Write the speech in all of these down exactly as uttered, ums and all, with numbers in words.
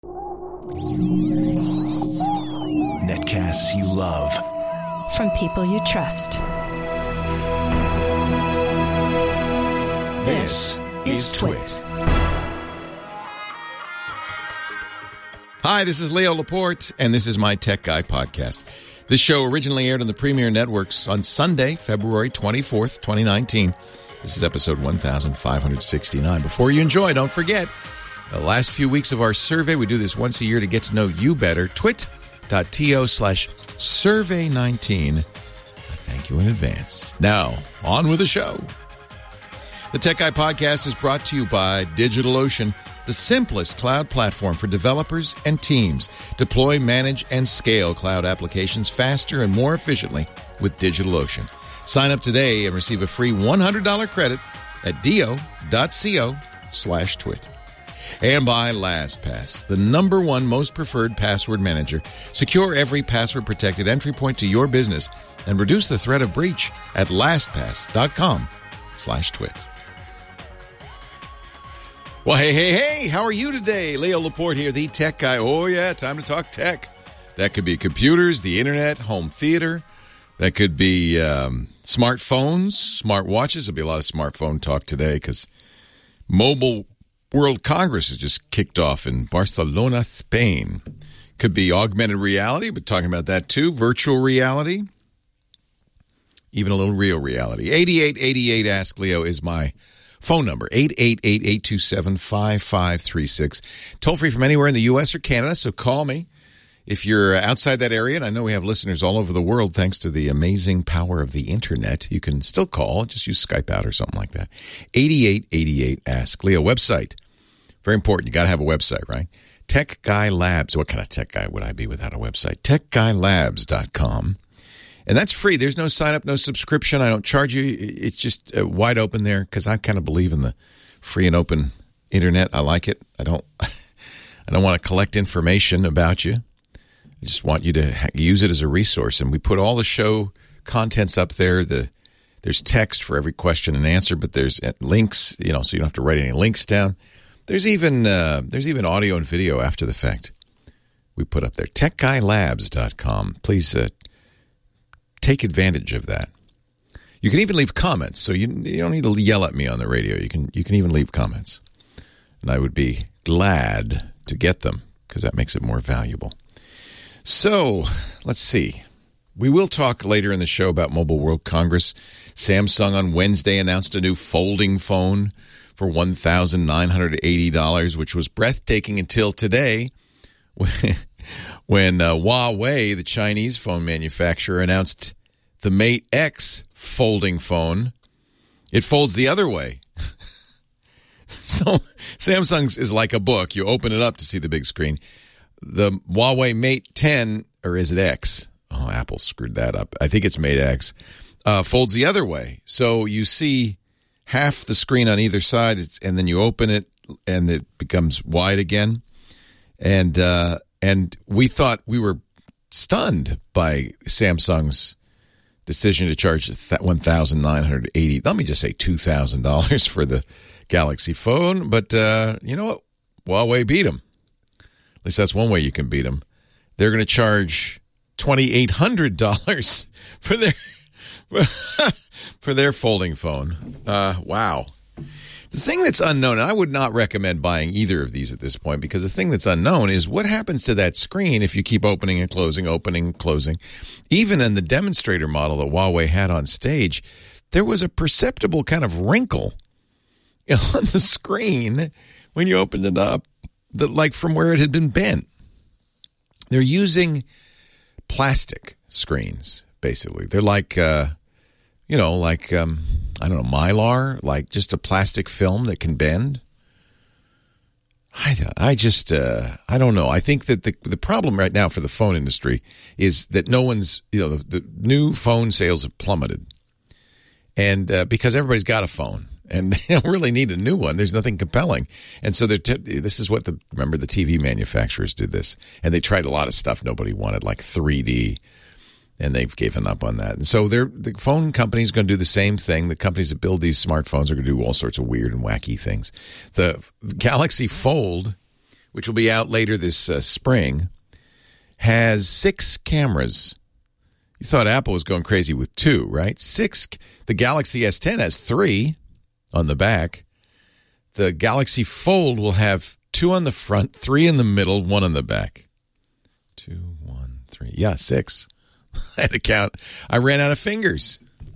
Netcasts you love. From people you trust. This is Twit. Hi, this is Leo Laporte, and this is my Tech Guy podcast. This show originally aired on the Premier Networks on Sunday, February twenty-fourth, twenty nineteen. This is episode one thousand five hundred sixty-nine. Before you enjoy, don't forget, the last few weeks of our survey, we do this once a year to get to know you better. Twit.to slash survey 19. I thank you in advance. Now, on with the show. The Tech Guy podcast is brought to you by DigitalOcean, the simplest cloud platform for developers and teams. Deploy, manage, and scale cloud applications faster and more efficiently with DigitalOcean. Sign up today and receive a free one hundred dollars credit at do.co slash twit. And by LastPass, the number one most preferred password manager. Secure every password-protected entry point to your business and reduce the threat of breach at lastpass.com slash twit. Well, hey, hey, hey, how are you today? Leo Laporte here, the Tech Guy. Oh, yeah, time to talk tech. That could be computers, the internet, home theater. That could be um, smartphones, smart watches. There'll be a lot of smartphone talk today because Mobile World Congress has just kicked off in Barcelona, Spain. Could be augmented reality, but talking about that too. Virtual reality. Even a little real reality. eighty-eight eighty-eight Ask Leo is my phone number, eight eight eight, eight two seven, five five three six. Toll free from anywhere in the U S or Canada, so call me. If you're outside that area, and I know we have listeners all over the world thanks to the amazing power of the internet, you can still call. Just use Skype out or something like that. eighty-eight eighty-eight Ask Leo. Website. Very important. You got to have a website, right? Tech Guy Labs. What kind of tech guy would I be without a website? tech guy labs dot com. And that's free. There's no sign up, no subscription. I don't charge you. It's just uh, wide open there because I kind of believe in the free and open internet. I like it. I don't I don't want to collect information about you. I just want you to ha- use it as a resource. And we put all the show contents up there. The There's text for every question and answer, but there's links, you know, so you don't have to write any links down. There's even uh, there's even audio and video after the fact we put up there. tech guy labs dot com. Please uh, take advantage of that. You can even leave comments, so you you don't need to yell at me on the radio. You can you can even leave comments, and I would be glad to get them because that makes it more valuable. So let's see. We will talk later in the show about Mobile World Congress. Samsung on Wednesday announced a new folding phone for one thousand nine hundred eighty dollars, which was breathtaking until today when, when uh, Huawei, the Chinese phone manufacturer, announced the Mate X folding phone. It folds the other way. So Samsung's is like a book. You open it up to see the big screen. The Huawei Mate ten, or is it X? Oh, Apple screwed that up. I think it's Mate X. Uh, folds the other way. So you see half the screen on either side, it's, and then you open it, and it becomes wide again. And uh, and we thought we were stunned by Samsung's decision to charge one thousand nine hundred eighty dollars. Let me just say two thousand dollars for the Galaxy phone. But uh, you know what? Huawei beat them. At least that's one way you can beat them. They're going to charge two thousand eight hundred dollars for their for their folding phone. Uh, wow. The thing that's unknown, and I would not recommend buying either of these at this point, because the thing that's unknown is what happens to that screen if you keep opening and closing, opening and closing. Even in the demonstrator model that Huawei had on stage, there was a perceptible kind of wrinkle on the screen when you opened it up, that like from where it had been bent. They're using plastic screens, basically. They're like, uh, you know, like, um, I don't know, Mylar, like just a plastic film that can bend. I, I just, uh, I don't know. I think that the the problem right now for the phone industry is that no one's, you know, the, the new phone sales have plummeted. And uh, because everybody's got a phone. And they don't really need a new one. There's nothing compelling. And so they're t- this is what the, remember the T V manufacturers did this. And they tried a lot of stuff nobody wanted, like three D. And they've given up on that. And so they're, the phone company's going to do the same thing. The companies that build these smartphones are going to do all sorts of weird and wacky things. The Galaxy Fold, which will be out later this uh, spring, has six cameras. You thought Apple was going crazy with two, right? Six. The Galaxy S ten has three on the back. The Galaxy Fold will have two on the front, three in the middle, one on the back. Two, one, three. Yeah, six. I had to count. I ran out of fingers.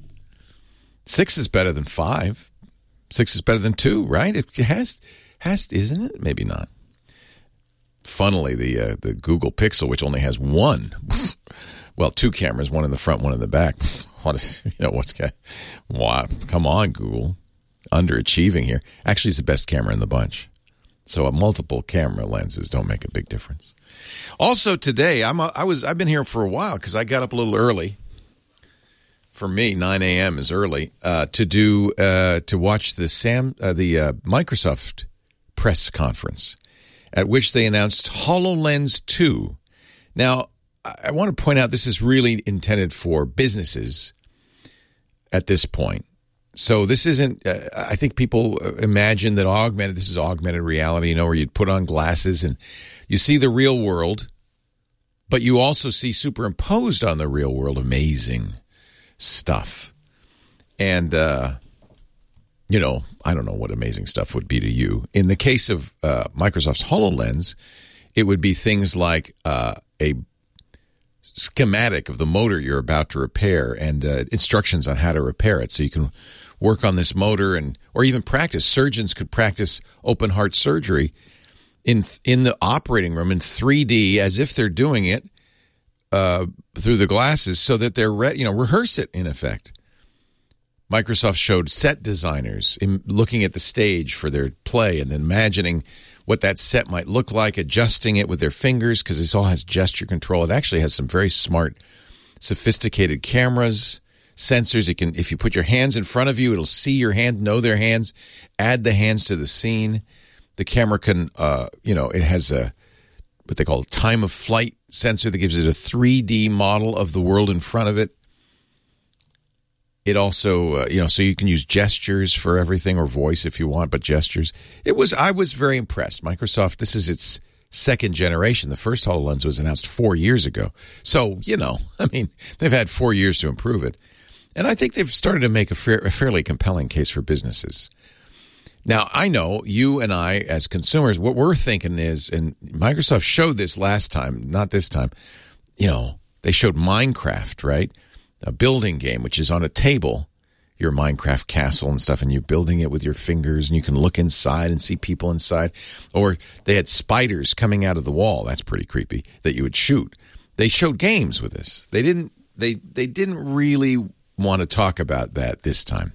Six is better than five. Six is better than two, right? It has, has, isn't it? Maybe not. Funnily, the uh, the Google Pixel, which only has one. Well, two cameras, one in the front, one in the back. What is, you know, what's got, wow, come on, Google. Underachieving here. Actually, it's the best camera in the bunch. So uh, multiple camera lenses don't make a big difference. Also today, I'm a, I was, I've been here for a while because I got up a little early. For me, nine a.m. is early, uh, to do, uh, to watch the Sam, uh, the uh, Microsoft press conference at which they announced HoloLens two. Now, I want to point out this is really intended for businesses at this point. So this isn't, uh, I think people imagine that augmented, this is augmented reality, you know, where you'd put on glasses and you see the real world, but you also see superimposed on the real world amazing stuff. And, uh, you know, I don't know what amazing stuff would be to you. In the case of uh, Microsoft's HoloLens, it would be things like uh, a schematic of the motor you're about to repair and uh, instructions on how to repair it, so you can work on this motor and or even practice. Surgeons could practice open heart surgery in in the operating room in three D as if they're doing it uh, through the glasses, so that they're re- you know rehearse it in effect. Microsoft showed set designers in looking at the stage for their play and then imagining what that set might look like, adjusting it with their fingers, because this all has gesture control. It actually has some very smart, sophisticated cameras, sensors. It can, if you put your hands in front of you, it'll see your hand, know their hands, add the hands to the scene. The camera can, uh, you know, it has a what they call a time of flight sensor that gives it a three D model of the world in front of it. It also, uh, you know, so you can use gestures for everything, or voice if you want, but gestures. It was, I was very impressed. Microsoft, this is its second generation. The first HoloLens was announced four years ago. So, you know, I mean, they've had four years to improve it. And I think they've started to make a, fair, a fairly compelling case for businesses. Now, I know you and I, as consumers, what we're thinking is, and Microsoft showed this last time, not this time, you know, they showed Minecraft, right? A building game, which is on a table, your Minecraft castle and stuff, and you're building it with your fingers, and you can look inside and see people inside. Or they had spiders coming out of the wall. That's pretty creepy, that you would shoot. They showed games with this. They didn't, they, they didn't really want to talk about that this time.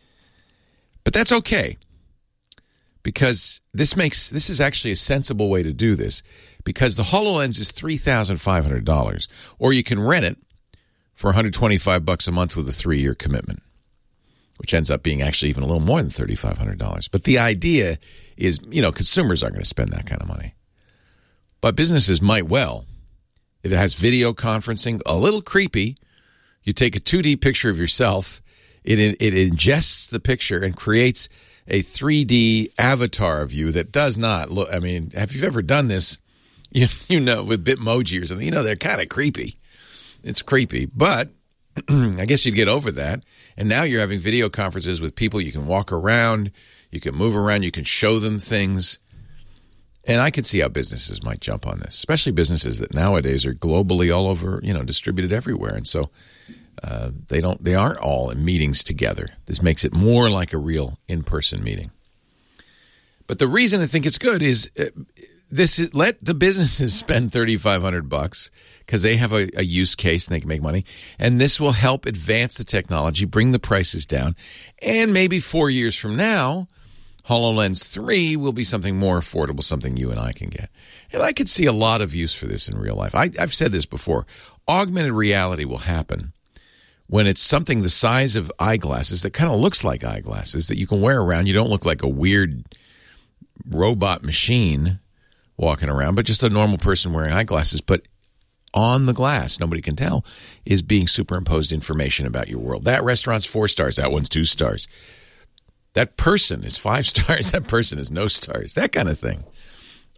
But that's okay, because this makes, this is actually a sensible way to do this, because the HoloLens is three thousand five hundred dollars, or you can rent it for one hundred twenty-five bucks a month with a three-year commitment, which ends up being actually even a little more than three thousand five hundred dollars. But the idea is, you know, consumers aren't going to spend that kind of money. But businesses might well. It has video conferencing, a little creepy. You take a two D picture of yourself, it it ingests the picture and creates a three D avatar of you that does not look, I mean, have you ever done this? You, you know, with Bitmoji or something, you know, they're kind of creepy. It's creepy, but I guess you'd get over that. And now you're having video conferences with people. You can walk around, you can move around, you can show them things. And I could see how businesses might jump on this, especially businesses that nowadays are globally all over, you know, distributed everywhere. And so uh, they don't, they aren't all in meetings together. This makes it more like a real in-person meeting. But the reason I think it's good is uh, this is, let the businesses spend thirty-five hundred bucks because they have a, a use case and they can make money. And this will help advance the technology, bring the prices down. And maybe four years from now, HoloLens three will be something more affordable, something you and I can get. And I could see a lot of use for this in real life. I, I've said this before. Augmented reality will happen when it's something the size of eyeglasses that kind of looks like eyeglasses that you can wear around. You don't look like a weird robot machine walking around, but just a normal person wearing eyeglasses. But on the glass, nobody can tell, is being superimposed information about your world. That restaurant's four stars. That one's two stars. That person is five stars. That person is no stars. That kind of thing.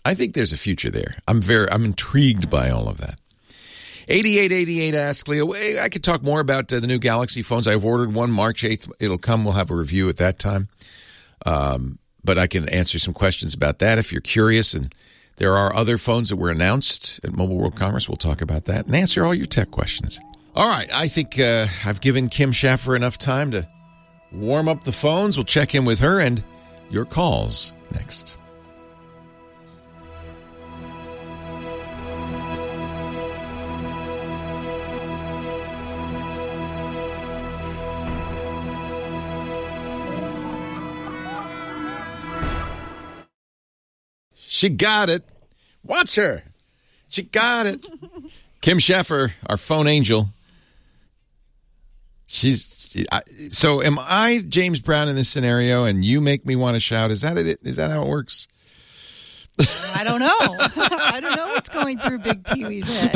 I think there's a future there. I'm very, I'm intrigued by all of that. eighty-eight eighty-eight Ask Leo. I could talk more about uh, the new Galaxy phones. I've ordered one March eighth. It'll come. We'll have a review at that time. Um, but I can answer some questions about that if you're curious. And there are other phones that were announced at Mobile World Congress. We'll talk about that and answer all your tech questions. All right. I think uh, I've given Kim Schaffer enough time to warm up the phones. We'll check in with her and your calls next. She got it. Watch her. She got it. Kim Schaffer, our phone angel. She's she, I, so. Am I James Brown in this scenario, and you make me want to shout? Is that it? Is that how it works? I don't know. I don't know what's going through Big Pee Wee's head.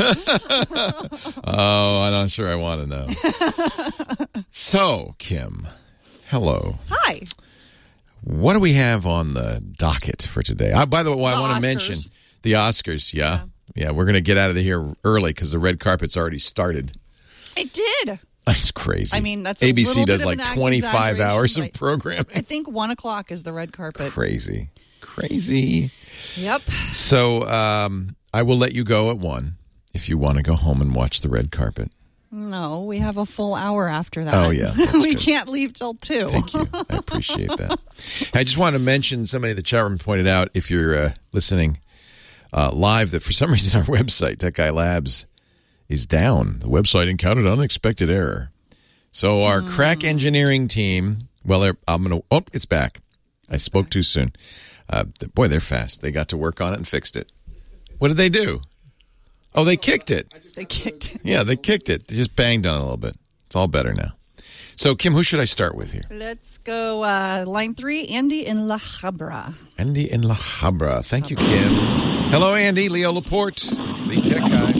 Oh, I'm not sure I want to know. So, Kim, hello. Hi. What do we have on the docket for today? I, by the way, I The want to Oscars. mention the Oscars. Yeah. Yeah, yeah we're going to get out of here early because the red carpet's already started. It did. That's crazy. I mean, that's a A B C little does bit of like an twenty-five hours of exaggeration, but programming. I think one o'clock is the red carpet. Crazy. Crazy. Yep. So um, I will let you go at one if you want to go home and watch the red carpet. No, we have a full hour after that. Oh, yeah, that's we good. can't leave till two. Thank you. I appreciate that. I just want to mention, somebody in the chat room pointed out, if you're uh, listening uh, live, that for some reason our website, Tech Guy Labs, is down. The website encountered unexpected error. So our mm. crack engineering team, well, they're, I'm going to, oh, it's back. I spoke too soon. Uh, boy, they're fast. They got to work on it and fixed it. What did they do? Oh, they kicked it. They kicked it. Yeah, they kicked it. They just banged on it a little bit. It's all better now. So, Kim, who should I start with here? Let's go uh, line three, Andy in La Habra. Andy in La Habra. Thank you, Kim. Hello, Andy. Leo Laporte, the tech guy.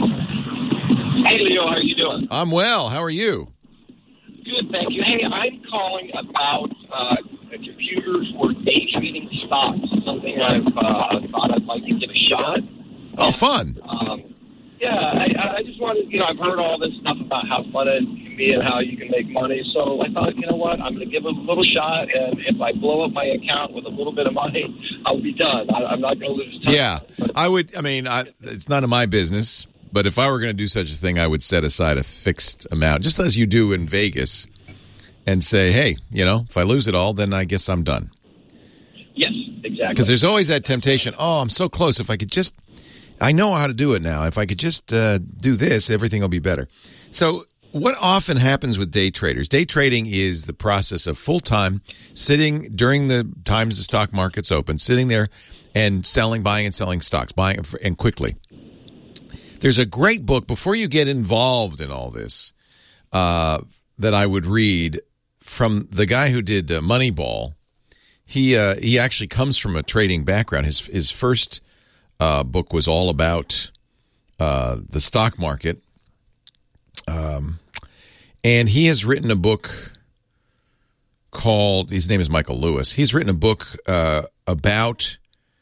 Hey, Leo. How are you doing? I'm well. How are you? Good, thank you. Hey, I'm calling about uh, computers or day trading stocks, something I've uh, thought I'd like to give a shot. Oh, fun. Um, yeah, I, I just wanted, you know, I've heard all this stuff about how fun it can be and how you can make money. So I thought, you know what, I'm going to give it a little shot. And if I blow up my account with a little bit of money, I'll be done. I, I'm not going to lose time. Yeah, I would. I mean, I, it's none of my business. But if I were going to do such a thing, I would set aside a fixed amount, just as you do in Vegas, and say, hey, you know, if I lose it all, then I guess I'm done. Yes, exactly. Because there's always that temptation, oh, I'm so close. If I could just, I know how to do it now. If I could just uh, do this, everything will be better. So what often happens with day traders, day trading is the process of full-time sitting during the times the stock market's open, sitting there and selling, buying and selling stocks, buying and quickly. There's a great book, before you get involved in all this, uh, that I would read from the guy who did uh, Moneyball. He uh, he actually comes from a trading background. His his first uh, book was all about uh, the stock market. Um, and he has written a book called, his name is Michael Lewis. He's written a book uh, about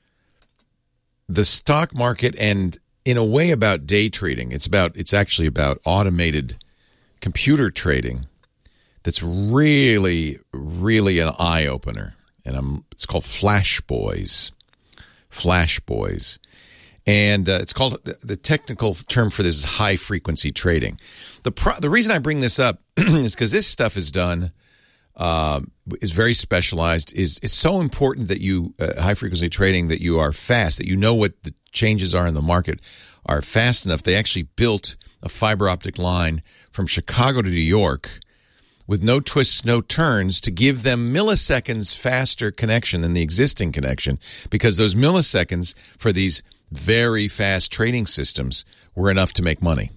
the stock market and in a way about day trading. It's about, it's actually about automated computer trading. That's really, really an eye opener. And I'm, it's called Flash Boys. Flash Boys. And uh, it's called, the, the technical term for this is high frequency trading. The pro, the reason I bring this up is because this stuff is done, uh, is very specialized, is is so important that you, uh, high frequency trading, that you are fast, that you know what the changes are in the market, are fast enough. They actually built a fiber optic line from Chicago to New York with no twists, no turns, to give them milliseconds faster connection than the existing connection, because those milliseconds for these very fast trading systems were enough to make money.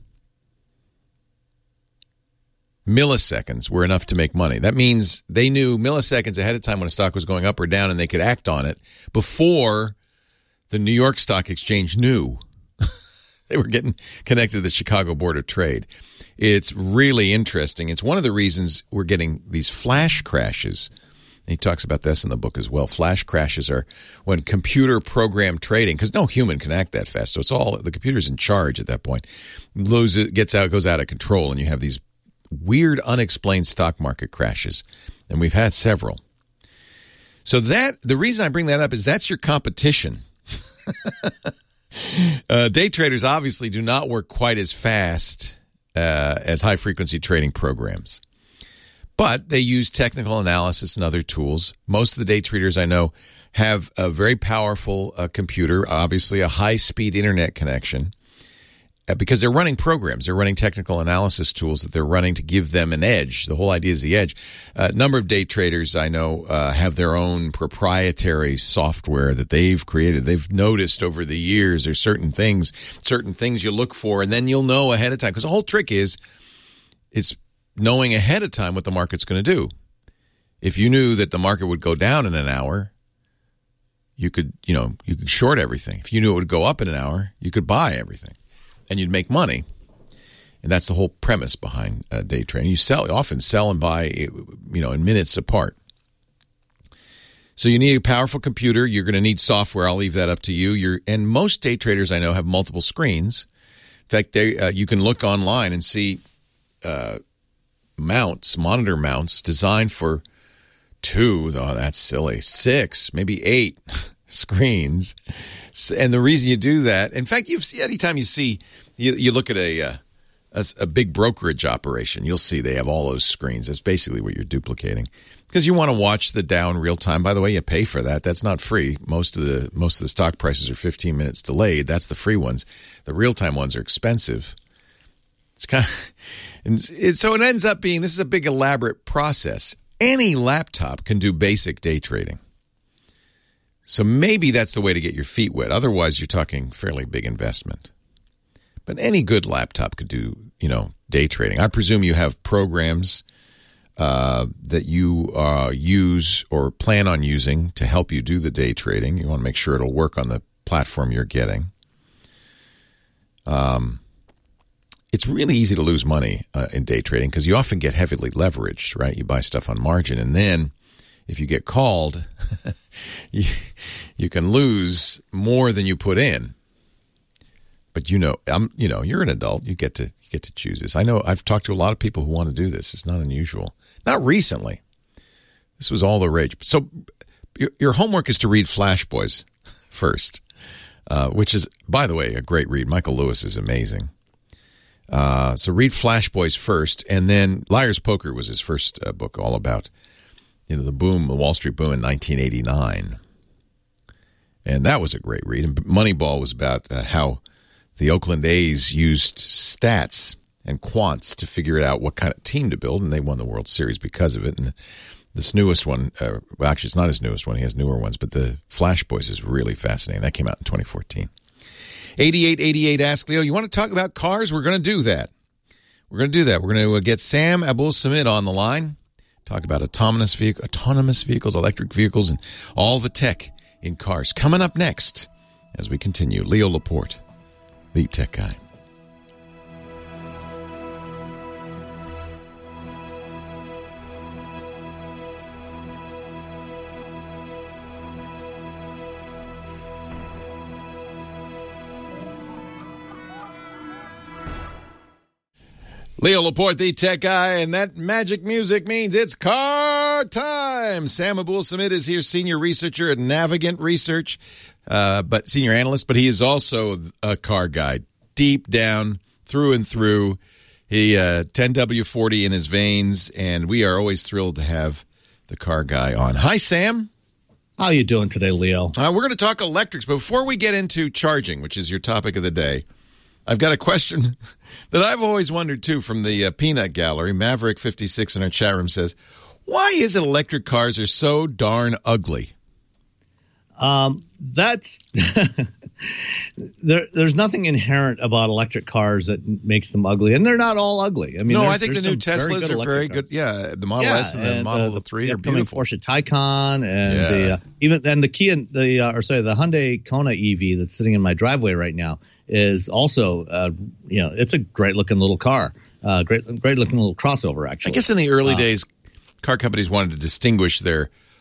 Milliseconds were enough to make money. That means they knew milliseconds ahead of time when a stock was going up or down, and they could act on it before the New York Stock Exchange knew. They were getting connected to the Chicago Board of Trade. It's really interesting. It's one of the reasons we're getting these flash crashes He talks about this in the book as well. Flash crashes are when computer program trading, because no human can act that fast. So it's all the computer's in charge at that point. Loses, gets out, goes out of control, and you have these weird, unexplained stock market crashes. And we've had several. So that the reason I bring that up is that's your competition. uh, day traders obviously do not work quite as fast uh, as high frequency trading programs. But they use technical analysis and other tools. Most of the day traders I know have a very powerful uh, computer, obviously a high-speed internet connection, uh, because they're running programs. They're running technical analysis tools that they're running to give them an edge. The whole idea is the edge. A uh, number of day traders I know uh, have their own proprietary software that they've created. They've noticed over the years there's certain things, certain things you look for, and then you'll know ahead of time. Because the whole trick is, is knowing ahead of time what the market's going to do. If you knew that the market would go down in an hour, you could, you know, you could short everything. If you knew it would go up in an hour, you could buy everything, and you'd make money. And that's the whole premise behind uh, day trading. You sell, you often sell and buy, you know, in minutes apart. So you need a powerful computer. You're going to need software. I'll leave that up to you. You're, and most day traders I know have multiple screens. In fact, they uh, you can look online and see uh, mounts, monitor mounts designed for two, oh, that's silly, six, maybe eight screens. And the reason you do that, in fact, you've anytime you see, you, you look at a, uh, a a big brokerage operation, you'll see they have all those screens. That's basically what you're duplicating, because you want to watch the Dow in real time. By the way, you pay for that. That's not free. Most of the most of the stock prices are fifteen minutes delayed. That's the free ones. The real time ones are expensive. It's kind of, and it, so it ends up being, this is a big elaborate process. Any laptop can do basic day trading. So maybe that's the way to get your feet wet. Otherwise, you're talking fairly big investment. But any good laptop could do, you know, day trading. I presume you have programs uh, that you uh, use or plan on using to help you do the day trading. You want to make sure it'll work on the platform you're getting. Um. It's really easy to lose money uh, in day trading because you often get heavily leveraged, right? You buy stuff on margin, and then if you get called, you, you can lose more than you put in. But you know, I'm, you know, you're an adult. You get to you get to choose this. I know I've talked to a lot of people who want to do this. It's not unusual. Not recently. This was all the rage. So your, your homework is to read Flash Boys first, uh, which is, by the way, a great read. Michael Lewis is amazing. Uh, so read Flash Boys first, and then Liar's Poker was his first uh, book, all about, you know, the boom, the Wall Street boom in nineteen eighty-nine, and that was a great read. And Moneyball was about uh, how the Oakland A's used stats and quants to figure out what kind of team to build, and they won the World Series because of it. And this newest one, uh, well, actually, it's not his newest one; he has newer ones, but the Flash Boys is really fascinating. That came out in twenty fourteen. eighty-eight eighty-eight Ask Leo. You want to talk about cars? We're going to do that. We're going to do that. We're going to get Sam Abul-Samid on the line, talk about autonomous vehicle, autonomous vehicles, electric vehicles, and all the tech in cars. Coming up next as we continue. Leo Laporte, the tech guy. Leo Laporte, the tech guy, and that magic music means it's car time. Sam Abul-Samid is here, senior researcher at Navigant Research, uh, but senior analyst, but he is also a car guy, deep down, through and through. He uh, ten W forty in his veins, and we are always thrilled to have the car guy on. Hi, Sam. How are you doing today, Leo? Uh, we're going to talk electrics, but before we get into charging, which is your topic of the day, I've got a question that I've always wondered, too, from the uh, Peanut Gallery. Maverick fifty-six in our chat room says, why is it electric cars are so darn ugly? Um, that's there. There's nothing inherent about electric cars that makes them ugly, and they're not all ugly. I mean, no, there's, I think the new Teslas very are very cars. good. Yeah, the Model yeah, S and the and, Model uh, three the are beautiful. Porsche Taycan and yeah. the uh, even and the Kia, the uh, or sorry, the Hyundai Kona E V that's sitting in my driveway right now is also, uh, you know, it's a great looking little car, uh, great great looking little crossover. Actually, I guess in the early uh, days, car companies wanted to distinguish their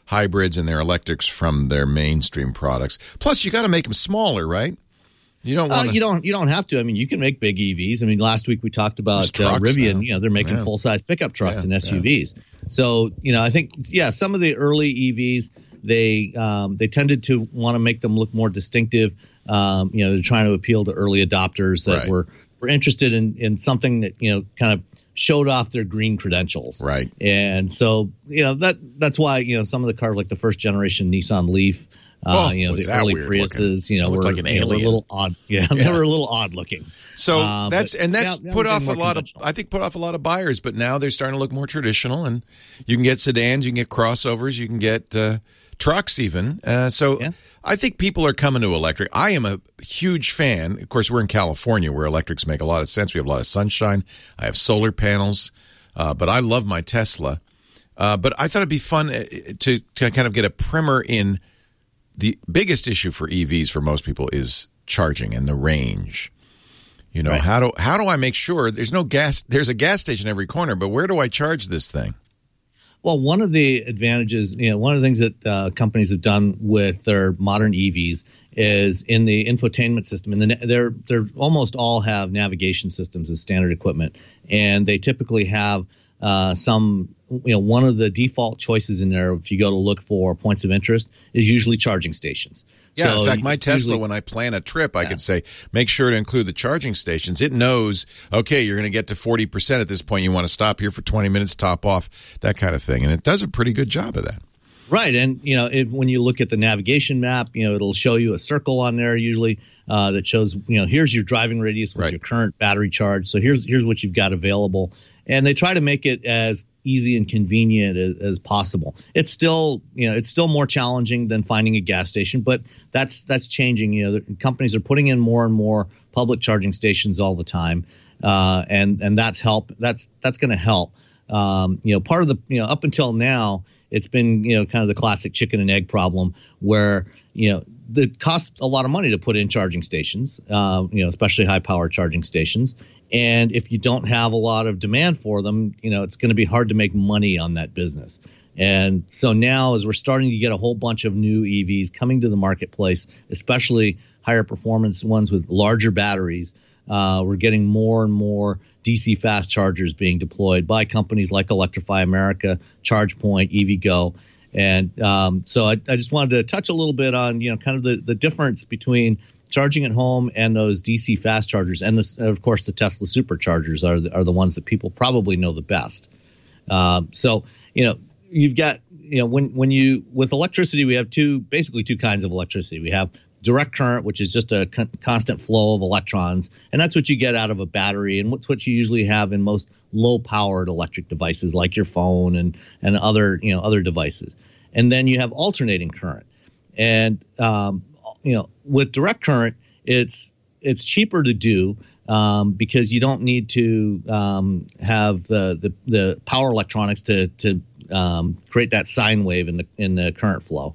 hybrids and their electrics from their mainstream products. Plus, you got to make them smaller, right? You don't want uh, you don't you don't have to. I mean, you can make big E Vs. I mean, last week we talked about uh, Rivian. Now. You know, they're making yeah. full size pickup trucks yeah, and S U Vs. Yeah. So, you know, I think yeah, some of the early E Vs they um, they tended to want to make them look more distinctive. Um, you know, they're trying to appeal to early adopters that right. were were interested in in something that you know kind of showed off their green credentials. Right. And so, you know, that that's why you know some of the cars like the first generation Nissan Leaf. Uh, oh, you know, was the that early weird Priuses, looking? you know, It looked were, like an you know, alien. a little odd. Yeah, Yeah. they were a little odd looking. So Uh, that's but and that's now- now put they're off a more lot of conventional. I think put off a lot of buyers, but now they're starting to look more traditional, and you can get sedans, you can get crossovers, you can get uh, trucks even. Uh, so Yeah. I think people are coming to electric. I am a huge fan. Of course, we're in California where electrics make a lot of sense. We have a lot of sunshine. I have solar panels, uh, but I love my Tesla. Uh, but I thought it'd be fun uh, to to kind of get a primer in. The biggest issue for E Vs for most people is charging and the range. You know, Right. how do how do I make sure there's no gas? There's a gas station every corner, but where do I charge this thing? Well, one of the advantages, you know, one of the things that uh, companies have done with their modern E Vs is in the infotainment system, and the, they're they're almost all have navigation systems as standard equipment, and they typically have uh, some, you know, one of the default choices in there, if you go to look for points of interest, is usually charging stations. Yeah, So in fact, my it's Tesla, usually- when I plan a trip, I could say, make sure to include the charging stations. It knows, okay, you're going to get to forty percent at this point. You want to stop here for twenty minutes, top off, that kind of thing. And it does a pretty good job of that. Right, and you know, if, when you look at the navigation map, you know, it'll show you a circle on there usually uh, that shows, you know, here's your driving radius with Right. your current battery charge. So here's here's what you've got available, and they try to make it as easy and convenient as, as possible. It's still, you know, it's still more challenging than finding a gas station, but that's that's changing. You know, the companies are putting in more and more public charging stations all the time, uh, and and that's help. That's that's going to help. Um, you know, part of the, you know, up until now, it's been, you know, kind of the classic chicken and egg problem where, you know, it costs a lot of money to put in charging stations, uh, you know, especially high power charging stations. And if you don't have a lot of demand for them, you know, it's going to be hard to make money on that business. And so now, as we're starting to get a whole bunch of new E Vs coming to the marketplace, especially higher performance ones with larger batteries, uh, we're getting more and more D C fast chargers being deployed by companies like Electrify America, ChargePoint, EVgo. And um, so I, I just wanted to touch a little bit on, you know, kind of the, the difference between charging at home and those D C fast chargers. And, this, and of course, the Tesla superchargers are the, are the ones that people probably know the best. Um, so, you know, you've got, you know, when, when you, with electricity, we have two, basically two kinds of electricity. We have direct current, which is just a con- constant flow of electrons, and that's what you get out of a battery, and what's what you usually have in most low-powered electric devices like your phone and and other, you know, other devices. And then you have alternating current, and um, you know, with direct current, it's it's cheaper to do um, because you don't need to um, have the, the the power electronics to to um, create that sine wave in the in the current flow,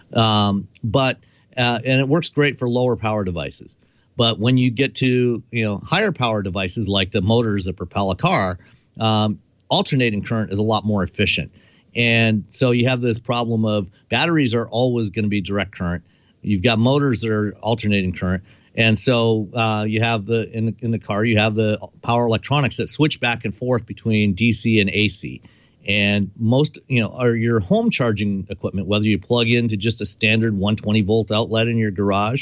um, but Uh, and it works great for lower power devices. But when you get to, you know, higher power devices like the motors that propel a car, um, alternating current is a lot more efficient. And so you have this problem of batteries are always going to be direct current. You've got motors that are alternating current. And so uh, you have the in, the in the car, you have the power electronics that switch back and forth between D C and A C. And most, you know, are your home charging equipment, whether you plug into just a standard one hundred twenty volt outlet in your garage,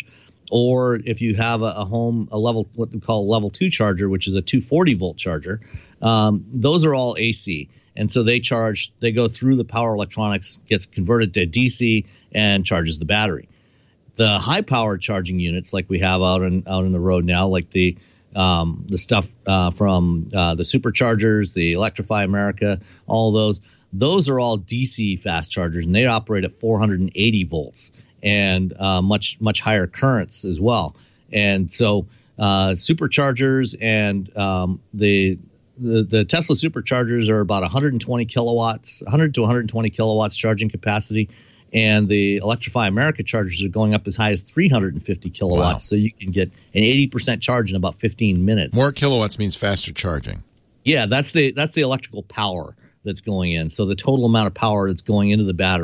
or if you have a, a home, a level, what we call a level two charger, which is a two hundred forty volt charger, um, those are all A C. And so they charge, they go through the power electronics, gets converted to D C and charges the battery. The high power charging units like we have out in, out in the road now, like the Um, the stuff uh, from uh, the superchargers, the Electrify America, all those, those are all D C fast chargers, and they operate at four hundred eighty volts and uh, much, much higher currents as well. And so uh, superchargers and um, the, the the Tesla superchargers are about one hundred twenty kilowatts, one hundred to one hundred twenty kilowatts charging capacity. And the Electrify America chargers are going up as high as three hundred fifty kilowatts. Wow. So you can get an eighty percent charge in about fifteen minutes. More kilowatts means faster charging. Yeah, that's the that's the electrical power that's going in. So the total amount of power that's going into the battery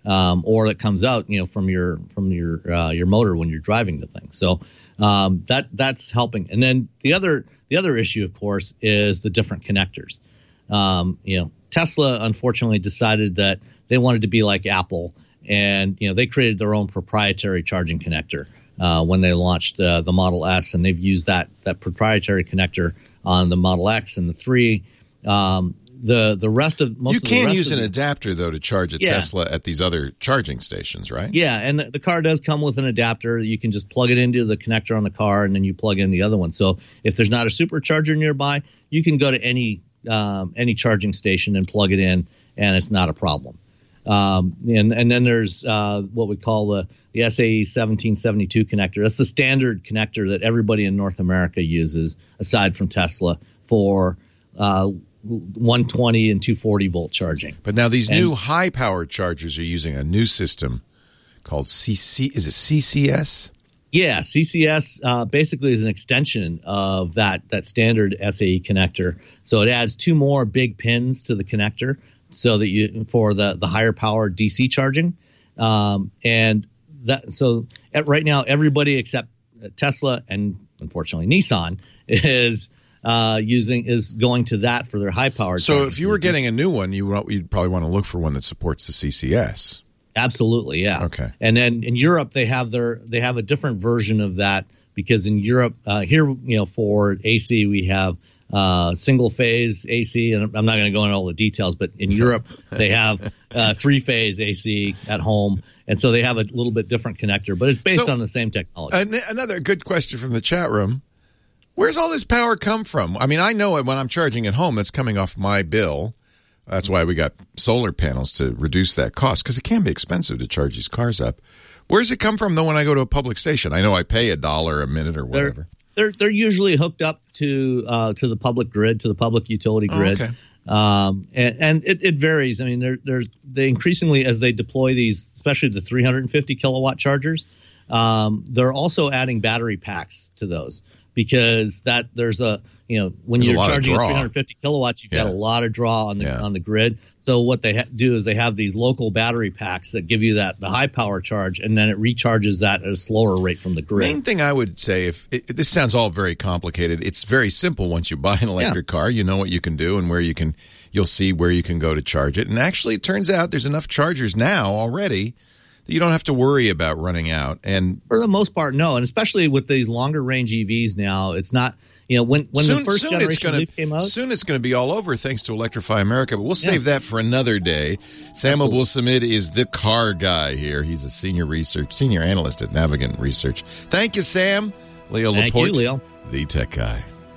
um, or that comes out, you know, from your from your uh, your motor when you're driving the thing. So um, that that's helping. And then the other the other issue, of course, is the different connectors. Um, you know, Tesla unfortunately decided that they wanted to be like Apple, and you know they created their own proprietary charging connector uh, when they launched uh, the Model S, and they've used that that proprietary connector on the Model X and the three. Um, the the rest of most you of the can rest use of an the, adapter though to charge a Yeah. Tesla at these other charging stations, right? Yeah, and the, the car does come with an adapter. You can just plug it into the connector on the car, and then you plug in the other one. So if there's not a supercharger nearby, you can go to any um, any charging station and plug it in, and it's not a problem. Um, and and then there's uh, what we call the the S A E seventeen seventy-two connector. That's the standard connector that everybody in North America uses, aside from Tesla, for uh, one twenty and two forty volt charging. But now these And- new high-powered chargers are using a new system called C C. Is it C C S? Yeah, C C S uh, basically is an extension of that that standard S A E connector. So it adds two more big pins to the connector, so that you for the the higher power D C charging. Um, and that so at, right now everybody except Tesla and unfortunately Nissan is uh, using is going to that for their high power. So if you were getting a new one, you want, you'd probably want to look for one that supports the C C S. Absolutely, yeah. Okay. And then in Europe, they have their they have a different version of that, because in Europe, uh, here, you know, for A C, we have uh, single phase A C, and I'm not going to go into all the details, but in Europe, they have uh, three phase A C at home, and so they have a little bit different connector, but it's based So, on the same technology. An- another good question from the chat room. Where's all this power come from? I mean, I know it when I'm charging at home, that's coming off my bill. That's why we got solar panels to reduce that cost, because it can be expensive to charge these cars up. Where does it come from, though, when I go to a public station? I know I pay a dollar a minute or whatever. They're, they're they're usually hooked up to uh, to the public grid, to the public utility Oh, grid. okay. Um, and and it, it varies. I mean, there, there's they increasingly, as they deploy these, especially the three hundred fifty kilowatt chargers, um, they're also adding battery packs to those, because that there's a you know when There's a you're lot of charging at draw. three hundred fifty kilowatts, you've Yeah. got a lot of draw on the Yeah. on the grid. So what they ha- do is they have these local battery packs that give you that the high power charge, and then it recharges that at a slower rate from the grid. Main thing I would say, if it, this sounds all very complicated, it's very simple. Once you buy an electric car, you know what you can do and where you can. You'll see where you can go to charge it. And actually, it turns out there's enough chargers now already that you don't have to worry about running out. And For the most part, no, and especially with these longer range E Vs now, it's not. You know, when when soon, the first soon generation it's gonna, Leaf came out, soon it's going to be all over thanks to Electrify America. But we'll save Yeah. that for another day. Sam Abul-Samid is the car guy here. He's a senior research, senior analyst at Navigant Research. Thank you, Sam. Leo Thank you, Laporte, Leo. the tech guy.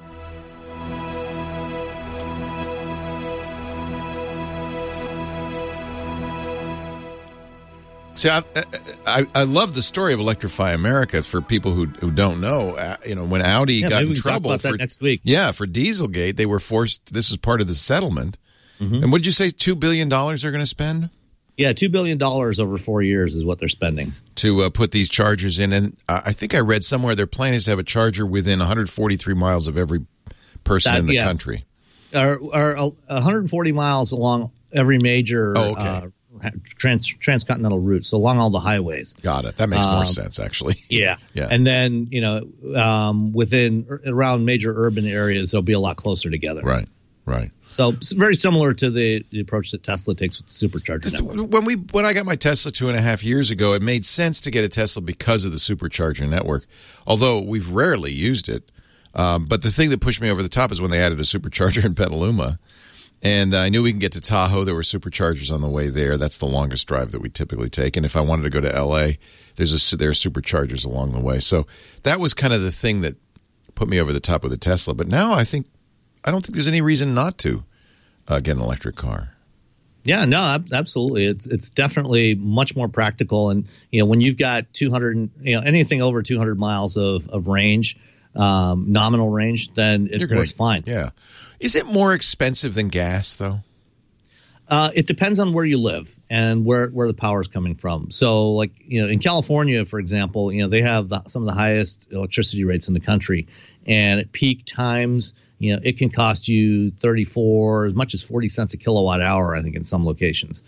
See, I, I I love the story of Electrify America for people who who don't know. Uh, you know, when Audi Yeah, got maybe in we can talk trouble about that for next week. yeah, for Dieselgate, they were forced. This was part of the settlement. Mm-hmm. And what did you say? Two billion dollars they're going to spend yeah, two billion dollars over four years is what they're spending. to uh, put these chargers in. And uh, I think I read somewhere their plan is to have a charger within one hundred forty-three miles of every person That- in the yeah. country. Or, or one hundred forty miles along every major Oh, okay. uh, trans transcontinental route, so along all the highways. Got it. That makes more Um, sense, actually. Yeah, Yeah. And then you know, um, within around major urban areas, they'll be a lot closer together. Right, right. So it's very similar to the, the approach that Tesla takes with the supercharger network. When we when I got my Tesla two and a half years ago, it made sense to get a Tesla because of the supercharger network. Although we've rarely used it, um, but the thing that pushed me over the top is when they added a supercharger in Petaluma, and I knew we can get to Tahoe. There were superchargers on the way there. That's the longest drive that we typically take. And if I wanted to go to L A, there's a there are superchargers along the way. So that was kind of the thing that put me over the top with a Tesla. But now I think I don't think there's any reason not to uh, get an electric car. Yeah, no, ab- absolutely. It's it's definitely much more practical, and you know when you've got two hundred, you know anything over two hundred miles of of range, um, nominal range, then it You're gonna- works fine. Yeah. Is it more expensive than gas, though? Uh, it depends on where you live and where, where the power is coming from. So, like, you know, in California, for example, you know, they have the, some of the highest electricity rates in the country. And at peak times, you know, it can cost you thirty-four, as much as forty cents a kilowatt hour, I think, in some locations.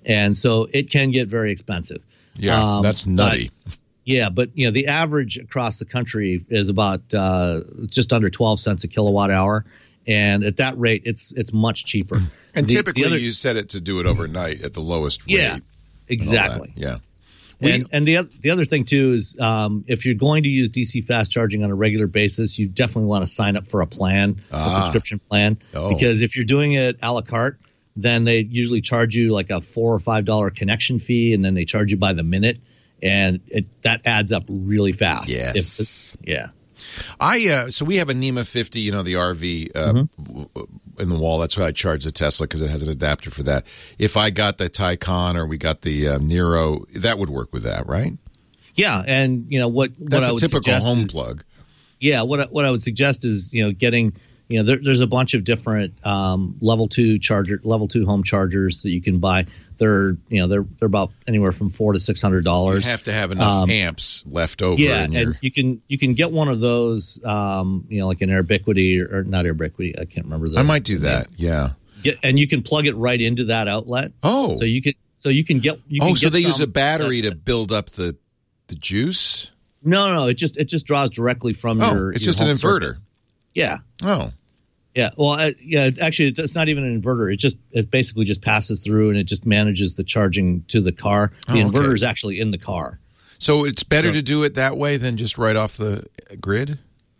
and so it can get very expensive. Yeah, Um, that's nutty. but- yeah, but you know the average across the country is about uh, just under twelve cents a kilowatt hour, and at that rate, it's it's much cheaper. And The- the typically, other- you set it to do it overnight at the lowest yeah, rate. and all exactly. that. Yeah. We- And and the oth- the other thing too is um, if you're going to use D C fast charging on a regular basis, you definitely want to sign up for a plan, Ah. a subscription plan, Oh. because if you're doing it a la carte, then they usually charge you like a four or five dollar connection fee, and then they charge you by the minute, and it that adds up really fast. Yes. If it's- yeah. I uh, so we have a NEMA fifty, you know, the R V uh, Mm-hmm. w- in the wall. That's why I charge the Tesla because it has an adapter for that. If I got the Taycan or we got the uh, Nero, that would work with that, right? Yeah, and you know what? what That's I a would typical suggest home is- plug. Yeah, what I- what I would suggest is you know getting you know there, there's a bunch of different um, level two charger level two home chargers that you can buy. They're you know they're they're about anywhere from four to six hundred You dollars. have to have enough Um, amps left over. Yeah, in and your, you can you can get one of those um, you know like an Airbiquity or, or not Airbiquity. I can't remember. The, I might do the that. Yeah. name. Get, and you can plug it right into that outlet. Oh. so you can so you can get you can Oh, so get they use some a battery that- to build up the the juice? No, no, it just it just draws directly from Oh, your. it's your just an home inverter. circuit. Yeah. Oh. Yeah, well, uh, yeah. it- Actually, it's not even an inverter. It just it basically just passes through and it just manages the charging to the car. The Oh, okay. inverter is actually in the car. So it's better So- to do it that way than just right off the grid?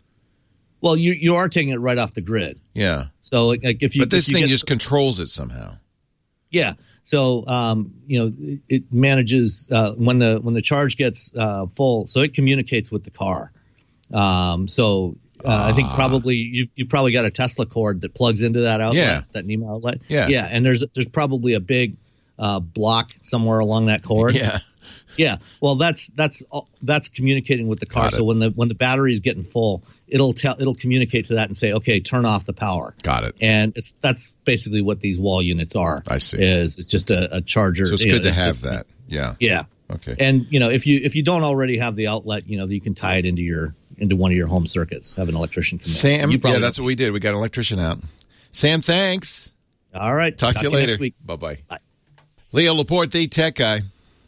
Well, you you are taking it right off the grid. Yeah. So like, like if you But this if you thing get- just controls it somehow. yeah. So um, you know it, it manages uh, when the when the charge gets uh, full. So it communicates with the car. Um, so. Uh, I think Ah. probably you you probably got a Tesla cord that plugs into that outlet, Yeah. that NEMA outlet. Yeah. yeah, and there's there's probably a big uh, block somewhere along that cord. Yeah. Yeah, well, that's that's all- that's communicating with the car. Got it. So when the when the battery is getting full, it'll tell it'll communicate to that and say, okay, turn off the power. Got it. And it's that's basically what these wall units are. I see. Is it's just a, a charger. So it's you good know, to have it- that. Yeah. Yeah. Okay. And you know, if you if you don't already have the outlet, you know, you can tie it into your into one of your home circuits. Have an electrician come in. Sam, You yeah, probably that's what we did. We got an electrician out. Sam, thanks. All right. Talk, to you later. next week. Bye-bye. Bye. Leo Laporte, the tech guy.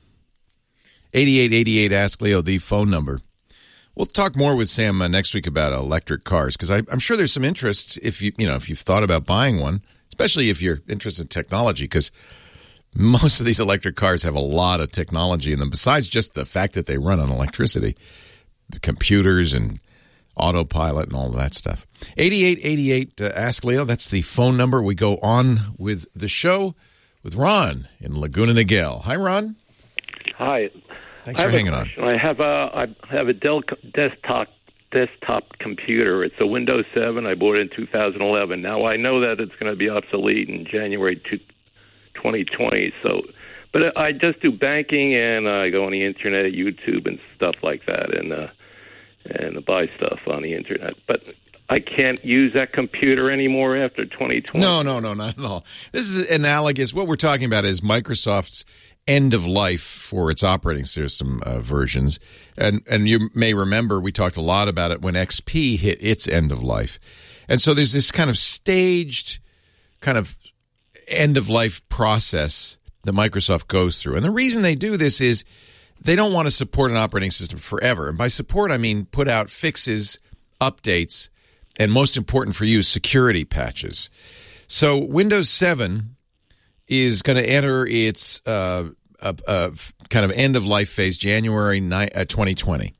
eighty-eight eighty-eight, Ask Leo, the phone number. We'll talk more with Sam uh, next week about electric cars because I'm sure there's some interest if you you know if you've thought about buying one, especially if you're interested in technology because most of these electric cars have a lot of technology in them besides just the fact that they run on electricity, the computers and autopilot and all of that stuff. eighty-eight eighty-eight, uh, Ask Leo. That's the phone number. We go on with the show with Ron in Laguna Niguel. Hi, Ron. Hi. Thanks I for have a hanging on. question. I have a I have a Dell co- desktop desktop computer. It's a Windows seven. I bought it in two thousand eleven. Now I know that it's going to be obsolete in January twenty twenty. So, but I just do banking and I go on the internet, YouTube, and stuff like that, and uh, and buy stuff on the internet. But I can't use that computer anymore after twenty twenty. No, no, no, not at all. This is analogous. What we're talking about is Microsoft's end of life for its operating system uh, versions. And and you may remember we talked a lot about it when X P hit its end of life. And so there's this kind of staged kind of end of life process that Microsoft goes through. And the reason they do this is they don't want to support an operating system forever. And by support, I mean put out fixes, updates, and most important for you, security patches. So Windows seven is going to enter its uh, uh, uh, kind of end-of-life phase January twenty twenty.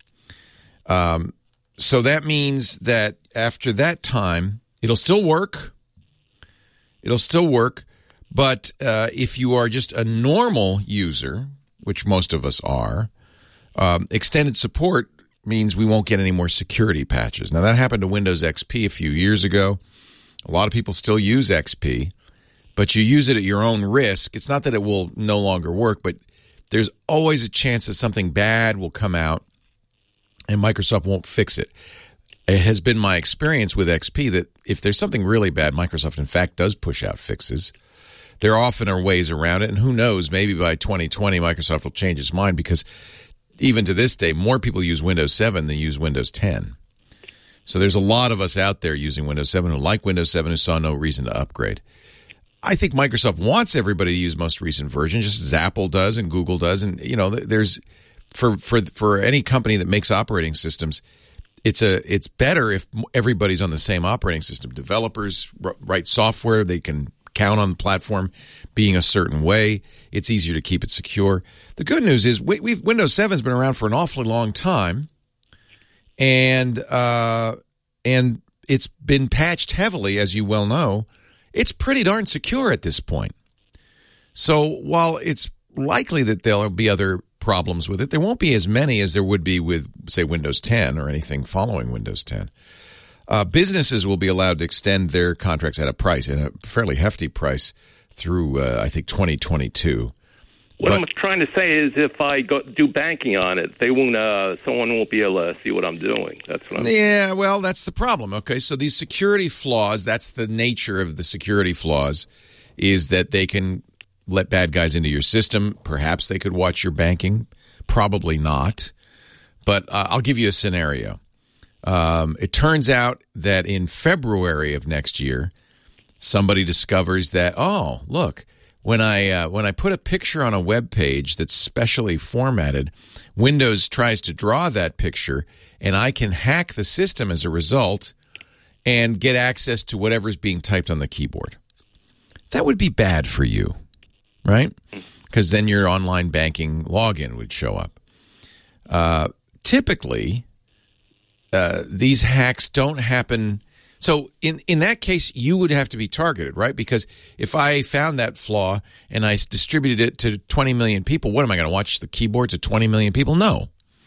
Um, so that means that after that time, it'll still work. It'll still work. But uh, if you are just a normal user, which most of us are, um, extended support means we won't get any more security patches. Now, that happened to Windows X P a few years ago. A lot of people still use X P. But you use it at your own risk. It's not that it will no longer work, but there's always a chance that something bad will come out and Microsoft won't fix it. It has been my experience with X P that if there's something really bad, Microsoft, in fact, does push out fixes. There often are ways around it, and who knows, maybe by twenty twenty, Microsoft will change its mind because even to this day, more people use Windows seven than use Windows ten. So there's a lot of us out there using Windows seven who like Windows seven who saw no reason to upgrade. I think Microsoft wants everybody to use most recent version, just as Apple does and Google does. And, you know, there's for for for any company that makes operating systems, it's a it's better if everybody's on the same operating system. Developers write software, they can count on the platform being a certain way. It's easier to keep it secure. The good news is we, we've Windows seven's been around for an awfully long time, and uh, and it's been patched heavily, as you well know. It's pretty darn secure at this point. So while it's likely that there'll be other problems with it, there won't be as many as there would be with, say, Windows ten or anything following Windows ten. Uh, businesses will be allowed to extend their contracts at a price, and a fairly hefty price, through, uh, I think, twenty twenty-two. What but, I'm trying to say is, if I go, do banking on it, they won't. Uh, someone won't be able to see what I'm doing. That's what I'm. Yeah, well, that's the problem. Okay, so these security flaws. That's the nature of the security flaws, is that they can let bad guys into your system. Perhaps they could watch your banking. Probably not. But uh, I'll give you a scenario. Um, it turns out that in February of next year, somebody discovers that, oh, look. When I uh, when I put a picture on a web page that's specially formatted, Windows tries to draw that picture, and I can hack the system as a result and get access to whatever's being typed on the keyboard. That would be bad for you, right? Because then your online banking login would show up. Uh, typically, uh, these hacks don't happen. So in, in that case, you would have to be targeted, right? Because if I found that flaw and I distributed it to twenty million people, what am I going to watch the keyboards of twenty million people? No.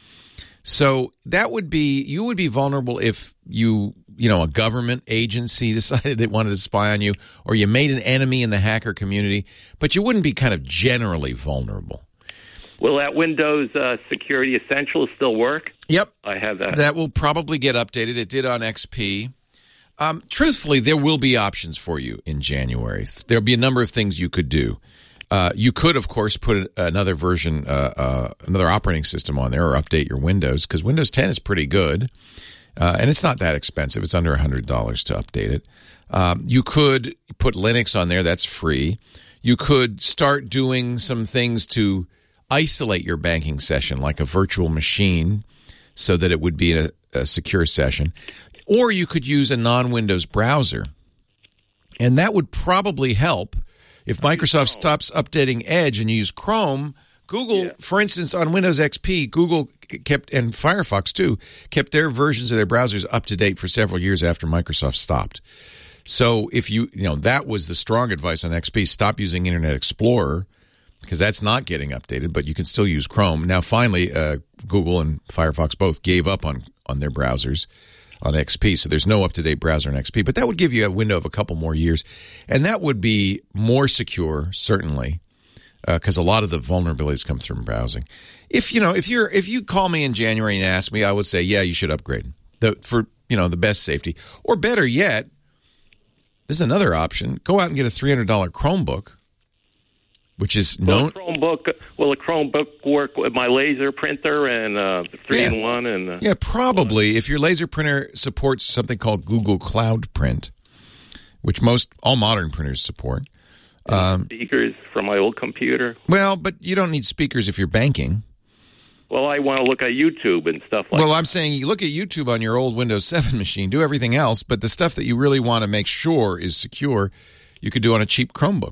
So that would be, you would be vulnerable if you, you know, a government agency decided it wanted to spy on you, or you made an enemy in the hacker community, but you wouldn't be kind of generally vulnerable. Will that Windows uh, Security Essentials still work? Yep. I have that. That will probably get updated. It did on X P. Um, truthfully, there will be options for you in January. There'll be a number of things you could do. Uh, you could, of course, put another version, uh, uh, another operating system on there, or update your Windows, because Windows ten is pretty good, uh, and it's not that expensive. It's under one hundred dollars to update it. Um, you could put Linux on there. That's free. You could start doing some things to isolate your banking session, like a virtual machine, so that it would be a, a secure session. Or you could use a non-Windows browser, and that would probably help. If Microsoft stops updating Edge and you use Chrome, Google, yeah. for instance, on Windows X P, Google kept, and Firefox too, kept their versions of their browsers up to date for several years after Microsoft stopped. So if you, you know, that was the strong advice on X P, stop using Internet Explorer, because that's not getting updated, but you can still use Chrome. Now, finally, uh, Google and Firefox both gave up on, on their browsers on X P, so there's no up-to-date browser on X P, but that would give you a window of a couple more years, and that would be more secure, certainly, because uh, a lot of the vulnerabilities come from browsing. If you know, if you're if you call me in January and ask me, I would say, yeah, you should upgrade the for you know the best safety, or better yet, this is another option: go out and get a three hundred dollars Chromebook, which is known. Will a Chromebook, will a Chromebook work with my laser printer and uh, three yeah. in one? And uh, yeah, probably. If your laser printer supports something called Google Cloud Print, which most all modern printers support. Um, speakers from my old computer. Well, but you don't need speakers if you're banking. Well, I want to look at YouTube and stuff like well, that. Well, I'm saying you look at YouTube on your old Windows seven machine, do everything else, but the stuff that you really want to make sure is secure, you could do on a cheap Chromebook.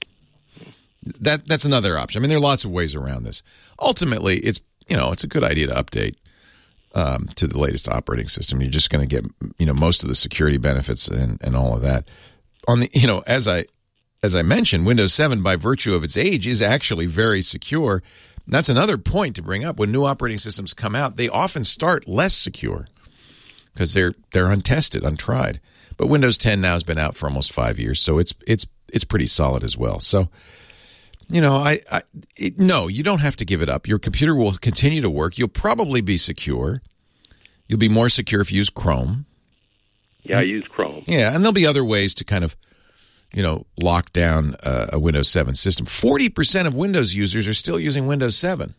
That that's another option. I mean, there are lots of ways around this. Ultimately, it's you know it's a good idea to update um, to the latest operating system. You're just going to get you know most of the security benefits and, and all of that. On the you know as I as I mentioned, Windows seven, by virtue of its age, is actually very secure. And that's another point to bring up. When new operating systems come out, they often start less secure because they're they're untested, untried. But Windows ten now has been out for almost five years, so it's it's it's pretty solid as well. So. You know, I, I it, no, you don't have to give it up. Your computer will continue to work. You'll probably be secure. You'll be more secure if you use Chrome. Yeah, I use Chrome. Yeah, and there'll be other ways to kind of, you know, lock down uh, a Windows seven system. forty percent of Windows users are still using Windows seven.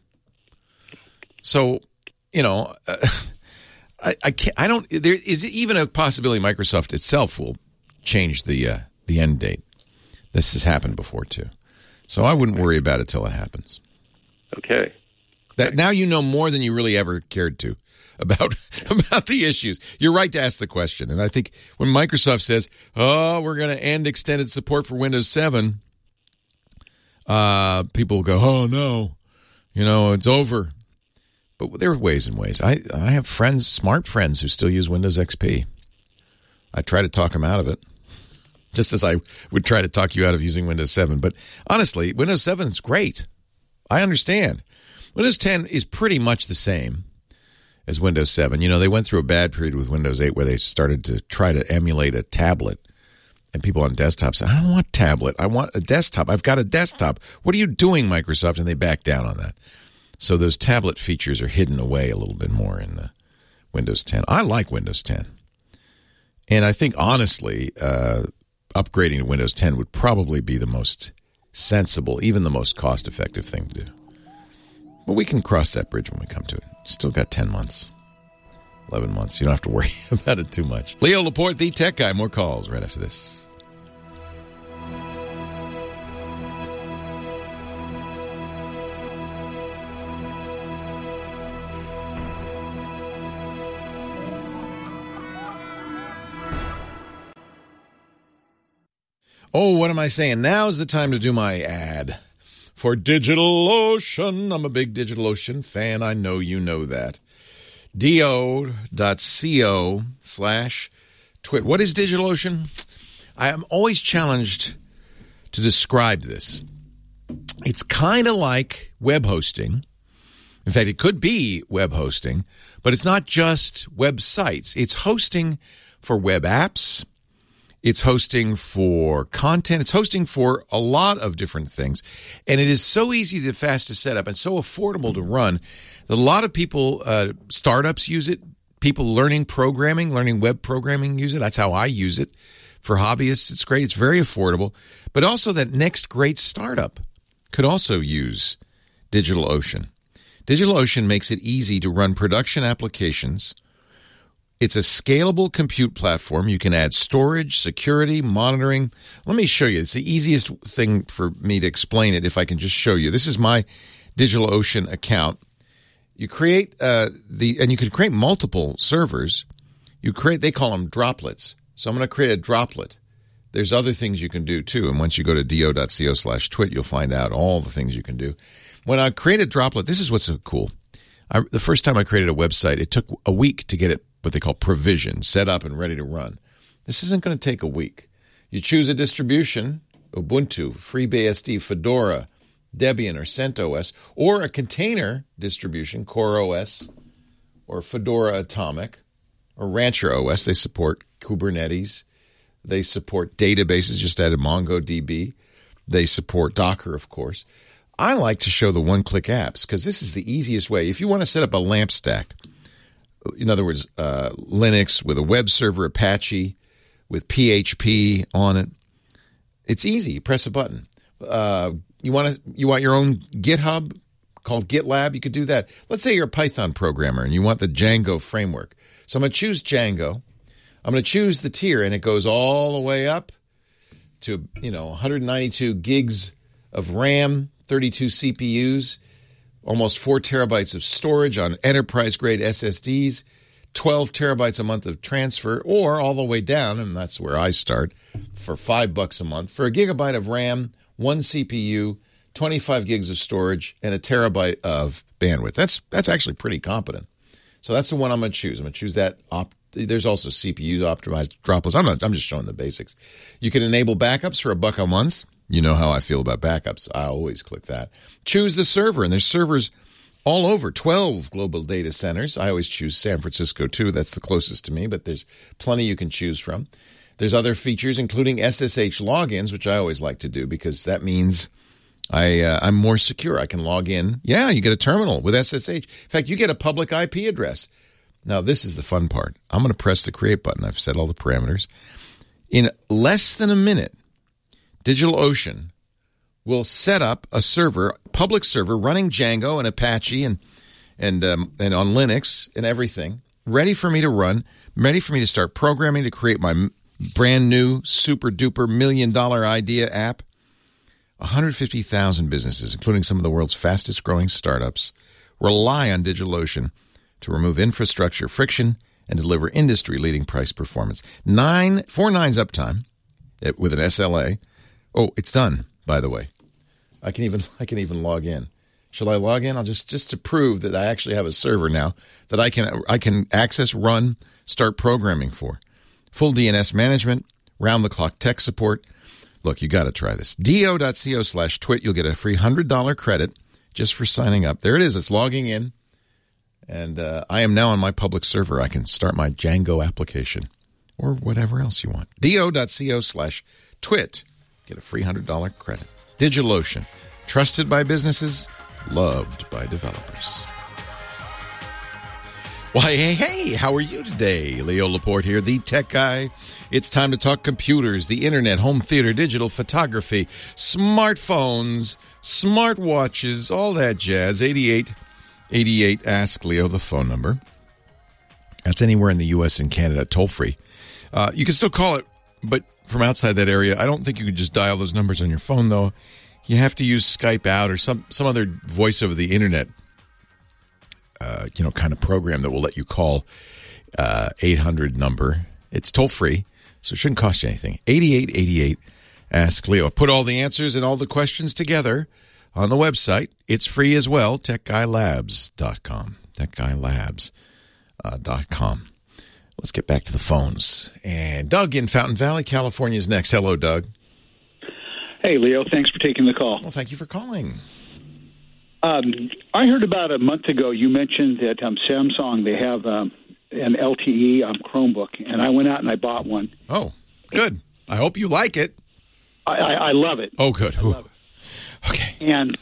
So, you know, uh, I, I can't. I don't. There is even a possibility Microsoft itself will change the uh, the end date. This has happened before, too. So I wouldn't worry about it till it happens. Okay. That now you know more than you really ever cared to about about the issues. You're right to ask the question. And I think when Microsoft says, oh, we're going to end extended support for Windows seven, uh, people go, oh, no, you know, it's over. But there are ways and ways. I, I have friends, smart friends, who still use Windows X P. I try to talk them out of it, just as I would try to talk you out of using Windows seven. But honestly, Windows seven is great. I understand. Windows ten is pretty much the same as Windows seven. You know, they went through a bad period with Windows eight where they started to try to emulate a tablet. And people on desktops said, I don't want tablet. I want a desktop. I've got a desktop. What are you doing, Microsoft? And they backed down on that. So those tablet features are hidden away a little bit more in the Windows ten. I like Windows ten. And I think, honestly, uh, upgrading to Windows ten would probably be the most sensible, even the most cost-effective thing to do. But we can cross that bridge when we come to it. Still got ten months, eleven months. You don't have to worry about it too much. Leo Laporte, the tech guy. More calls right after this. Oh, what am I saying? Now's the time to do my ad for DigitalOcean. I'm a big DigitalOcean fan. I know you know that. do dot co slash twit. What is DigitalOcean? I am always challenged to describe this. It's kind of like web hosting. In fact, it could be web hosting, but it's not just websites. It's hosting for web apps. It's hosting for content. It's hosting for a lot of different things. And it is so easy to fast to set up and so affordable to run that a lot of people, uh, startups use it. People learning programming, learning web programming use it. That's how I use it. For hobbyists, it's great. It's very affordable. But also that next great startup could also use DigitalOcean. DigitalOcean makes it easy to run production applications. It's a scalable compute platform. You can add storage, security, monitoring. Let me show you. It's the easiest thing for me to explain it if I can just show you. This is my DigitalOcean account. You create uh, the, and you can create multiple servers. You create, they call them droplets. So I'm going to create a droplet. There's other things you can do too. And once you go to do dot co slash twit, you'll find out all the things you can do. When I create a droplet, this is what's so cool. I, the first time I created a website, it took a week to get it what they call provision, set up and ready to run. This isn't going to take a week. You choose a distribution, Ubuntu, FreeBSD, Fedora, Debian, or CentOS, or a container distribution, CoreOS, or Fedora Atomic, or Rancher O S. They support Kubernetes. They support databases, just added MongoDB. They support Docker, of course. I like to show the one-click apps because this is the easiest way. If you want to set up a LAMP stack, in other words, uh, Linux with a web server, Apache, with P H P on it. It's easy. You press a button. Uh, you want to you want your own GitHub called GitLab? You could do that. Let's say you're a Python programmer and you want the Django framework. So I'm going to choose Django. I'm going to choose the tier, and it goes all the way up to, you know, one hundred ninety-two gigs of RAM, thirty-two C P Us. Almost four terabytes of storage on enterprise-grade S S Ds, twelve terabytes a month of transfer, or all the way down, and that's where I start, for five bucks a month, for a gigabyte of RAM, one C P U, twenty-five gigs of storage, and a terabyte of bandwidth. That's that's actually pretty competent. So that's the one I'm going to choose. I'm going to choose that. Op- There's also C P U optimized droplets. I'm not. I'm just showing the basics. You can enable backups for a buck a month. You know how I feel about backups. I always click that. Choose the server, and there's servers all over, twelve global data centers. I always choose San Francisco, too. That's the closest to me, but there's plenty you can choose from. There's other features, including S S H logins, which I always like to do because that means I, uh, I'm more secure. I can log in. Yeah, you get a terminal with S S H. In fact, you get a public I P address. Now, this is the fun part. I'm going to press the Create button. I've set all the parameters. In less than a minute, DigitalOcean will set up a server, public server, running Django and Apache and and um, and on Linux and everything, ready for me to run, ready for me to start programming to create my brand new, super duper million dollar idea app. one hundred fifty thousand businesses, including some of the world's fastest growing startups, rely on DigitalOcean to remove infrastructure friction and deliver industry-leading price performance. Nine, four nines uptime with an S L A. Oh, it's done, by the way. I can even I can even log in. Shall I log in? I'll just just to prove that I actually have a server now that I can I can access, run, start programming for. Full D N S management, round-the-clock tech support. Look, you got to try this. do.co slash twit. You'll get a free one hundred dollars credit just for signing up. There it is. It's logging in. And uh, I am now on my public server. I can start my Django application or whatever else you want. do.co slash twit. Get a free one hundred dollars credit. DigitalOcean. Trusted by businesses, loved by developers. Why, hey, hey, how are you today? Leo Laporte here, the tech guy. It's time to talk computers, the internet, home theater, digital photography, smartphones, smartwatches, all that jazz. eighty-eight eighty-eight, ask Leo, the phone number. That's anywhere in the U S and Canada, toll free. Uh, you can still call it, but from outside that area, I don't think you could just dial those numbers on your phone, though. You have to use Skype out or some, some other voice over the internet, uh, you know, kind of program that will let you call uh, eight hundred number. It's toll free, so it shouldn't cost you anything. eighty-eight eighty-eight, ask Leo. Put all the answers and all the questions together on the website. It's free as well, tech guy labs dot com. tech guy labs dot com. Let's get back to the phones. And Doug in Fountain Valley, California is next. Hello, Doug. Hey, Leo. Thanks for taking the call. Well, thank you for calling. Um, I heard about a month ago you mentioned that um, Samsung, they have um, an L T E um, Chromebook, and I went out and I bought one. Oh, good. I hope you like it. I, I, I love it. Oh, good. I love it. Okay. And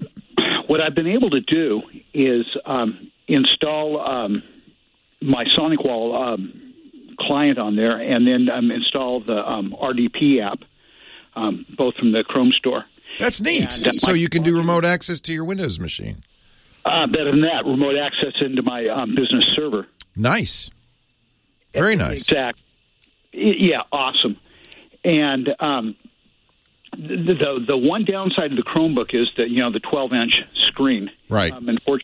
what I've been able to do is um, install um, my SonicWall um, client on there, and then um, install the um, R D P app, um, both from the Chrome store. That's neat. And, uh, so you can do remote access to your Windows machine. Uh, better than that, remote access into my um, business server. Nice. Very nice. Exactly. Yeah, awesome. And um, the, the the one downside of the Chromebook is that, you know, the twelve inch screen. Right. Um, unfortunately.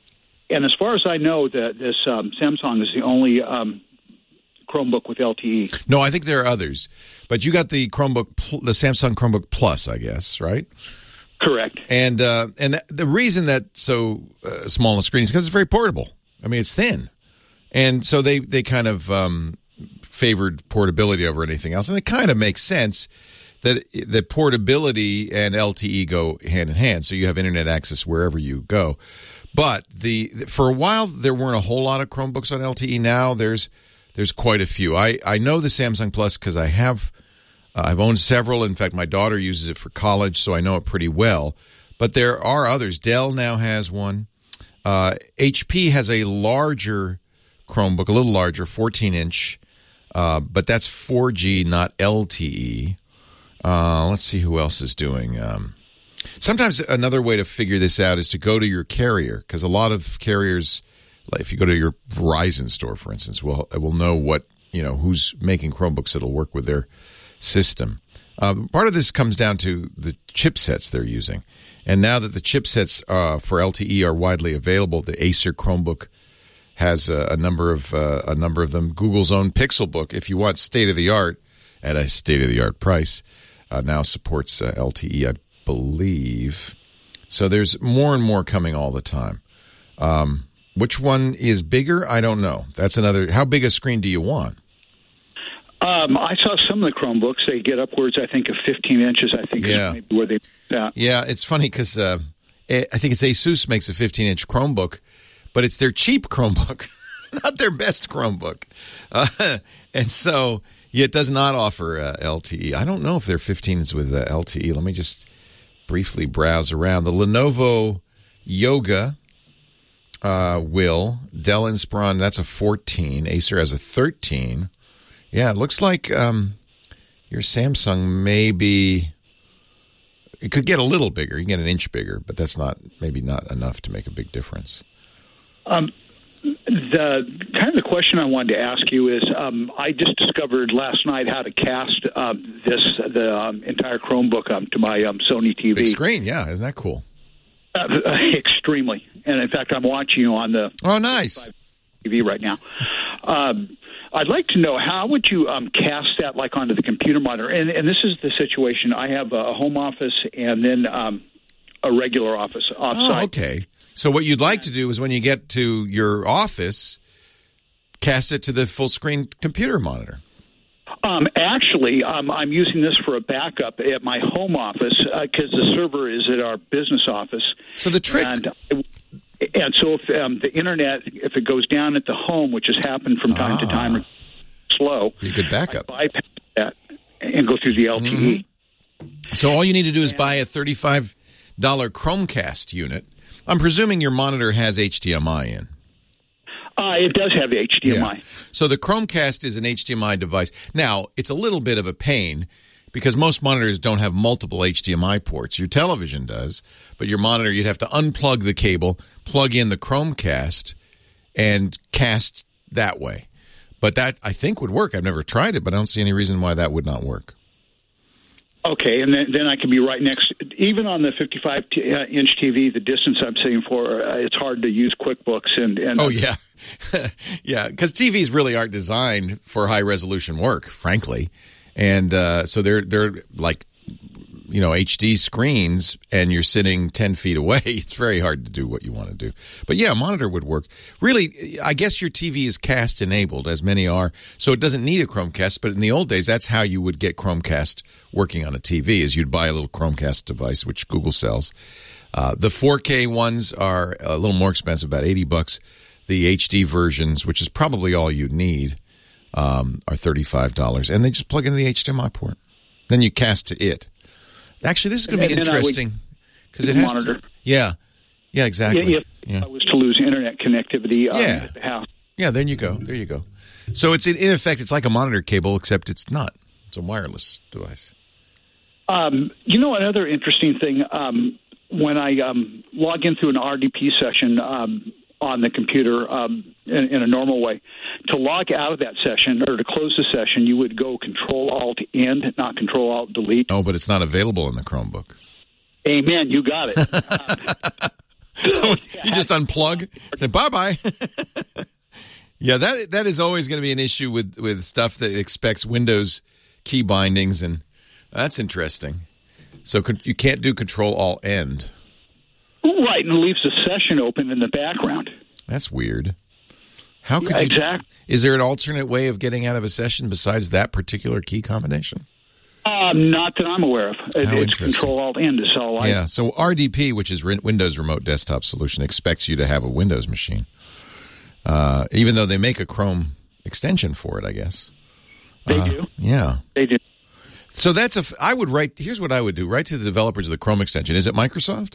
And as far as I know, that this um, Samsung is the only um, Chromebook with L T E. No, I think there are others, but you got the Chromebook, the Samsung Chromebook Plus, I guess, right? Correct. And uh, and th- the reason that's so uh, small on the screen is because it's very portable. I mean, it's thin, and so they they kind of um, favored portability over anything else, and it kind of makes sense that the portability and L T E go hand in hand. So you have internet access wherever you go. But the for a while there weren't a whole lot of Chromebooks on L T E. Now there's there's quite a few. I, I know the Samsung Plus because I have uh, I've owned several. In fact, my daughter uses it for college, so I know it pretty well. But there are others. Dell now has one. Uh, H P has a larger Chromebook, a little larger, fourteen inch, uh, but that's four G, not L T E. Uh, let's see who else is doing. Um, Sometimes another way to figure this out is to go to your carrier, because a lot of carriers, like if you go to your Verizon store, for instance, will will know what you know who's making Chromebooks that'll work with their system. Um, part of this comes down to the chipsets they're using, and now that the chipsets uh, for L T E are widely available, the Acer Chromebook has a, a number of uh, a number of them. Google's own Pixelbook, if you want state of the art at a state of the art price, uh, now supports uh, L T E. I believe. So there's more and more coming all the time. Um, which one is bigger? I don't know. That's another. How big a screen do you want? Um, I saw some of the Chromebooks. They get upwards, I think, of fifteen inches. I think yeah. is maybe where they. Yeah. Yeah, it's funny because uh, I think it's ASUS makes a fifteen inch Chromebook, but it's their cheap Chromebook, not their best Chromebook, uh, and so yeah, it does not offer uh, L T E. I don't know if they're fifteens with uh, L T E. Let me just briefly browse around. The Lenovo Yoga uh, will. Dell Inspiron, that's a fourteen. Acer has a thirteen. Yeah, it looks like um, your Samsung may be... It could get a little bigger. You can get an inch bigger, but that's not maybe not enough to make a big difference. Um, the kind of the question I wanted to ask you is, um, I just discovered last night how to cast um, this the um, entire Chromebook um, to my um, Sony T V. Big screen, yeah, isn't that cool? Uh, extremely, and in fact, I'm watching you on the oh nice T V right now. Um, I'd like to know, how would you um, cast that like onto the computer monitor? And, and this is the situation. I have a home office and then um, a regular office offsite. Oh, okay. So what you'd like to do is when you get to your office, cast it to the full screen computer monitor. Um, actually, um, I'm using this for a backup at my home office because uh, the server is at our business office. So the trick... And, and so if um, the internet, if it goes down at the home, which has happened from time ah, to time, slow, be a good backup. I bypass that and go through the L T E. Mm-hmm. So all you need to do is buy a thirty-five dollars Chromecast unit. I'm presuming your monitor has H D M I in. Uh, it does have H D M I. Yeah. So the Chromecast is an H D M I device. Now, it's a little bit of a pain because most monitors don't have multiple H D M I ports. Your television does, but your monitor, you'd have to unplug the cable, plug in the Chromecast, and cast that way. But that, I think, would work. I've never tried it, but I don't see any reason why that would not work. Okay, and then, then I can be right next. Even on the fifty-five inch T V, the distance I'm sitting for, uh, it's hard to use QuickBooks. and, and Oh, yeah. yeah, because T Vs really aren't designed for high-resolution work, frankly. And uh, so they're they're like, you know, H D screens, and you're sitting ten feet away. It's very hard to do what you want to do. But yeah, a monitor would work. Really, I guess your T V is cast enabled, as many are, so it doesn't need a Chromecast. But in the old days, that's how you would get Chromecast working on a T V, is you'd buy a little Chromecast device, which Google sells. Uh, the four K ones are a little more expensive, about eighty bucks. The H D versions, which is probably all you need, um, are thirty-five dollars. And they just plug into the H D M I port. Then you cast to it. Actually, this is going to be and interesting because it has monitor. To, yeah, yeah, exactly. Yeah, if yeah. I was to lose internet connectivity um, Yeah. at the house. Yeah, there you go. There you go. So it's in, in effect, it's like a monitor cable, except it's not. It's a wireless device. Um, you know, another interesting thing, um, when I um, log in through an R D P session um, on the computer um, in, in a normal way, to log out of that session or to close the session, you would go Control-Alt-End, not Control-Alt-Delete. Oh, but it's not available in the Chromebook. Amen, you got it. Um, so you just unplug, say bye-bye. Yeah, that that is always going to be an issue with, with stuff that expects Windows key bindings, and that's interesting. So you can't do Control-Alt-End. Right, and it leaves the session open in the background. That's weird. How could yeah, you, exactly. Is there an alternate way of getting out of a session besides that particular key combination? Um, not that I'm aware of. It, How it's Control-Alt-End is all I... Yeah, so R D P, which is Windows Remote Desktop Solution, expects you to have a Windows machine. Uh, even though they make a Chrome extension for it, I guess. They uh, do? Yeah. They do. So that's a... I would write... Here's what I would do. Write to the developers of the Chrome extension. Is it Microsoft?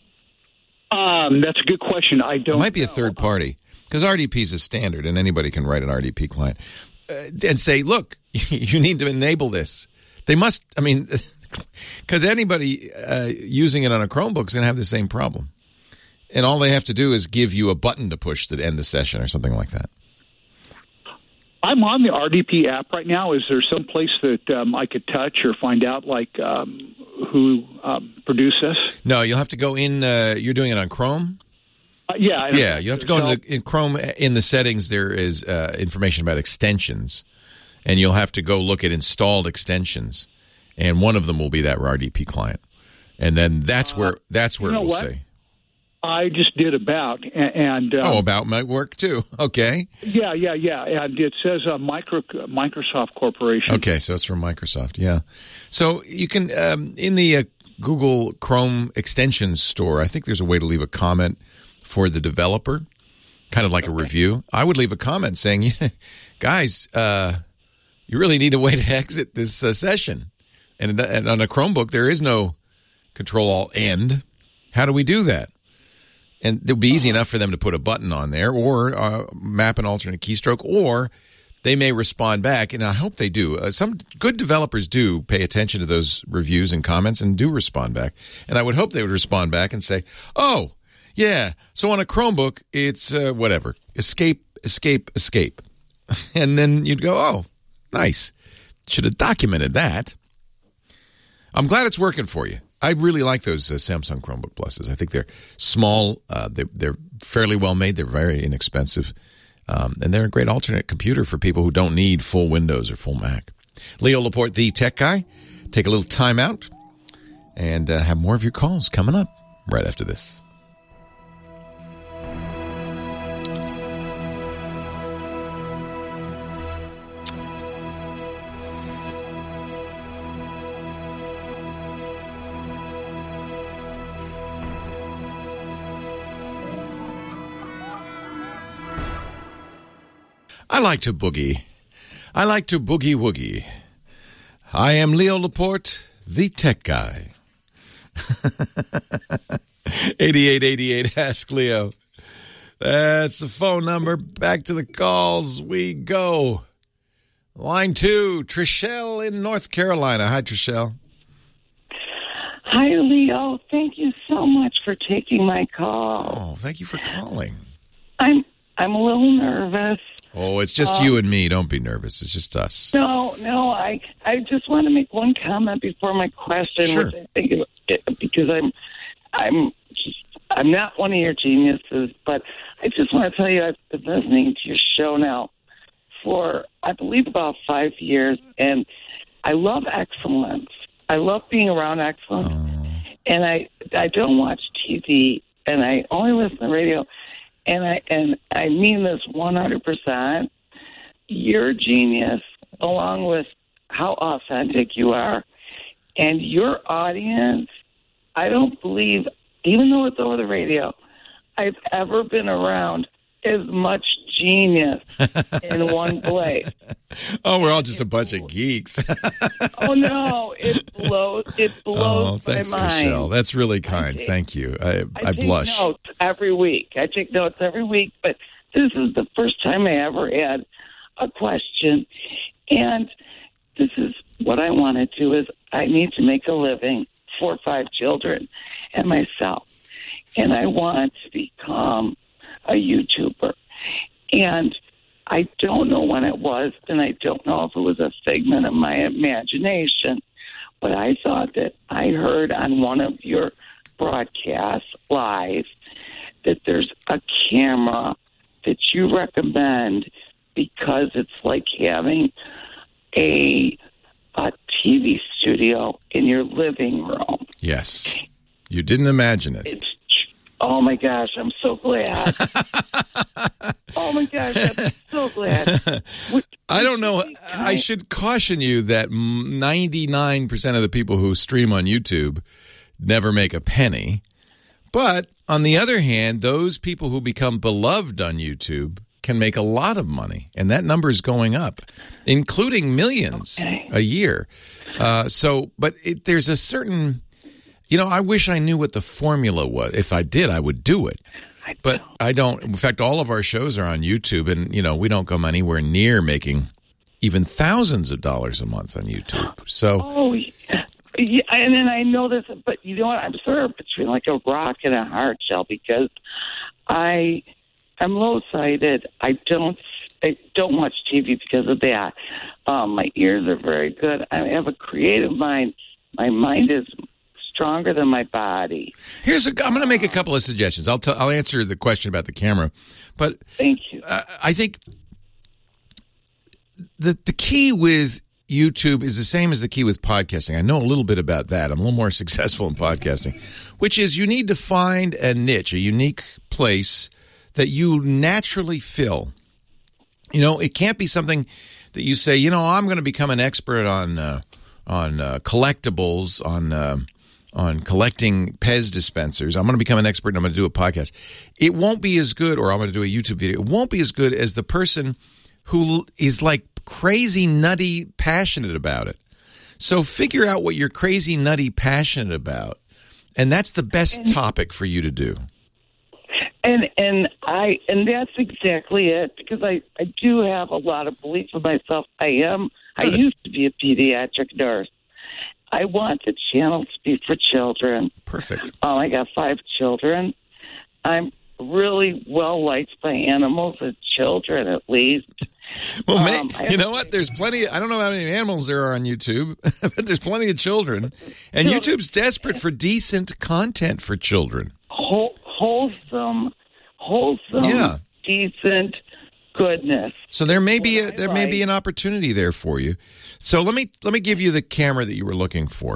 Um, that's a good question. I don't It might be know. a third party, because R D P is a standard, and anybody can write an R D P client uh, and say, look, you need to enable this. They must, I mean, because anybody uh, using it on a Chromebook is going to have the same problem. And all they have to do is give you a button to push to end the session or something like that. I'm on the R D P app right now. Is there some place that um, I could touch or find out, like, um, who um, produced this? No, you'll have to go in. Uh, you're doing it on Chrome? Uh, yeah. I Yeah, you have to go into the, in Chrome. In the settings, there is uh, information about extensions, and you'll have to go look at installed extensions, and one of them will be that R D P client, and then that's where that's where you know it will what? say. I just did about and um, Oh, about might work too. Okay. yeah, yeah, yeah, and it says uh, micro Microsoft Corporation. Okay, so it's from Microsoft. Yeah. So you can um, in the uh, Google Chrome extensions store. I think there's a way to leave a comment for the developer, kind of like okay. a review. I would leave a comment saying, yeah, "Guys, uh, you really need a way to exit this uh, session." And, and on a Chromebook, there is no Control-Alt-End. How do we do that? And it would be easy enough for them to put a button on there or uh, map an alternate keystroke, or they may respond back, and I hope they do. Uh, some good developers do pay attention to those reviews and comments and do respond back. And I would hope they would respond back and say, oh, yeah, so on a Chromebook, it's uh, whatever, escape escape, escape. And then you'd go, oh, nice. Should have documented that. I'm glad it's working for you. I really like those uh, Samsung Chromebook Pluses. I think they're small. Uh, they're, they're fairly well made. They're very inexpensive. Um, and they're a great alternate computer for people who don't need full Windows or full Mac. Leo Laporte, the tech guy. Take a little time out and uh, have more of your calls coming up right after this. I like to boogie. I like to boogie woogie. I am Leo Laporte, the tech guy. eighty-eight eighty-eight, Ask Leo. That's the phone number. Back to the calls we go. Line two, Trishelle in North Carolina. Hi, Trishelle. Hi, Leo. Thank you so much for taking my call. Oh, thank you for calling. I'm I'm a little nervous. Oh, it's just um, you and me. Don't be nervous. It's just us. No, no. I I just want to make one comment before my question, sure. which I think it, because I'm I'm just, I'm not one of your geniuses, but I just want to tell you I've been listening to your show now for I believe about five years, and I love excellence. I love being around excellence, oh. and I I don't watch T V, and I only listen to radio. And I and I mean this one hundred percent. Your genius, along with how authentic you are, and your audience, I don't believe, even though it's over the radio, I've ever been around as much genius in one place. Oh, we're all just a bunch of geeks. Oh, no. It blows, it blows oh, thanks, my mind. Trishelle. That's really kind. Take, Thank you. I, I, I blush. take notes every week. I take notes every week, but this is the first time I ever had a question. And this is what I want to do is I need to make a living, four or five children, and myself. And I want to become a YouTuber. And I don't know when it was, and I don't know if it was a figment of my imagination, but I thought that I heard on one of your broadcasts live that there's a camera that you recommend because it's like having a, a T V studio in your living room. Yes. You didn't imagine it. It's Oh, my gosh, I'm so glad. Oh, my gosh, I'm so glad. I don't know. I should caution you that ninety-nine percent of the people who stream on YouTube never make a penny. But on the other hand, those people who become beloved on YouTube can make a lot of money, and that number is going up, including millions okay. a year. Uh, so, but it, there's a certain... You know, I wish I knew what the formula was. If I did, I would do it. I but don't. I don't. In fact, all of our shows are on YouTube, and, you know, we don't come anywhere near making even thousands of dollars a month on YouTube. So, oh, yeah, and then I know this, but you know what? I'm sort of between like a rock and a hard shell because I am low-sighted. I don't I don't watch T V because of that. Um, my ears are very good. I have a creative mind. My mind is stronger than my body. Here's a, I'm going to make a couple of suggestions. I'll tell, I'll answer the question about the camera, but thank you. Uh, I think the the key with YouTube is the same as the key with podcasting. I know a little bit about that. I'm a little more successful in podcasting, which is you need to find a niche, a unique place that you naturally fill. You know, it can't be something that you say, you know, I'm going to become an expert on uh, on uh, collectibles, on uh, on collecting Pez dispensers. I'm going to become an expert and I'm going to do a podcast. It won't be as good, or I'm going to do a YouTube video. It won't be as good as the person who is like crazy, nutty, passionate about it. So figure out what you're crazy, nutty, passionate about. And that's the best and, topic for you to do. And and I and that's exactly it, because I, I do have a lot of belief in myself. I am I used to be a pediatric nurse. I want the channel to be for children. Perfect. Um, I got five children. I'm really well liked by animals and children, at least. Well, Um, may, you know what? There's plenty. I don't know how many animals there are on YouTube, but there's plenty of children, and YouTube's desperate for decent content for children. Whole, wholesome, wholesome, Yeah. decent goodness. So there may be a, What I there may be like. an opportunity there for you. So let me let me give you the camera that you were looking for.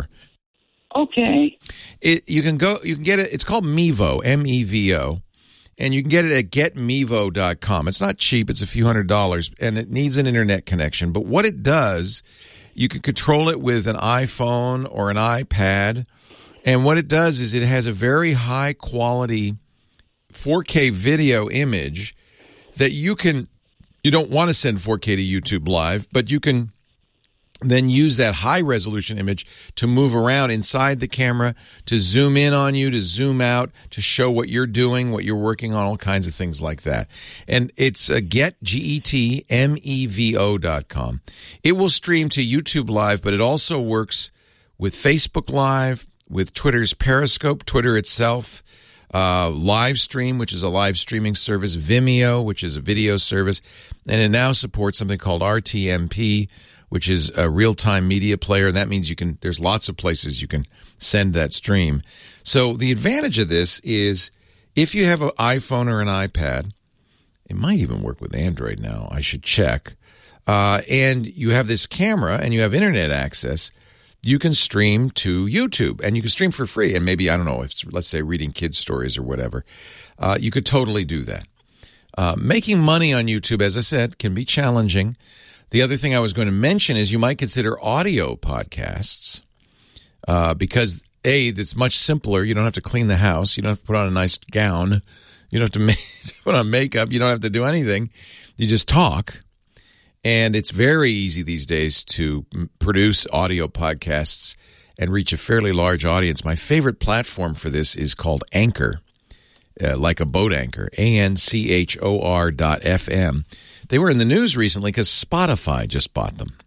Okay. It you can go you can get it. It's called Mevo, M E V O, and you can get it at get mevo dot com. It's not cheap. It's a few hundred dollars, and it needs an internet connection. But what it does, you can control it with an iPhone or an iPad, and what it does is it has a very high quality four K video image that you can. You don't want to send four K to YouTube Live, but you can then use that high resolution image to move around inside the camera, to zoom in on you, to zoom out, to show what you're doing, what you're working on, all kinds of things like that. And it's uh, get, G E T M E V O dot com. It will stream to YouTube Live, but it also works with Facebook Live, with Twitter's Periscope, Twitter itself, uh, Livestream, which is a live streaming service, Vimeo, which is a video service, and it now supports something called R T M P, which is a real-time media player. That means you can. There's lots of places you can send that stream. So the advantage of this is if you have an iPhone or an iPad, it might even work with Android now. I should check. Uh, and you have this camera and you have internet access, you can stream to YouTube, and you can stream for free. And maybe, I don't know, if it's, let's say, reading kids' stories or whatever, uh, you could totally do that. Uh, making money on YouTube, as I said, can be challenging. The other thing I was going to mention is you might consider audio podcasts uh, because, A, it's much simpler. You don't have to clean the house. You don't have to put on a nice gown. You don't have to make, put on makeup. You don't have to do anything. You just talk. And it's very easy these days to produce audio podcasts and reach a fairly large audience. My favorite platform for this is called Anchor, uh, like a boat anchor, A N C H O R dot F M. They were in the news recently because Spotify just bought them.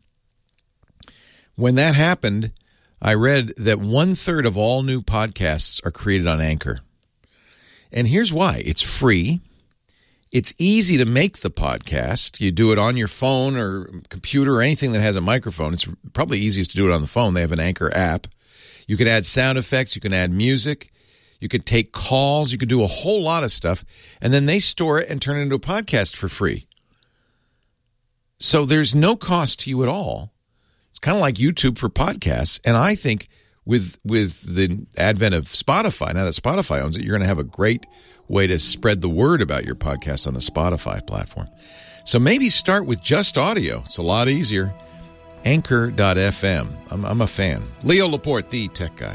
When that happened, I read that one-third of all new podcasts are created on Anchor. And here's why. It's free. It's easy to make the podcast. You do it on your phone or computer or anything that has a microphone. It's probably easiest to do it on the phone. They have an Anchor app. You can add sound effects. You can add music. You could take calls. You could do a whole lot of stuff. And then they store it and turn it into a podcast for free. So there's no cost to you at all. It's kind of like YouTube for podcasts. And I think with with the advent of Spotify, now that Spotify owns it, you're going to have a great way to spread the word about your podcast on the Spotify platform. So maybe start with just audio. It's a lot easier. Anchor dot F M. I'm, I'm a fan. Leo Laporte, the tech guy.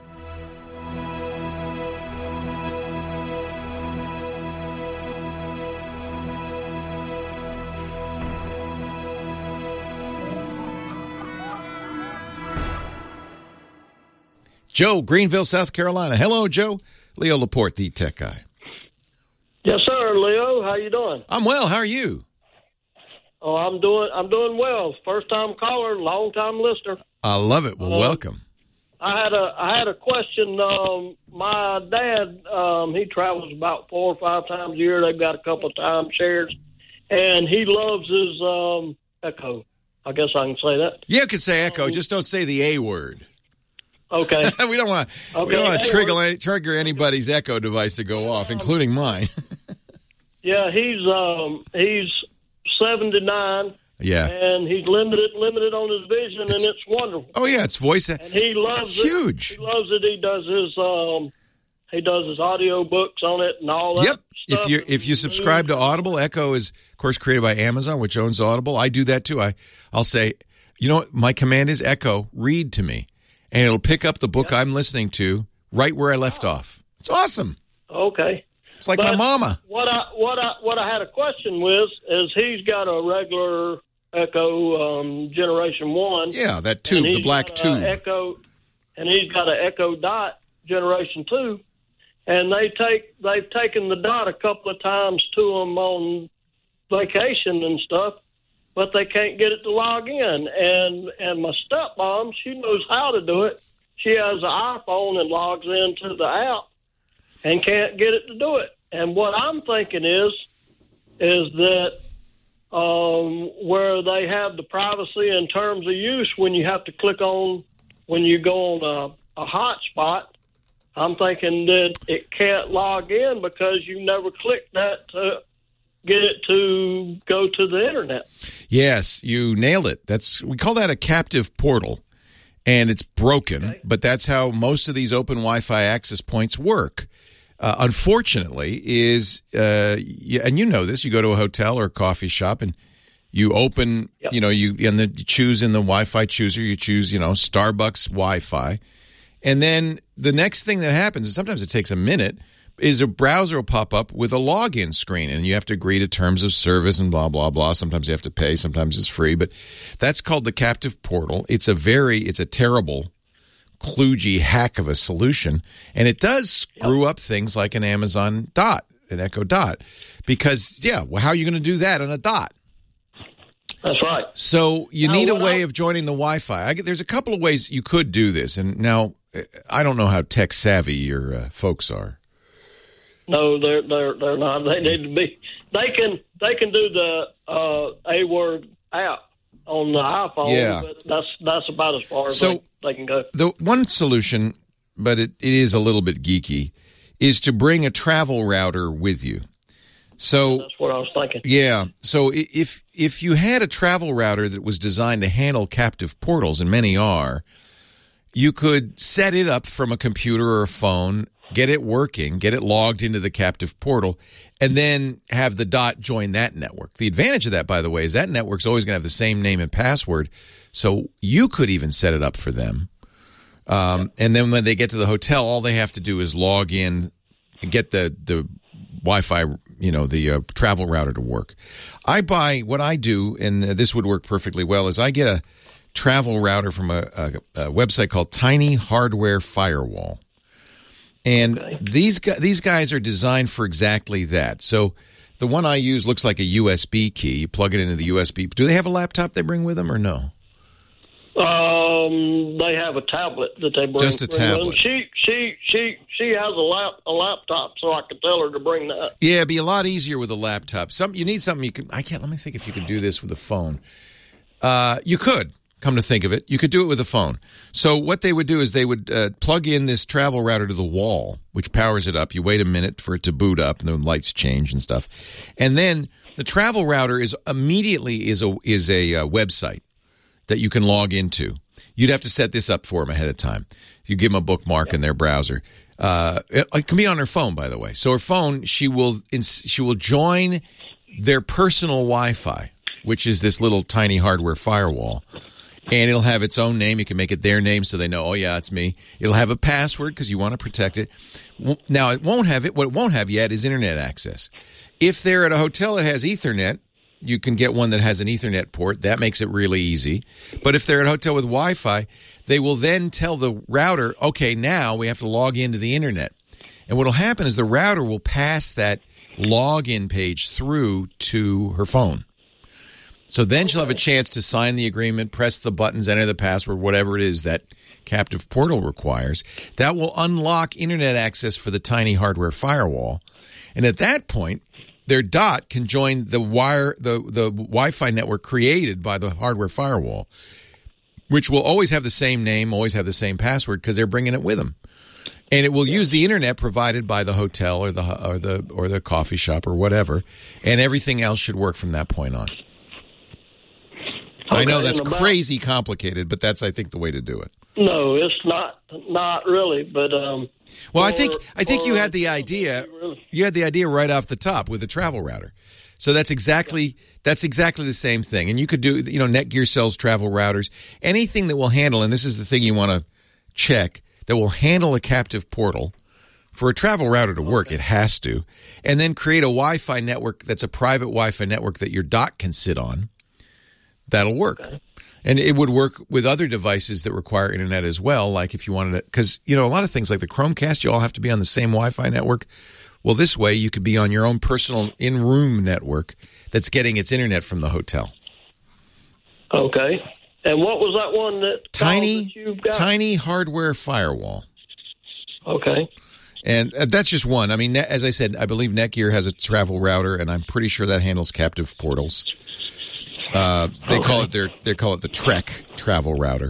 Joe, Greenville, South Carolina. Hello, Joe. Leo Laporte, the tech guy. Yes, sir, Leo. How you doing? I'm well. How are you? Oh, I'm doing. I'm doing well. First time caller, long time listener. I love it. Well, um, welcome. I had a. I had a question. Um, my dad, um, he travels about four or five times a year. They've got a couple of time shares, and he loves his um, Echo. I guess I can say that. You can say Echo. Um, just don't say the A word. Okay. we don't want to. Okay. We don't want to trigger, any, trigger anybody's Echo device to go off, including mine. Yeah, he's um, he's seventy-nine. Yeah. And he's limited limited on his vision, it's, and it's wonderful. Oh yeah, it's voice. And he loves huge. it. He loves it. He does his um, he does his audio books on it and all that. Yep. Stuff. If you if you subscribe to Audible, Echo is of course created by Amazon, which owns Audible. I do that too. I I'll say, you know what, my command is Echo, read to me. And it'll pick up the book yeah. I'm listening to right where I left oh. off. It's awesome. Okay. It's like but my mama. What I what I what I had a question with is he's got a regular Echo um, Generation One. Yeah, that tube, the black tube. Echo, and he's got an Echo Dot Generation Two, and they take they've taken the Dot a couple of times to them on vacation and stuff. But they can't get it to log in. And and my stepmom, she knows how to do it. She has an iPhone and logs into the app and can't get it to do it. and what I'm thinking is, is that um, where they have the privacy in terms of use when you have to click on, when you go on a, a hotspot, I'm thinking that it can't log in because you never clicked that to get it to go to the internet. Yes, you nailed it. That's we call that a captive portal, and it's broken, okay. But that's how most of these open Wi-Fi access points work. Uh, unfortunately, is uh, you, and you know this. You go to a hotel or a coffee shop, and you open, yep. you know, you and the, you choose in the Wi-Fi chooser. You choose, you know, Starbucks Wi-Fi, and then the next thing that happens, and sometimes it takes a minute, is a browser will pop up with a login screen, and you have to agree to terms of service and blah, blah, blah. Sometimes you have to pay. Sometimes it's free. But that's called the captive portal. It's a very, it's a terrible, kludgy hack of a solution, and it does screw yep. up things like an Amazon Dot, an Echo Dot. Because, yeah, well, how are you going to do that on a Dot? That's right. So you now, need a way I- of joining the Wi-Fi. I, there's a couple of ways you could do this, and now I don't know how tech savvy your uh, folks are. No, they're they're they're not. They need to be. They can they can do the uh, A Word app on the iPhone. Yeah. But that's that's about as far as So, they, they can go. The one solution, but it, it is a little bit geeky, is to bring a travel router with you. So that's what I was thinking. Yeah. So if if you had a travel router that was designed to handle captive portals, and many are, you could set it up from a computer or a phone, get it working, get it logged into the captive portal, and then have the Dot join that network. The advantage of that, by the way, is that network's always going to have the same name and password, so you could even set it up for them. Um, and then when they get to the hotel, all they have to do is log in and get the, the Wi-Fi, you know, the uh, travel router to work. I buy, what I do, and this would work perfectly well, is I get a travel router from a, a, a website called Tiny Hardware Firewall. And okay. these these guys are designed for exactly that. So the one I use looks like a U S B key. You plug it into the U S B. Do they have a laptop they bring with them or no? Um, they have a tablet that they bring. Just a bring tablet. With. She she she she has a lap a laptop, so I could tell her to bring that. Yeah, it'd be a lot easier with a laptop. Some you need something you could. I can't. Let me think if you could do this with a phone. Uh, you could. Come to think of it, you could do it with a phone. So what they would do is they would uh, plug in this travel router to the wall, which powers it up. You wait a minute for it to boot up, and the lights change and stuff. And then the travel router is immediately is a is a uh, website that you can log into. You'd have to set this up for them ahead of time. You give them a bookmark in their browser. Uh, it, it can be on her phone, by the way. So her phone, she will she will join their personal Wi-Fi, which is this little tiny hardware firewall. And it'll have its own name. You can make it their name so they know, oh, yeah, it's me. It'll have a password because you want to protect it. Now, it won't have it. What it won't have yet is internet access. If they're at a hotel that has Ethernet, you can get one that has an Ethernet port. That makes it really easy. But if they're at a hotel with Wi-Fi, they will then tell the router, okay, now we have to log into the internet. And what will happen is the router will pass that login page through to her phone. So then she'll have a chance to sign the agreement, press the buttons, enter the password, whatever it is that captive portal requires. That will unlock internet access for the tiny hardware firewall. And at that point, their Dot can join the wire, the, the Wi-Fi network created by the hardware firewall, which will always have the same name, always have the same password because they're bringing it with them. And it will use the internet provided by the hotel or the or the or the coffee shop or whatever, and everything else should work from that point on. Okay, I know that's about, crazy complicated, but that's, I think, the way to do it. No, it's not. Not really, but um. Well, or, I think I think or, you had the idea. Really. You had the idea right off the top with the travel router. So that's exactly that's exactly the same thing. And you could do, you know, Netgear sells travel routers. Anything that will handle, and this is the thing you want to check, that will handle a captive portal. For a travel router to work, okay. It has to, and then create a Wi-Fi network that's a private Wi-Fi network that your Dot can sit on. That'll work. Okay. And it would work with other devices that require internet as well, like if you wanted to, because, you know, a lot of things like the Chromecast, you all have to be on the same Wi-Fi network. Well, this way you could be on your own personal in-room network that's getting its internet from the hotel. Okay. And what was that one that Tiny, that you've got? Tiny Hardware Firewall. Okay. And uh, that's just one. I mean, Net, as I said, I believe Netgear has a travel router, and I'm pretty sure that handles captive portals. Uh, they okay. call it their they call it the Trek travel router.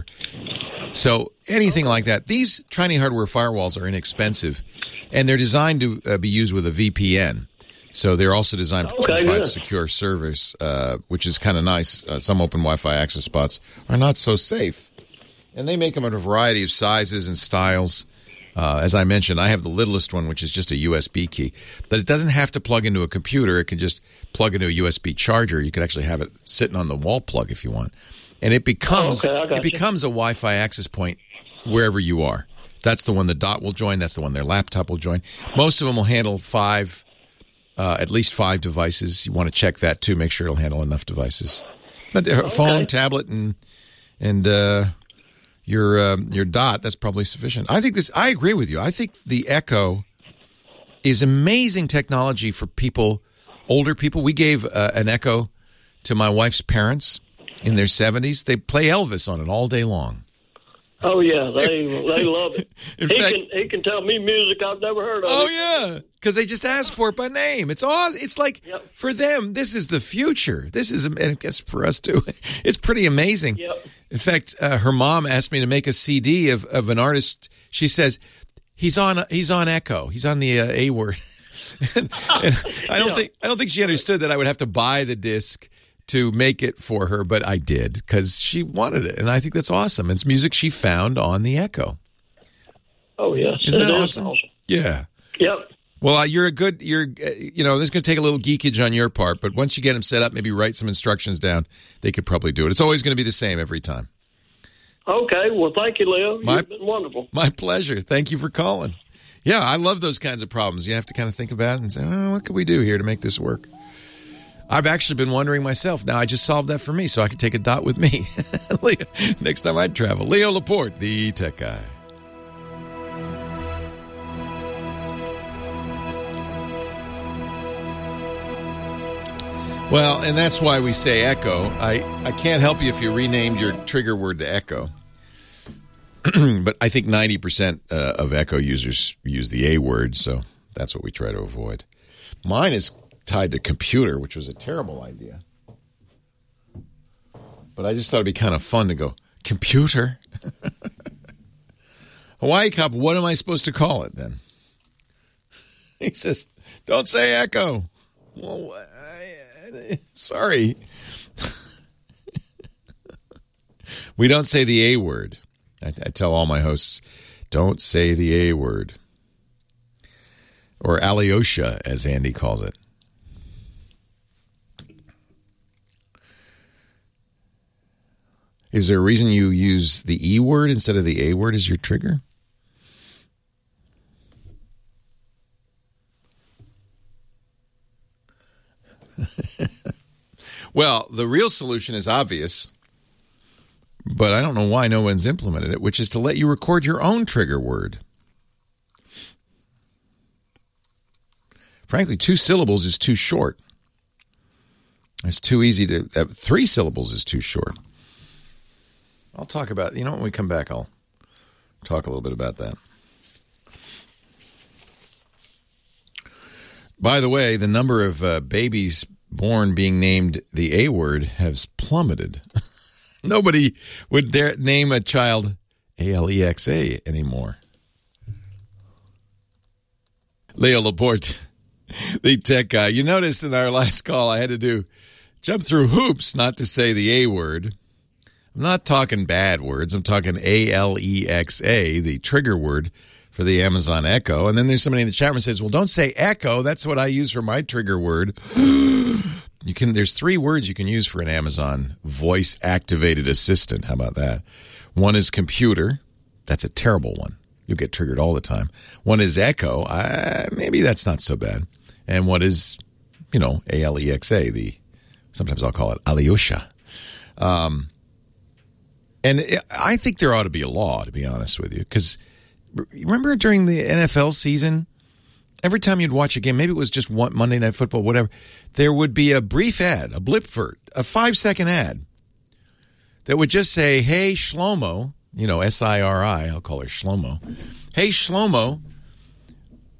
So anything like that. These Trinity hardware firewalls are inexpensive, and they're designed to uh, be used with a V P N. So they're also designed to okay, provide yeah. secure service, uh, which is kind of nice. Uh, some open Wi-Fi access spots are not so safe. And they make them in a variety of sizes and styles. Uh, as I mentioned, I have the littlest one, which is just a U S B key. But it doesn't have to plug into a computer. It can just plug into a U S B charger. You can actually have it sitting on the wall plug if you want. And it becomes oh, okay, it becomes a Wi-Fi access point wherever you are. That's the one the Dot will join. That's the one their laptop will join. Most of them will handle five, uh, at least five devices. You want to check that, too. Make sure it'll handle enough devices. But a phone, okay. tablet, and and uh, your uh, your Dot, that's probably sufficient. I think this. I agree with you. I think the Echo is amazing technology for people, older people. We gave uh, an Echo to my wife's parents in their seventies. They play Elvis on it all day long. Oh yeah, they they love it. In he fact, can he can tell me music I've never heard of. Oh yeah, because they just ask for it by name. It's all. It's like yep. for them, this is the future. This is, I guess, for us too. It's pretty amazing. Yep. In fact, uh, her mom asked me to make a C D of, of an artist. She says he's on he's on Echo. He's on the uh, A word. and, and I don't yeah. think I don't think she understood that I would have to buy the disc to make it for her, but I did because she wanted it, and I think that's awesome. It's music she found on the Echo. Oh yes, isn't that it awesome? Is awesome? Yeah. Yep. Well, uh, you're a good. You're uh, you know, this is going to take a little geekage on your part, but once you get them set up, maybe write some instructions down. They could probably do it. It's always going to be the same every time. Okay. Well, thank you, Leo. My, You've been wonderful. My pleasure. Thank you for calling. Yeah, I love those kinds of problems. You have to kind of think about it and say, oh, what can we do here to make this work? I've actually been wondering myself. Now I just solved that for me, so I can take a Dot with me. Leo, next time I travel. Leo Laporte, the tech guy. Well, and that's why we say Echo. I, I can't help you if you renamed your trigger word to Echo. But I think ninety percent uh, of Echo users use the A word, so that's what we try to avoid. Mine is tied to computer, which was a terrible idea. But I just thought it'd be kind of fun to go, computer? Hawaii Cop, what am I supposed to call it then? He says, don't say Echo. Well, I, I, sorry. We don't say the A word. I, I tell all my hosts, don't say the A word. Or Alyosha, as Andy calls it. Is there a reason you use the E word instead of the A word as your trigger? Well, the real solution is obvious, but I don't know why no one's implemented it, which is to let you record your own trigger word. Frankly, two syllables is too short. It's too easy to... Uh, three syllables is too short. I'll talk about... You know, when we come back, I'll talk a little bit about that. By the way, the number of uh, babies born being named the A word has plummeted. Nobody would dare name a child A L E X A anymore. Leo Laporte, the tech guy. You noticed in our last call I had to do jump through hoops not to say the A word. I'm not talking bad words. I'm talking A L E X A, the trigger word for the Amazon Echo. And then there's somebody in the chat room who says, well, don't say Echo. That's what I use for my trigger word. You can. There's three words you can use for an Amazon voice-activated assistant. How about that? One is computer. That's a terrible one. You'll get triggered all the time. One is Echo. Uh, maybe that's not so bad. And one is, you know, A L E X A. The sometimes I'll call it Alyosha. Um, and it, I think there ought to be a law, to be honest with you, because remember during the N F L season, every time you'd watch a game, maybe it was just one Monday Night Football, whatever, there would be a brief ad, a blipvert, a five-second ad that would just say, hey, Shlomo, you know, S I R I, I'll call her Shlomo. Hey, Shlomo,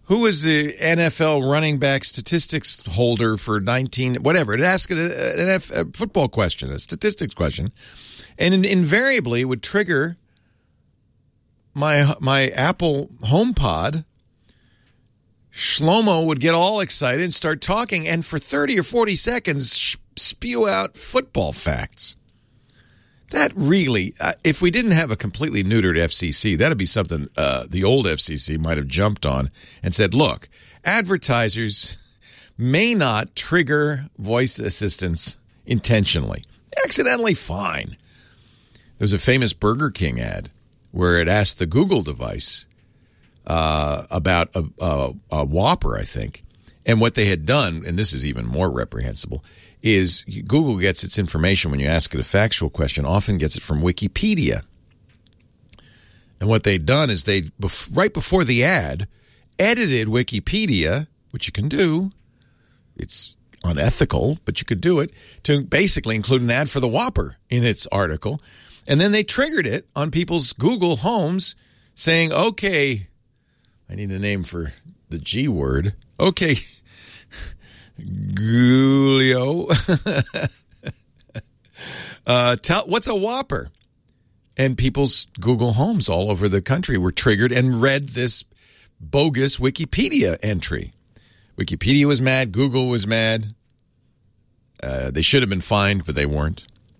who was the N F L running back statistics holder for nineteen, whatever. It asked an N F L football question, a statistics question, and in, invariably would trigger my my Apple HomePod. Shlomo would get all excited and start talking, and for thirty or forty seconds sh- spew out football facts. That really, uh, if we didn't have a completely neutered F C C, that'd be something uh, the old F C C might have jumped on and said, look, advertisers may not trigger voice assistants intentionally. Accidentally, fine. There was a famous Burger King ad where it asked the Google device uh, about a, a, a Whopper, I think. And what they had done, and this is even more reprehensible, is Google gets its information when you ask it a factual question, often gets it from Wikipedia. And what they'd done is they, right before the ad, edited Wikipedia, which you can do. It's unethical, but you could do it, to basically include an ad for the Whopper in its article. And then they triggered it on people's Google homes saying, okay, I need a name for the G word. Okay, Gulio. uh, tell what's a Whopper? And people's Google homes all over the country were triggered and read this bogus Wikipedia entry. Wikipedia was mad. Google was mad. Uh, they should have been fined, but they weren't.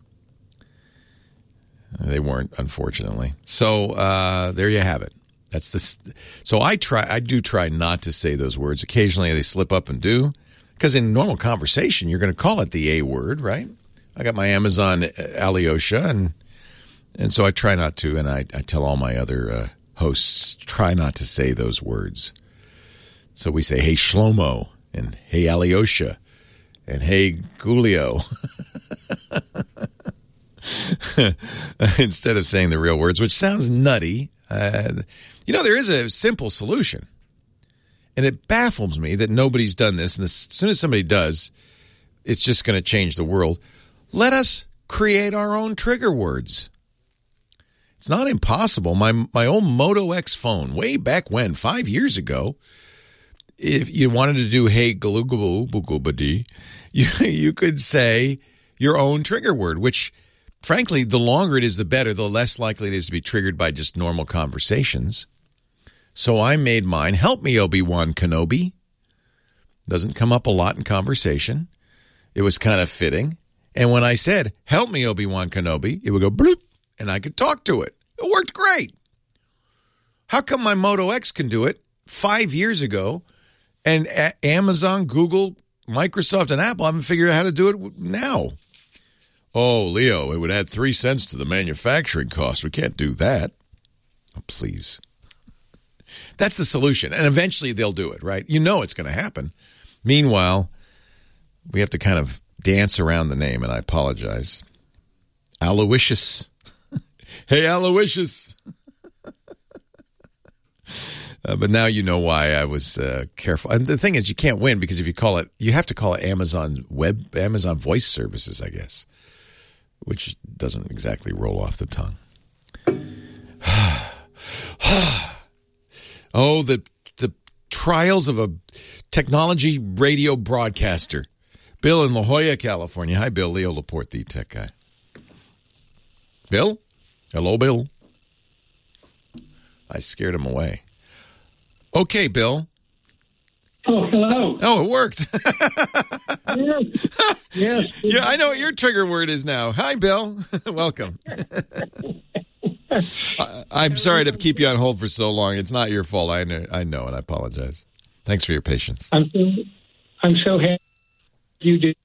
They weren't, unfortunately. So uh, there you have it. That's the. So I try. I do try not to say those words. Occasionally they slip up and do. Because in normal conversation, you're going to call it the A word, right? I got my Amazon Alyosha, and and so I try not to, and I, I tell all my other uh, hosts, try not to say those words. So we say, hey, Shlomo, and hey, Alyosha, and hey, Gulio, instead of saying the real words, which sounds nutty. Uh, you know, there is a simple solution. And it baffles me that nobody's done this. And as soon as somebody does, it's just going to change the world. Let us create our own trigger words. It's not impossible. My my old Moto X phone, way back when, five years ago, if you wanted to do hey galugaboo, you you could say your own trigger word, which, frankly, the longer it is, the better. The less likely it is to be triggered by just normal conversations. So I made mine, help me, Obi-Wan Kenobi. Doesn't come up a lot in conversation. It was kind of fitting. And when I said, help me, Obi-Wan Kenobi, it would go bloop, and I could talk to it. It worked great. How come my Moto X can do it five years ago, and a- Amazon, Google, Microsoft, and Apple haven't figured out how to do it now? Oh, Leo, it would add three cents to the manufacturing cost. We can't do that. Oh, please. That's the solution. And eventually they'll do it, right? You know it's going to happen. Meanwhile, we have to kind of dance around the name, and I apologize. Aloysius. Hey, Aloysius. uh, but now you know why I was uh, careful. And the thing is, you can't win because if you call it, you have to call it Amazon Web, Amazon Voice Services, I guess, which doesn't exactly roll off the tongue. Oh, the the trials of a technology radio broadcaster. Bill in La Jolla, California. Hi, Bill. Leo Laporte, the tech guy. Bill? Hello, Bill. I scared him away. Okay, Bill. Oh, hello. Oh, it worked. Yes. Yes. Yeah, I know what your trigger word is now. Hi, Bill. Welcome. I, I'm sorry to keep you on hold for so long. It's not your fault. I know, I know, and I apologize. Thanks for your patience. I'm so, I'm so happy you do,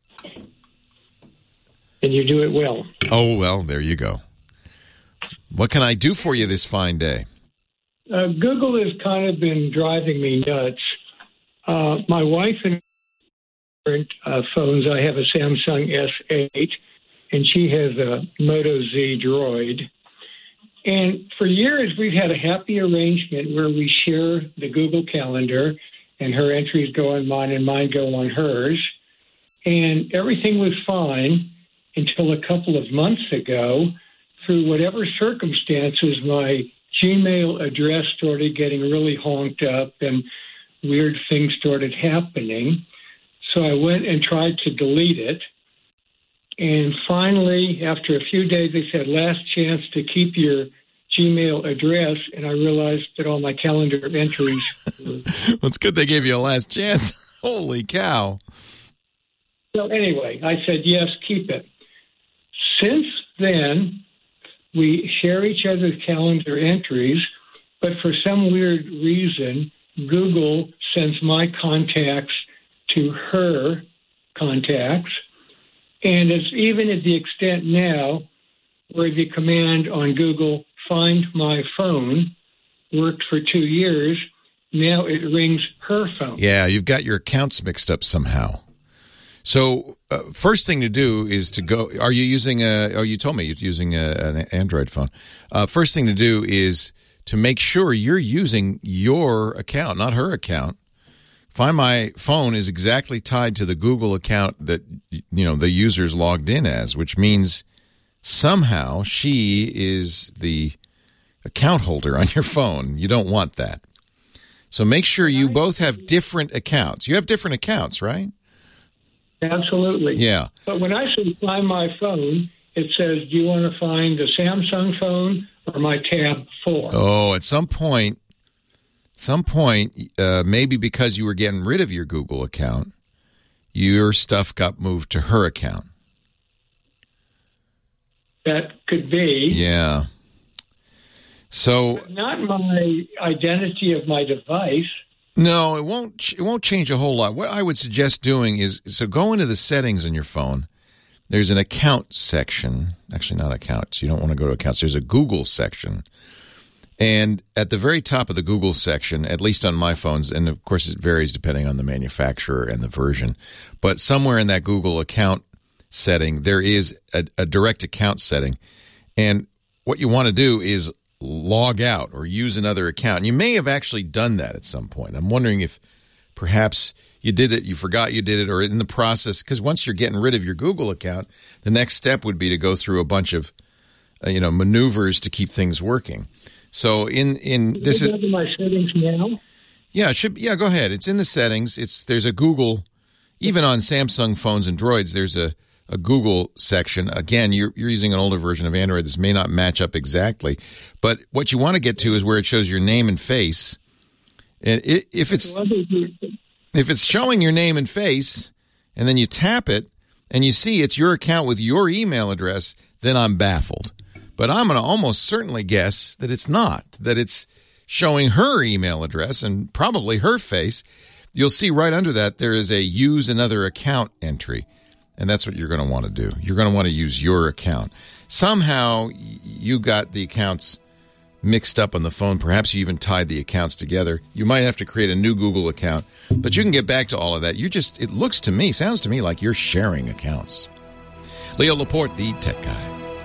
and you do it well. Oh, well, there you go. What can I do for you this fine day? Uh, Google has kind of been driving me nuts. Uh, my wife and uh, phones, I have a Samsung S eight, and she has a Moto Z Droid. And for years, we've had a happy arrangement where we share the Google Calendar, and her entries go on mine and mine go on hers. And everything was fine until a couple of months ago. Through whatever circumstances, my Gmail address started getting really honked up, and weird things started happening. So I went and tried to delete it. And finally, after a few days, they said, last chance to keep your Gmail address. And I realized that all my calendar entries were... Well, it's good they gave you a last chance. Holy cow. So anyway, I said, yes, keep it. Since then, we share each other's calendar entries, but for some weird reason, Google sends my contacts to her contacts. And it's even at the extent now where the command on Google, find my phone, worked for two years. Now it rings her phone. Yeah, you've got your accounts mixed up somehow. So uh, first thing to do is to go, are you using a, oh, you told me you're using a, an Android phone. Uh, first thing to do is to make sure you're using your account, not her account. Find My Phone is exactly tied to the Google account that, you know, the user's logged in as, which means somehow she is the account holder on your phone. You don't want that. So make sure you both have different accounts. You have different accounts, right? Absolutely. Yeah. But when I say Find My Phone, it says, do you want to find the Samsung phone or my Tab four? Oh, at some point, some point, uh, maybe because you were getting rid of your Google account, your stuff got moved to her account. That could be. Yeah. So but not my identity of my device. No, it won't. It won't change a whole lot. What I would suggest doing is so go into the settings on your phone. There's an account section. Actually, not accounts. You don't want to go to accounts. There's a Google section. And at the very top of the Google section, at least on my phones, and of course it varies depending on the manufacturer and the version, but somewhere in that Google account setting, there is a, a direct account setting. And what you want to do is log out or use another account. And you may have actually done that at some point. I'm wondering if perhaps you did it, you forgot you did it, or in the process, because once you're getting rid of your Google account, the next step would be to go through a bunch of uh, you know, maneuvers to keep things working. So in in Can this I go is to my settings now? yeah, it should yeah, go ahead. It's in the settings. It's there's a Google, even on Samsung phones and Droids, there's a a Google section. Again, you're, you're using an older version of Android. This may not match up exactly. But what you want to get to is where it shows your name and face. And it, if it's if it's showing your name and face, and then you tap it, and you see it's your account with your email address, then I'm baffled. But I'm going to almost certainly guess that it's not, that it's showing her email address and probably her face. You'll see right under that there is a use another account entry. And that's what you're going to want to do. You're going to want to use your account. Somehow you got the accounts mixed up on the phone. Perhaps you even tied the accounts together. You might have to create a new Google account. But you can get back to all of that. You just, it looks to me, sounds to me like you're sharing accounts. Leo Laporte, the Tech Guy.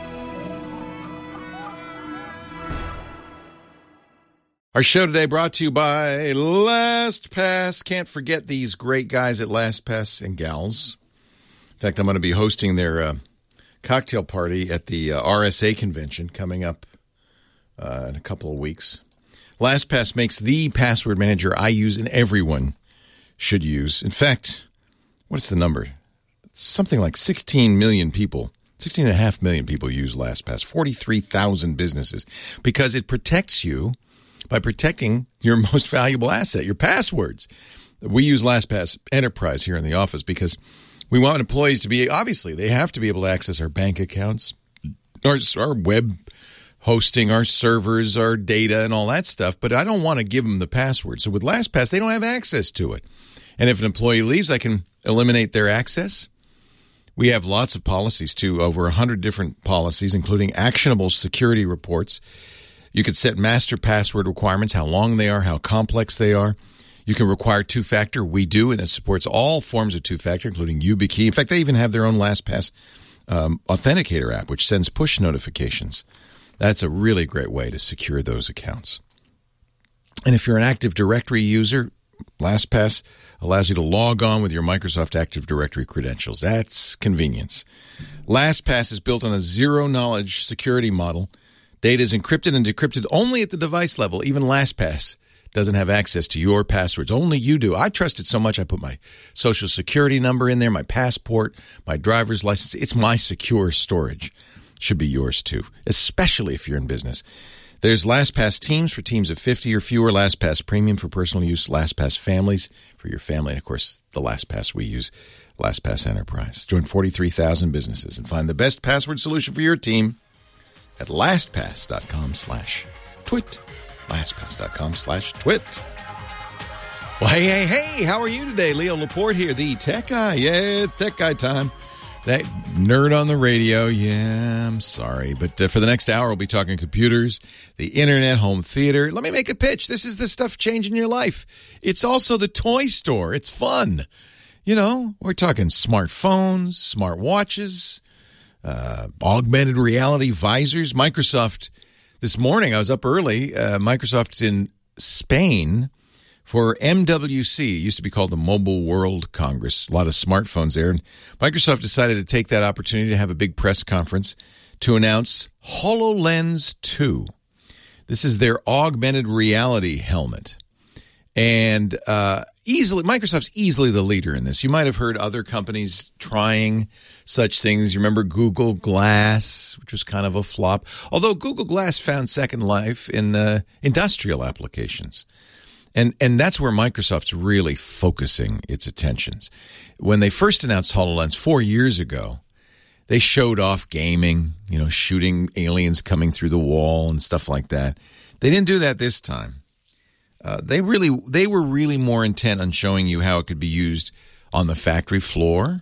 Our show today brought to you by LastPass. Can't forget these great guys at LastPass and gals. In fact, I'm going to be hosting their uh, cocktail party at the uh, R S A convention coming up uh, in a couple of weeks. LastPass makes the password manager I use and everyone should use. In fact, what's the number? Something like sixteen million people, sixteen and a half million people use LastPass, forty-three thousand businesses, because it protects you by protecting your most valuable asset, your passwords. We use LastPass Enterprise here in the office because we want employees to be, obviously, they have to be able to access our bank accounts, our, our web hosting, our servers, our data, and all that stuff. But I don't want to give them the password. So with LastPass, they don't have access to it. And if an employee leaves, I can eliminate their access. We have lots of policies, too, over one hundred different policies, including actionable security reports. You could set master password requirements, how long they are, how complex they are. You can require two-factor. We do, and it supports all forms of two-factor, including YubiKey. In fact, they even have their own LastPass um, Authenticator app, which sends push notifications. That's a really great way to secure those accounts. And if you're an Active Directory user, LastPass allows you to log on with your Microsoft Active Directory credentials. That's convenience. LastPass is built on a zero-knowledge security model. Data is encrypted and decrypted only at the device level. Even LastPass doesn't have access to your passwords. Only you do. I trust it so much I put my social security number in there, my passport, my driver's license. It's my secure storage. Should be yours too, especially if you're in business. There's LastPass Teams for teams of fifty or fewer, LastPass Premium for personal use, LastPass Families for your family, and, of course, the LastPass we use, LastPass Enterprise. Join forty-three thousand businesses and find the best password solution for your team at LastPass.com slash twit. LastPass.com slash twit. Well, hey, hey, hey, how are you today? Leo Laporte here, the tech guy. Yeah, it's tech guy time. That nerd on the radio, yeah, I'm sorry. But uh, for the next hour, we'll be talking computers, the internet, home theater. Let me make a pitch. This is the stuff changing your life. It's also the toy store. It's fun. You know, we're talking smartphones, smart watches, uh, augmented reality visors. Microsoft, this morning, I was up early. Uh, Microsoft's in Spain for M W C. It used to be called the Mobile World Congress. A lot of smartphones there. And Microsoft decided to take that opportunity to have a big press conference to announce HoloLens two. This is their augmented reality helmet. And uh, easily, Microsoft's easily the leader in this. You might have heard other companies trying such things. You remember Google Glass, which was kind of a flop. Although Google Glass found second life in uh, industrial applications. And and that's where Microsoft's really focusing its attentions. When they first announced HoloLens four years ago, they showed off gaming, you know, shooting aliens coming through the wall and stuff like that. They didn't do that this time. Uh, they really they were really more intent on showing you how it could be used on the factory floor,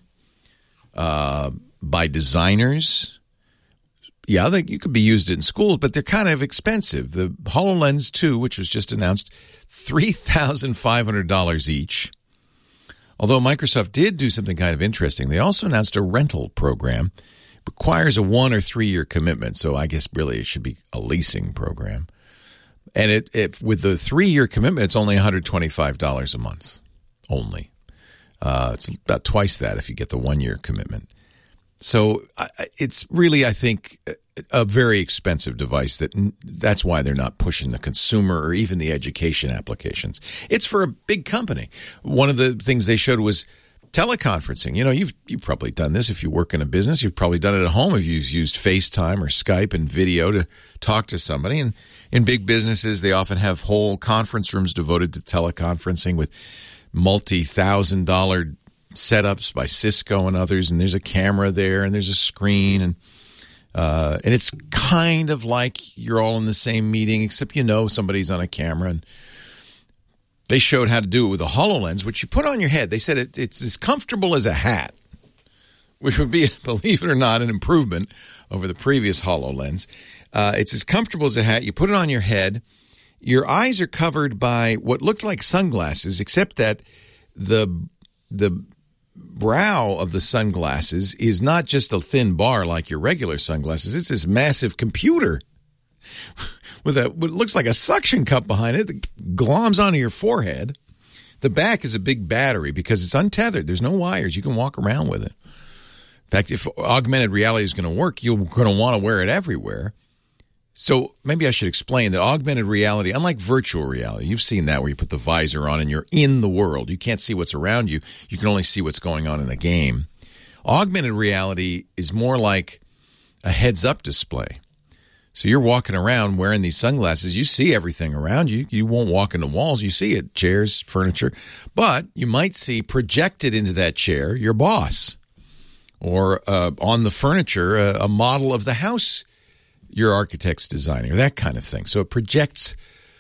uh, by designers. Yeah, they, you could be used in schools, but they're kind of expensive. The HoloLens two, which was just announced, three thousand five hundred dollars each. Although Microsoft did do something kind of interesting. They also announced a rental program. It requires a one- or three-year commitment, so I guess really it should be a leasing program. And it, it with the three-year commitment, it's only one hundred twenty-five dollars a month, only. Uh, it's about twice that if you get the one-year commitment. So it's really, I think, a very expensive device. That that's why they're not pushing the consumer or even the education applications. It's for a big company. One of the things they showed was teleconferencing. You know, you've you've probably done this if you work in a business. You've probably done it at home if you've used FaceTime or Skype and video to talk to somebody. And in big businesses, they often have whole conference rooms devoted to teleconferencing with multi-thousand dollar setups by Cisco and others, and there's a camera there, and there's a screen, and uh, and it's kind of like you're all in the same meeting, except you know somebody's on a camera. And they showed how to do it with a HoloLens, which you put on your head. They said it, it's as comfortable as a hat, which would be, believe it or not, an improvement over the previous HoloLens. Uh, it's as comfortable as a hat. You put it on your head. Your eyes are covered by what looked like sunglasses, except that the the brow of the sunglasses is not just a thin bar like your regular sunglasses. It's this massive computer with a what looks like a suction cup behind it that gloms onto your forehead. The back is a big battery because it's untethered. There's no wires. You can walk around with it. In fact, if augmented reality is going to work, you're going to want to wear it everywhere. So maybe I should explain that augmented reality, unlike virtual reality, you've seen that where you put the visor on and you're in the world. You can't see what's around you. You can only see what's going on in a game. Augmented reality is more like a heads-up display. So you're walking around wearing these sunglasses. You see everything around you. You won't walk into walls. You see it, chairs, furniture. But you might see projected into that chair your boss, or uh, on the furniture a, a model of the house your architect's designing, or that kind of thing. So it projects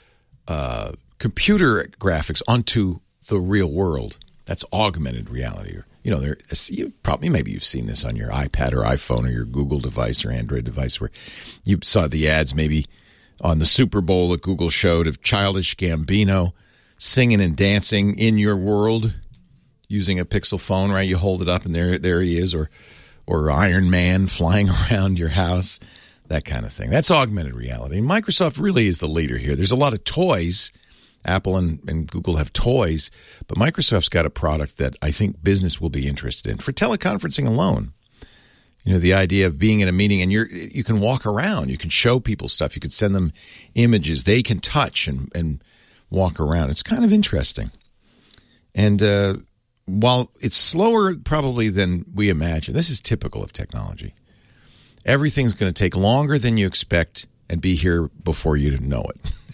uh, computer graphics onto the real world. That's augmented reality. Or, you know, there. You probably maybe you've seen this on your iPad or iPhone or your Google device or Android device, where you saw the ads maybe on the Super Bowl that Google showed of Childish Gambino singing and dancing in your world using a Pixel phone. Right, you hold it up and there, there he is, or or Iron Man flying around your house. That kind of thing. That's augmented reality. And Microsoft really is the leader here. There's a lot of toys. Apple and, and Google have toys, but Microsoft's got a product that I think business will be interested in for teleconferencing alone. You know, the idea of being in a meeting and you're you can walk around, you can show people stuff, you can send them images, they can touch and, and walk around. It's kind of interesting. And uh, while it's slower probably than we imagine, this is typical of technology. Everything's going to take longer than you expect and be here before you know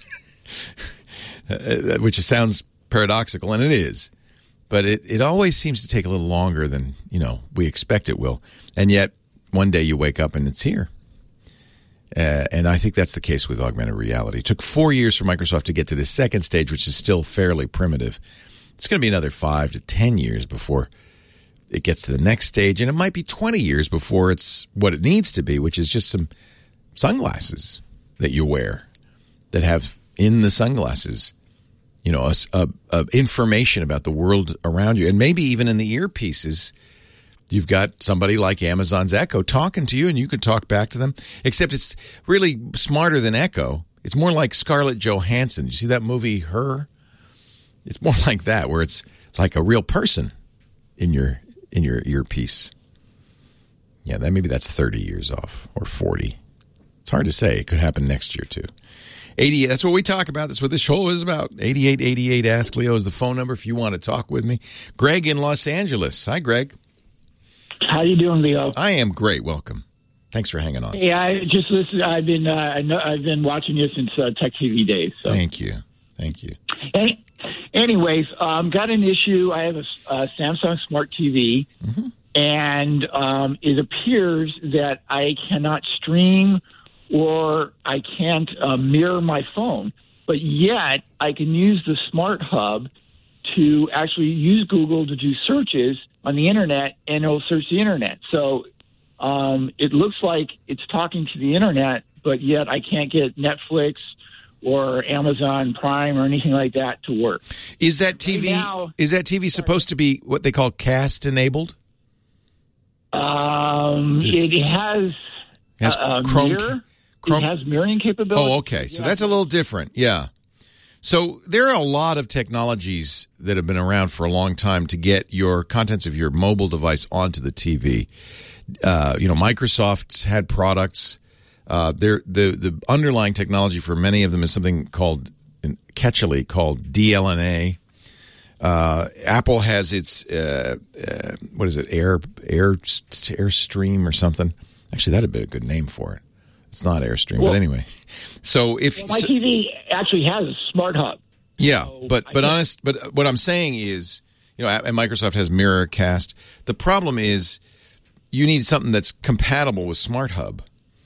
it, which sounds paradoxical, and it is. But it, it always seems to take a little longer than, you know, we expect it will. And yet, one day you wake up and it's here. Uh, and I think that's the case with augmented reality. It took four years for Microsoft to get to the second stage, which is still fairly primitive. It's going to be another five to ten years before it gets to the next stage. And it might be twenty years before it's what it needs to be, which is just some sunglasses that you wear that have in the sunglasses, you know, a, a, a information about the world around you. And maybe even in the earpieces, you've got somebody like Amazon's Echo talking to you, and you can talk back to them. Except it's really smarter than Echo. It's more like Scarlett Johansson. You see that movie, Her? It's more like that, where it's like a real person in your in your earpiece. Yeah, that maybe that's thirty years off or forty. It's hard to say. It could happen next year, too. eighty, that's what we talk about. That's what this show is about. eighty-eight eighty-eight Ask Leo is the phone number if you want to talk with me. Greg in Los Angeles. Hi, Greg. How you doing, Leo? I am great. Welcome. Thanks for hanging on. Yeah, I just listen. I've been uh, I know, I've been watching you since uh, Tech T V days. So. Thank you. Thank you. Any, anyways, um, got an issue. I have a, a Samsung Smart T V, mm-hmm. and um, it appears that I cannot stream or I can't uh, mirror my phone, but yet I can use the Smart Hub to actually use Google to do searches on the internet, and it'll search the internet. So um, it looks like it's talking to the internet, but yet I can't get Netflix or Amazon Prime or anything like that to work. Is that T V? Right now, is that T V supposed to be what they call cast enabled? Um, it has, has uh, Chrome, mirror. Chrome. It has mirroring capability. Oh, okay. So yeah. That's a little different. Yeah. So there are a lot of technologies that have been around for a long time to get your contents of your mobile device onto the T V. Uh, you know, Microsoft's had products. Uh, the the underlying technology for many of them is something called, catchily called D L N A. Uh, Apple has its uh, uh, what is it, Air Air Airstream or something. Actually, that'd be a good name for it. It's not Airstream, well, but anyway. So if well, my so, T V actually has a Smart Hub. Yeah, so but but honest, but what I'm saying is, you know, and Microsoft has Mirrorcast. The problem is, you need something that's compatible with Smart Hub.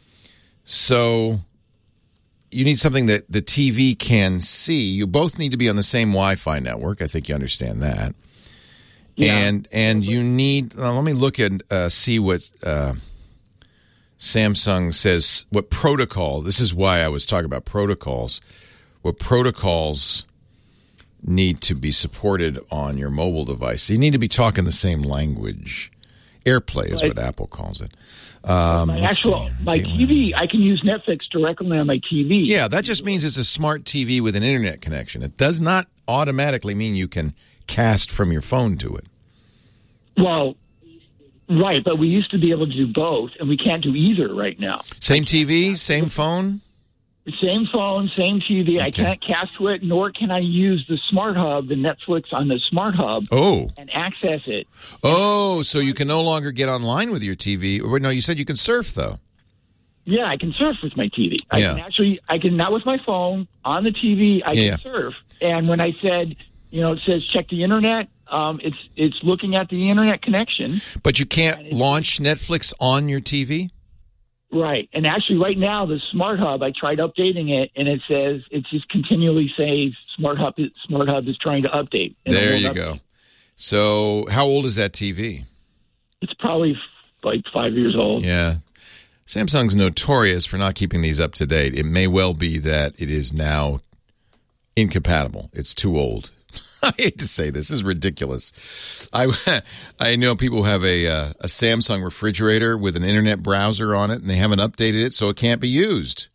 So you need something that the T V can see. You both need to be on the same Wi-Fi network. I think you understand that. Yeah. And and you need. Uh, let me look and uh, see what uh, Samsung says. What protocol? This is why I was talking about protocols. What protocols need to be supported on your mobile device? You need to be talking the same language. AirPlay is what Apple calls it. Um, my actual my T V, I can use Netflix directly on my T V. Yeah, that just means it's a smart T V with an internet connection. It does not automatically mean you can cast from your phone to it. Well, right, but we used to be able to do both, and we can't do either right now. Same T V, same phone? Same phone, same T V. Okay. I can't cast to it, nor can I use the Smart Hub, the Netflix on the Smart Hub, oh. and access it. Oh, so you can no longer get online with your T V. No, you said you can surf, though. Yeah, I can surf with my T V. I yeah. can actually, I can, not with my phone, on the T V, I yeah. can surf. And when I said, you know, it says check the internet, um, it's it's looking at the internet connection. But you can't launch Netflix on your T V? Right. And actually right now, the Smart Hub, I tried updating it, and it says, it just continually says Smart Hub, Smart Hub is trying to update. There you update. go. So how old is that T V? It's probably like five years old. Yeah. Samsung's notorious for not keeping these up to date. It may well be that it is now incompatible. It's too old. I hate to say this. This is ridiculous. I I know people who have a uh, a Samsung refrigerator with an internet browser on it, and they haven't updated it, so it can't be used.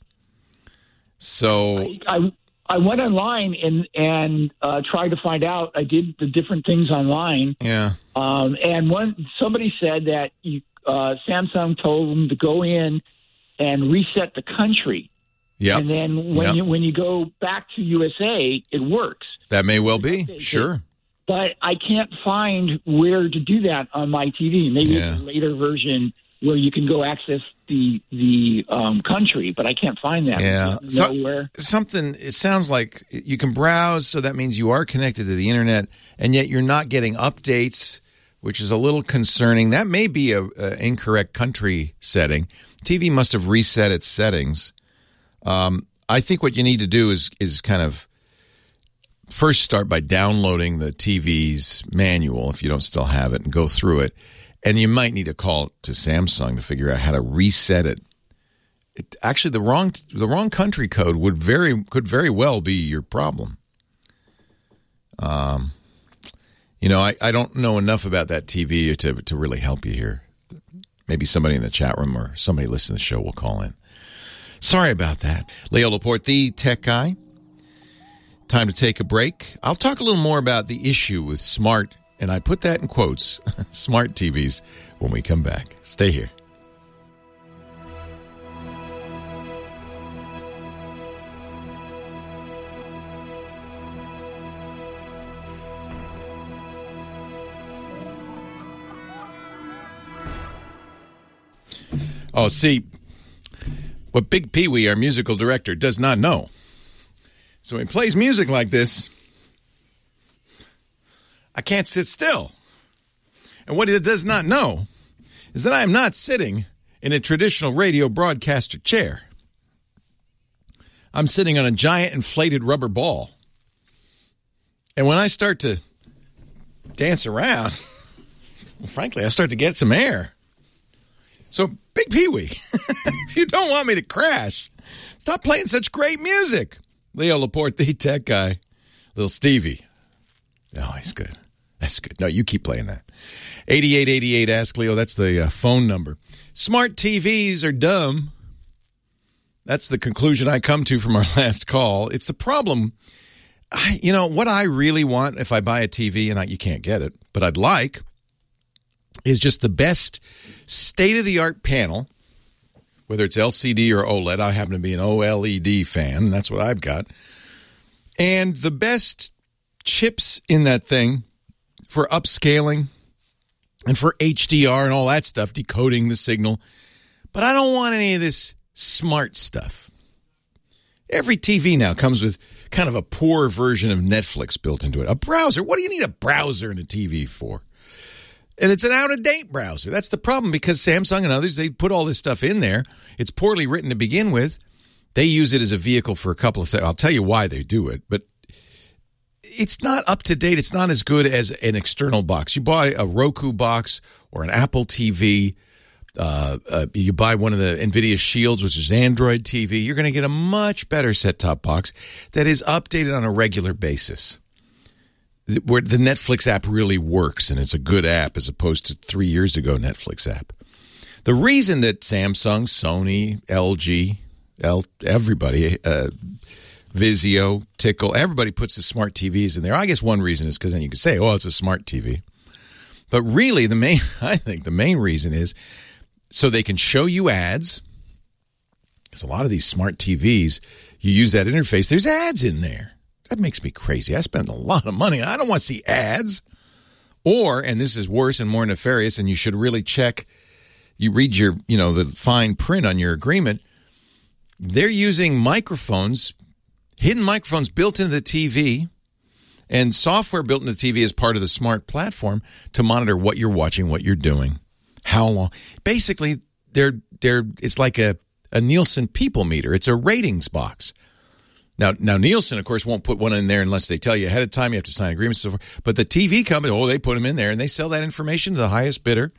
So I I, I went online and and uh, tried to find out. I did the different things online. Yeah. Um, and one somebody said that you, uh, Samsung told them to go in and reset the country. Yeah. And then when yep. you when you go back to U S A, it works. That may well be. Sure. But I can't find where to do that on my T V. Maybe Yeah. it's a later version where you can go access the the um, country, but I can't find that. Yeah. So, nowhere. something, it sounds like you can browse, so that means you are connected to the internet, and yet you're not getting updates, which is a little concerning. That may be a, a incorrect country setting. T V must have reset its settings. Um, I think what you need to do is is kind of first start by downloading the T V's manual if you don't still have it and go through it. And you might need to call to Samsung to figure out how to reset it. It actually, the wrong the wrong country code would very could very well be your problem. Um, you know, I, I don't know enough about that T V to to really help you here. Maybe somebody in the chat room or somebody listening to the show will call in. Sorry about that. Leo Laporte, the tech guy. Time to take a break. I'll talk a little more about the issue with smart, and I put that in quotes, smart T Vs when we come back. Stay here. Oh, see, what Big Pee Wee, our musical director, does not know. So when he plays music like this, I can't sit still. And what he does not know is that I am not sitting in a traditional radio broadcaster chair. I'm sitting on a giant inflated rubber ball. And when I start to dance around, well, frankly, I start to get some air. So, Big Pee Wee, if you don't want me to crash, stop playing such great music. Leo Laporte, the tech guy. Little Stevie. Oh, he's good. That's good. No, you keep playing that. eighty-eight eighty-eight, ask Leo. That's the uh, phone number. Smart T Vs are dumb. That's the conclusion I come to from our last call. It's the problem. I, you know, what I really want if I buy a T V, and I, you can't get it, but I'd like, is just the best state-of-the-art panel, whether it's L C D or OLED. I happen to be an OLED fan. That's what I've got. And the best chips in that thing for upscaling and for H D R and all that stuff, decoding the signal. But I don't want any of this smart stuff. Every T V now comes with kind of a poor version of Netflix built into it. A browser. What do you need a browser in a T V for? And it's an out-of-date browser. That's the problem, because Samsung and others, they put all this stuff in there. It's poorly written to begin with. They use it as a vehicle for a couple of things. I'll tell you why they do it, but it's not up to date. It's not as good as an external box. You buy a Roku box or an Apple T V. Uh, uh, you buy one of the NVIDIA Shields, which is Android T V. You're going to get a much better set-top box that is updated on a regular basis, where the Netflix app really works, and it's a good app as opposed to three years ago Netflix app. The reason that Samsung, Sony, L G, L, everybody, uh, Vizio, Tickle, everybody puts the smart T Vs in there. I guess one reason is because then you can say, oh, it's a smart T V. But really, the main, I think the main reason is so they can show you ads. Because a lot of these smart T Vs, you use that interface, there's ads in there. That makes me crazy. I spend a lot of money. I don't want to see ads. Or, and this is worse and more nefarious, and you should really check, you read your, you know, the fine print on your agreement. They're using microphones, hidden microphones built into the T V, and software built into the T V as part of the smart platform to monitor what you're watching, what you're doing, how long. Basically, they're they're it's like a, a Nielsen people meter. It's a ratings box. Now, now Nielsen, of course, won't put one in there unless they tell you ahead of time. You have to sign agreements. So forth. But the T V company, oh, they put them in there, and they sell that information to the highest bidder.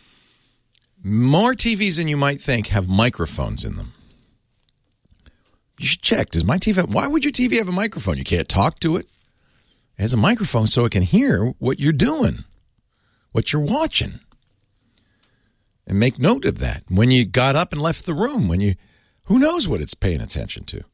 More T Vs than you might think have microphones in them. You should check. Does my T V? Why would your T V have a microphone? You can't talk to it. It has a microphone so it can hear what you're doing, what you're watching, and make note of that when you got up and left the room. When you, who knows what it's paying attention to.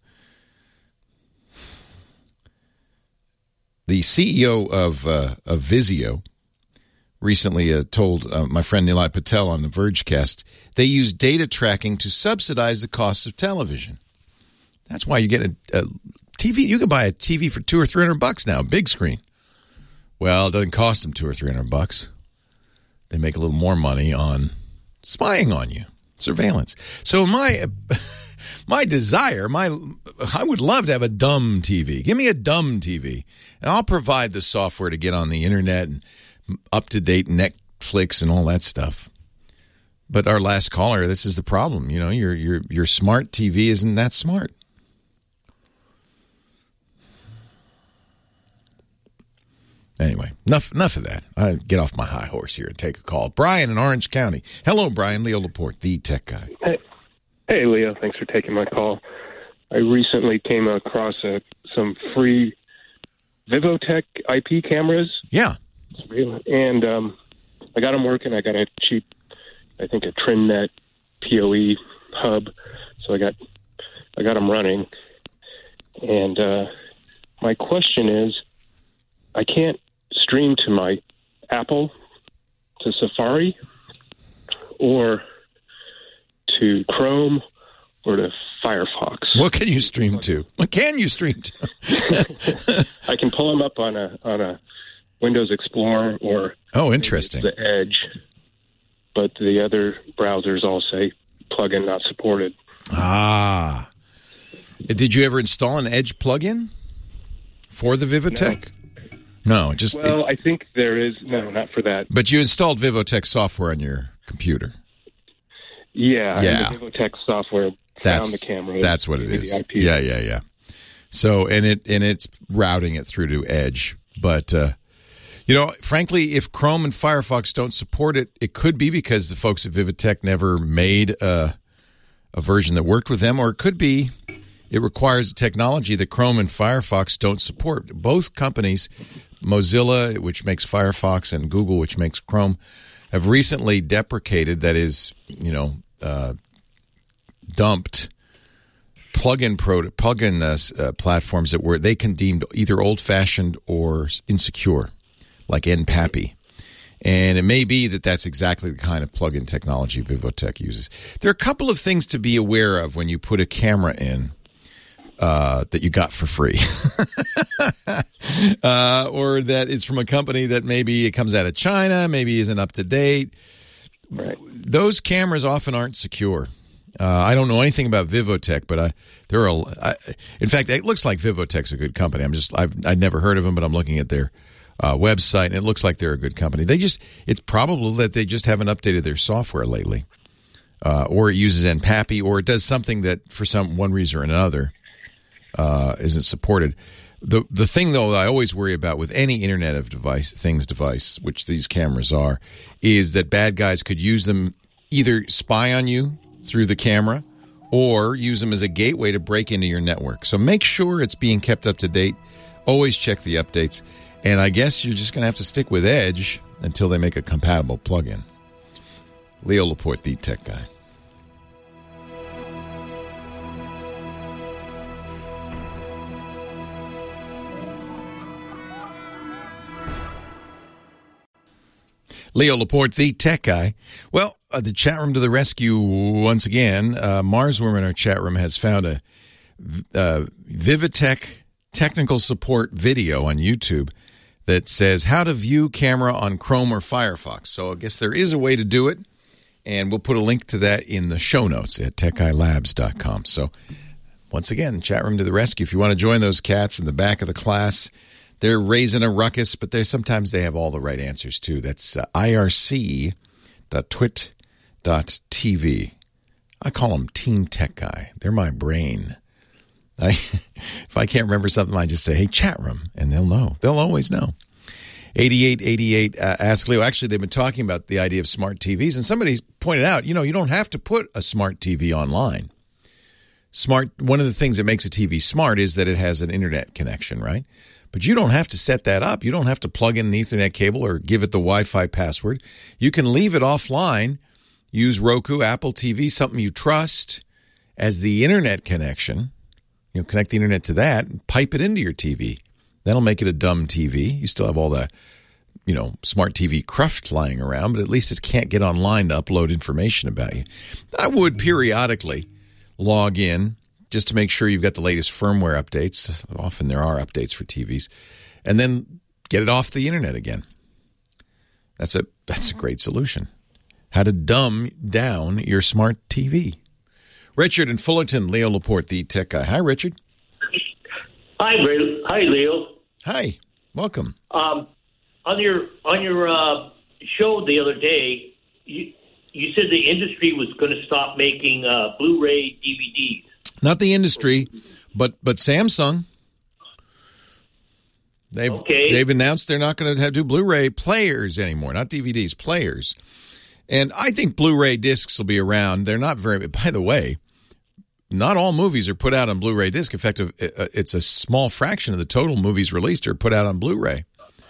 The C E O of uh, of Vizio recently uh, told uh, my friend Nilay Patel on the Vergecast they use data tracking to subsidize the cost of television. That's why you get a, a T V. You can buy a T V for two or three hundred bucks now, big screen. Well, it doesn't cost them two or three hundred bucks. They make a little more money on spying on you, surveillance. So my my desire, my I would love to have a dumb T V. Give me a dumb T V, and I'll provide the software to get on the internet and up to date Netflix and all that stuff. But our last caller, this is the problem. You know, your your your smart T V isn't that smart. Anyway, enough enough of that. I get off my high horse here and take a call. Brian in Orange County. Hello, Brian. Leo Laporte, the tech guy. Hey, hey Leo. Thanks for taking my call. I recently came across a, some free Vivotech I P cameras. Yeah. And um, I got them working. I got a cheap, I think, a TrimNet P O E hub. So I got I got them running. And uh, my question is, I can't stream to my Apple, to Safari, or to Chrome, or to Firefox. What can you stream to? What can you stream to? I can pull them up on a on a Windows Explorer or oh, interesting, the Edge, but the other browsers all say plugin not supported. Ah, did you ever install an Edge plugin for the Vivotech? No. No, just well, it, I think there is no, not for that. But you installed Vivotech software on your computer. Yeah, yeah. The Vivotech software that's, found the camera. That's what it is. Yeah, yeah, yeah. So and it and it's routing it through to Edge. But uh, you know, frankly, if Chrome and Firefox don't support it, it could be because the folks at Vivotech never made a, a version that worked with them, or it could be it requires a technology that Chrome and Firefox don't support. Both companies, Mozilla, which makes Firefox, and Google, which makes Chrome, have recently deprecated, that is, you know, uh, dumped plugin pro plugin uh, uh, platforms that were they can deemed either old-fashioned or insecure, like N P A P I. And it may be that that's exactly the kind of plugin technology Vivotech uses. There are a couple of things to be aware of when you put a camera in Uh, that you got for free, uh, or that it's from a company that maybe it comes out of China, maybe isn't up to date. Right. Those cameras often aren't secure. Uh, I don't know anything about Vivotech, but I there are. I, in fact, it looks like Vivotech's a good company. I'm just I've I'd never heard of them, but I'm looking at their uh, website, and it looks like they're a good company. They just it's probable that they just haven't updated their software lately, uh, or it uses N P A P I, or it does something that for some one reason or another Uh, isn't supported. The the thing, though, that I always worry about with any Internet of device things device, which these cameras are, is that bad guys could use them, either spy on you through the camera or use them as a gateway to break into your network. So make sure it's being kept up to date. Always check the updates. And I guess you're just going to have to stick with Edge until they make a compatible plugin. Leo Laporte, the tech guy. Leo Laporte, the tech guy. Well, uh, the chat room to the rescue once again. Uh, Marsworm in our chat room has found a uh, Vivotech technical support video on YouTube that says how to view camera on Chrome or Firefox. So I guess there is a way to do it, and we'll put a link to that in the show notes at tech guy labs dot com. So once again, chat room to the rescue. If you want to join those cats in the back of the class, they're raising a ruckus, but they sometimes they have all the right answers, too. That's uh, I R C dot twit dot T V. I call them Team Tech Guy. They're my brain. I, if I can't remember something, I just say, hey, chat room, and they'll know. They'll always know. eighty-eight eighty-eight, uh, Ask Leo. Actually, they've been talking about the idea of smart T Vs, and somebody pointed out, you know, you don't have to put a smart T V online. Smart. One of the things that makes a T V smart is that it has an internet connection, right? But you don't have to set that up. You don't have to plug in an Ethernet cable or give it the Wi-Fi password. You can leave it offline, use Roku, Apple T V, something you trust, as the internet connection. You know, connect the internet to that and pipe it into your T V. That'll make it a dumb T V. You still have all the, you know, smart T V cruft lying around, but at least it can't get online to upload information about you. I would periodically log in just to make sure you've got the latest firmware updates. Often there are updates for T Vs. And then get it off the internet again. That's a that's a great solution. How to dumb down your smart T V. Richard in Fullerton, Leo Laporte, the tech guy. Hi, Richard. Hi, Ray. Hi, Leo. Hi. Welcome. Um, on your on your uh, show the other day, you you said the industry was going to stop making uh, Blu-ray D V Ds. Not the industry, but but Samsung. They've okay. they've announced they're not going to have do Blu-ray players anymore, not D V Ds, players. And I think Blu-ray discs will be around. They're not very. By the way, not all movies are put out on Blu-ray disc. In fact, it's a small fraction of the total movies released are put out on Blu-ray.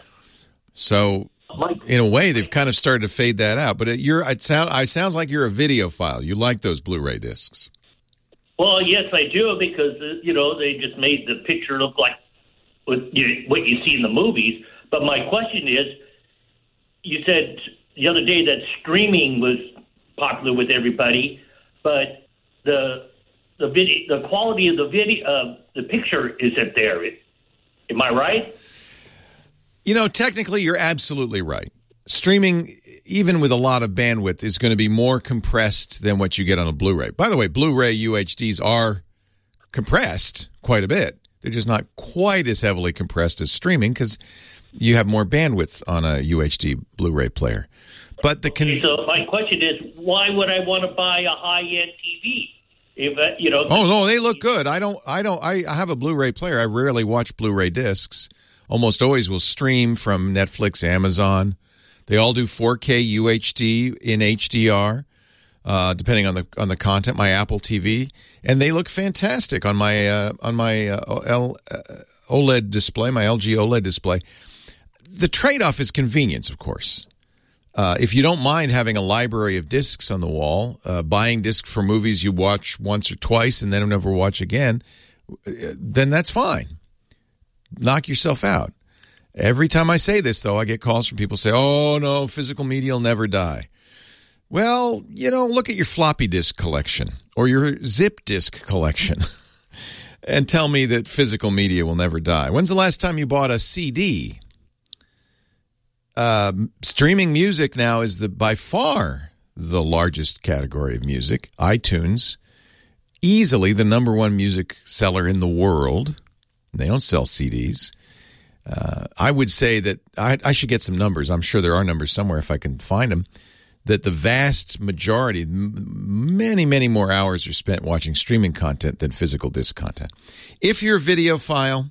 So, in a way, they've kind of started to fade that out. But it, you're, it sound, it sounds like you're a videophile. You like those Blu-ray discs. Well, yes, I do, because uh, you know they just made the picture look like what you, what you see in the movies. But my question is, you said the other day that streaming was popular with everybody, but the the video, the quality of the video, uh, the picture isn't there. Am I right? You know, technically, you're absolutely right. Streaming, even with a lot of bandwidth, is going to be more compressed than what you get on a Blu-ray. By the way, Blu-ray U H Ds are compressed quite a bit. They're just not quite as heavily compressed as streaming because you have more bandwidth on a U H D Blu-ray player. But the con- okay, so my question is, why would I want to buy a high-end T V? If uh, you know, oh no, they look good. I don't. I don't. I, I have a Blu-ray player. I rarely watch Blu-ray discs. Almost always will stream from Netflix, Amazon. They all do four K U H D in H D R, uh, depending on the on the content. My Apple T V, and they look fantastic on my uh, on my uh, L, uh, OLED display, my L G OLED display. The trade-off is convenience, of course. Uh, if you don't mind having a library of discs on the wall, uh, buying discs for movies you watch once or twice and then never watch again, then that's fine. Knock yourself out. Every time I say this, though, I get calls from people say, oh, no, physical media will never die. Well, you know, look at your floppy disk collection or your zip disk collection and tell me that physical media will never die. When's the last time you bought a C D? Uh, streaming music now is the by far the largest category of music. iTunes, easily the number one music seller in the world. They don't sell C Ds. Uh, I would say that I, I should get some numbers. I'm sure there are numbers somewhere if I can find them. That the vast majority, m- many, many more hours are spent watching streaming content than physical disc content. If you're a videophile,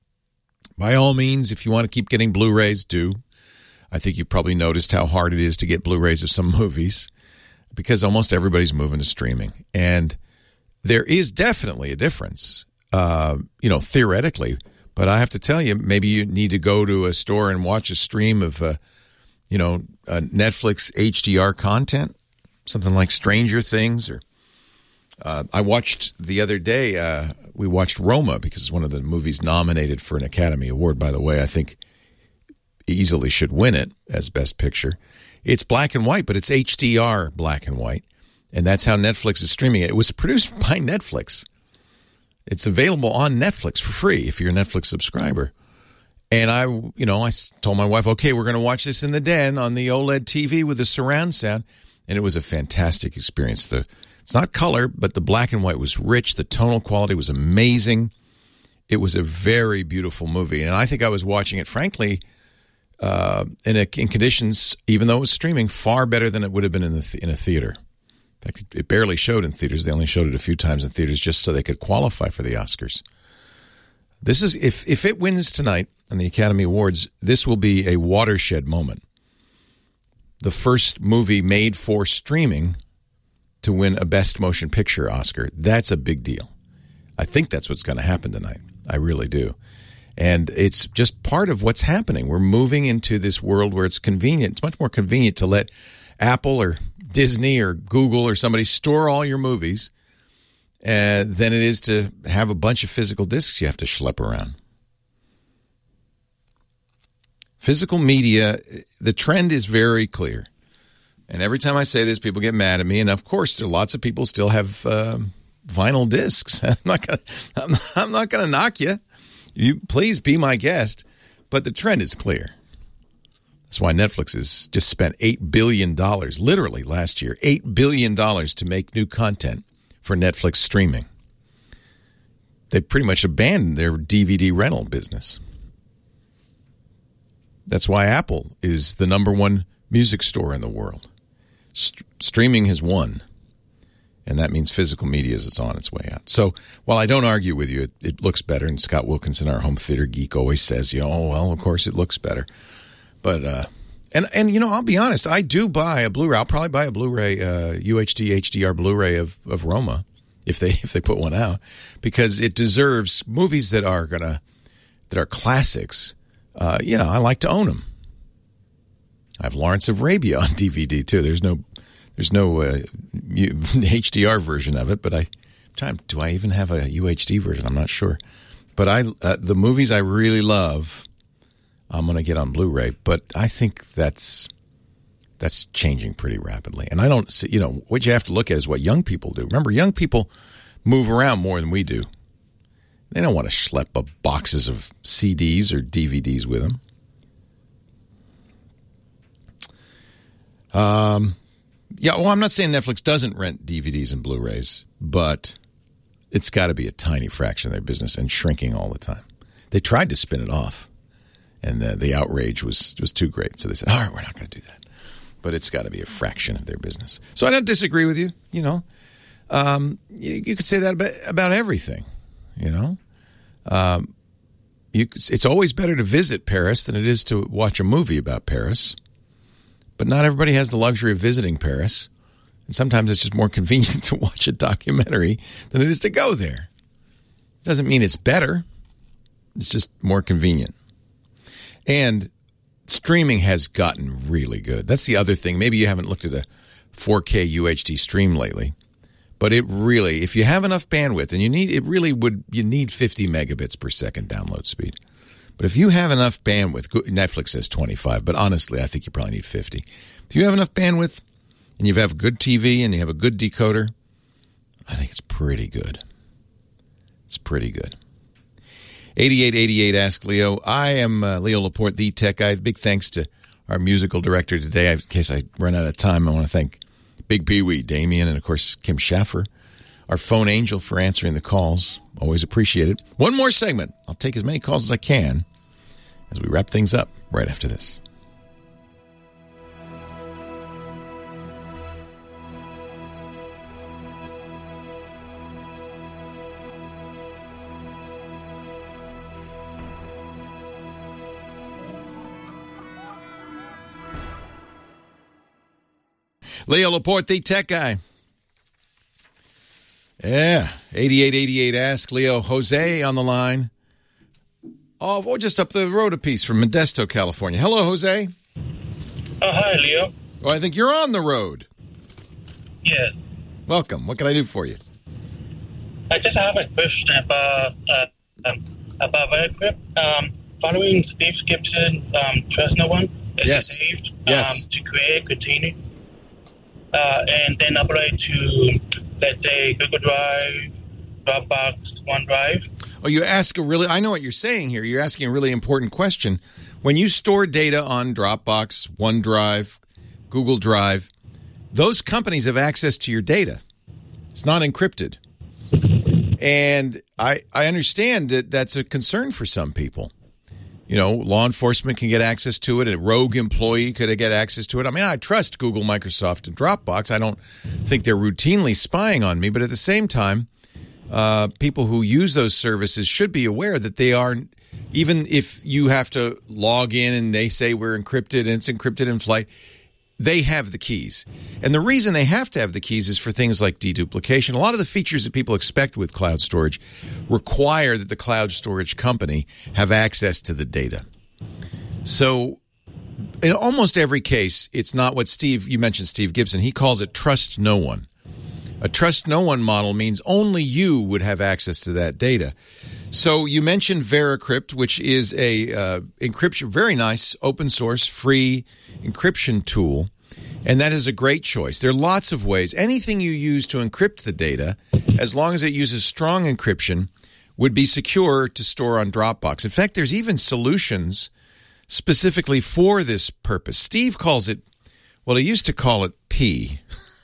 by all means, if you want to keep getting Blu-rays, do. I think you've probably noticed how hard it is to get Blu-rays of some movies because almost everybody's moving to streaming. And there is definitely a difference, uh, you know, theoretically. But I have to tell you, maybe you need to go to a store and watch a stream of, uh, you know, uh, Netflix H D R content, something like Stranger Things. Or uh, I watched the other day, uh, we watched Roma because it's one of the movies nominated for an Academy Award, by the way. I think easily should win it as Best Picture. It's black and white, but it's H D R black and white. And that's how Netflix is streaming it. It was produced by Netflix. It's available on Netflix for free if you're a Netflix subscriber. And I, you know, I told my wife, okay, we're going to watch this in the den on the OLED T V with the surround sound. And it was a fantastic experience. The It's not color, but the black and white was rich. The tonal quality was amazing. It was a very beautiful movie. And I think I was watching it, frankly, Uh, in, a, in conditions, even though it was streaming, far better than it would have been in, the th- in a theater. In fact, it, it barely showed in theaters. They only showed it a few times in theaters just so they could qualify for the Oscars. This is if if it wins tonight on the Academy Awards, this will be a watershed moment. The first movie made for streaming to win a Best Motion Picture Oscar. That's a big deal. I think that's what's going to happen tonight. I really do. And it's just part of what's happening. We're moving into this world where it's convenient. It's much more convenient to let Apple or Disney or Google or somebody store all your movies uh, than it is to have a bunch of physical discs you have to schlep around. Physical media, the trend is very clear. And every time I say this, people get mad at me. And, of course, there are lots of people still have uh, vinyl discs. I'm not gonna, I'm, I'm not going to knock you. You please be my guest. But the trend is clear. That's why Netflix has just spent eight billion dollars, literally last year, eight billion dollars to make new content for Netflix streaming. They pretty much abandoned their D V D rental business. That's why Apple is the number one music store in the world. St- streaming has won, and that means physical media is on its way out. So while I don't argue with you, it, it looks better, and Scott Wilkinson, our home theater geek, always says, you know, oh, well, of course it looks better. But, uh, and, and you know, I'll be honest, I do buy a Blu-ray. I'll probably buy a Blu-ray, uh, U H D, H D R Blu-ray of, of Roma if they if they put one out, because it deserves movies that are going to, that are classics. Uh, you know, I like to own them. I have Lawrence of Arabia on D V D too. There's no, there's no uh, H D R version of it, but I, time do I even have a U H D version? I'm not sure. But I, uh, the movies I really love, I'm going to get on Blu-ray. But I think that's that's changing pretty rapidly. And I don't see, you know, what you have to look at is what young people do. Remember, young people move around more than we do. They don't want to schlep up boxes of C Ds or D V Ds with them. Um, yeah, well, I'm not saying Netflix doesn't rent D V Ds and Blu-rays, but it's got to be a tiny fraction of their business and shrinking all the time. They tried to spin it off, and the, the outrage was, was too great. So they said, all right, we're not going to do that. But it's got to be a fraction of their business. So I don't disagree with you, you know. Um, you, you could say that about, about everything. You know, um, you, it's always better to visit Paris than it is to watch a movie about Paris. But not everybody has the luxury of visiting Paris. And sometimes it's just more convenient to watch a documentary than it is to go there. Doesn't mean it's better. It's just more convenient. And streaming has gotten really good. That's the other thing. Maybe you haven't looked at a four K U H D stream lately. But it really, if you have enough bandwidth, and you need, it really would, you need fifty megabits per second download speed. But if you have enough bandwidth, Netflix says twenty-five, but honestly, I think you probably need fifty. If you have enough bandwidth, and you have a good T V, and you have a good decoder, I think it's pretty good. It's pretty good. eighty-eight eighty-eight Ask Leo. I am uh, Leo Laporte, the tech guy. Big thanks to our musical director today. In case I run out of time, I want to thank Big Pee-wee, Damien, and, of course, Kim Schaffer, our phone angel, for answering the calls. Always appreciate it. One more segment. I'll take as many calls as I can as we wrap things up right after this. Leo Laporte, the tech guy. Yeah, eighty-eight eighty-eight Ask Leo. Jose on the line. Oh, well, just up the road a piece from Modesto, California. Hello, Jose. Oh, hi, Leo. Well, I think you're on the road. Yes. Welcome. What can I do for you? I just have a question about uh, um, about VeraCrypt. Um, following Steve Gibson, um, Trust No One, yes. Saved, yes. Um, to create a container. Uh, and then upload to, let's say, Google Drive, Dropbox, OneDrive. Oh, you ask a really, I know what you're saying here. You're asking a really important question. When you store data on Dropbox, OneDrive, Google Drive, those companies have access to your data. It's not encrypted. And I, I understand that that's a concern for some people. You know, law enforcement can get access to it. A rogue employee could get access to it. I mean, I trust Google, Microsoft, and Dropbox. I don't think they're routinely spying on me. But at the same time, uh, people who use those services should be aware that they are, even if you have to log in and they say we're encrypted and it's encrypted in flight, they have the keys. And the reason they have to have the keys is for things like deduplication. A lot of the features that people expect with cloud storage require that the cloud storage company have access to the data. So in almost every case, it's not what Steve, you mentioned Steve Gibson, he calls it trust no one. A trust no one model means only you would have access to that data. So you mentioned VeraCrypt, which is a uh, encryption, very nice open source free encryption tool. And that is a great choice. There are lots of ways. Anything you use to encrypt the data, as long as it uses strong encryption, would be secure to store on Dropbox. In fact, there's even solutions specifically for this purpose. Steve calls it, well, he used to call it P,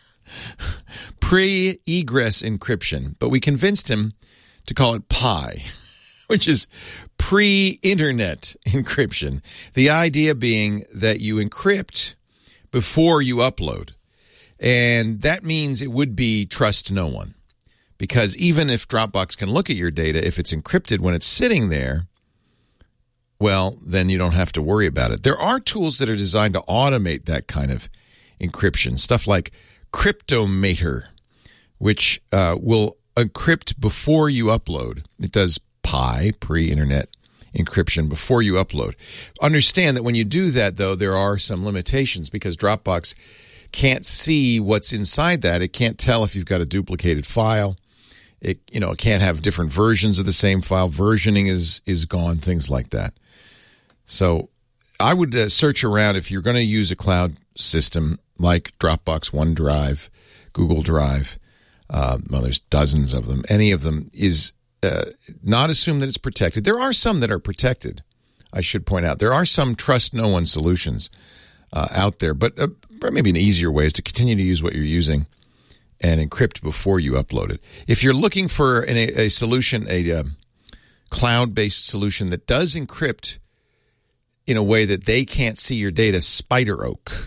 pre-egress encryption, but we convinced him to call it P I, which is pre-internet encryption. The idea being that you encrypt before you upload. And that means it would be trust no one. Because even if Dropbox can look at your data, if it's encrypted when it's sitting there, well, then you don't have to worry about it. There are tools that are designed to automate that kind of encryption. Stuff like Cryptomator, which uh, will encrypt before you upload. It does P I, pre-internet encryption, before you upload. Understand that when you do that, though, there are some limitations because Dropbox can't see what's inside that. It can't tell if you've got a duplicated file. It, you know, it can't have different versions of the same file. Versioning is is gone, things like that. So I would uh, search around if you're going to use a cloud system like Dropbox, OneDrive, Google Drive. Uh, well, there's dozens of them. Any of them is uh, not assume that it's protected. There are some that are protected, I should point out. There are some trust no one solutions uh, out there, but uh, maybe an easier way is to continue to use what you're using and encrypt before you upload it. If you're looking for an, a, a solution, a uh, cloud-based solution that does encrypt in a way that they can't see your data, SpiderOak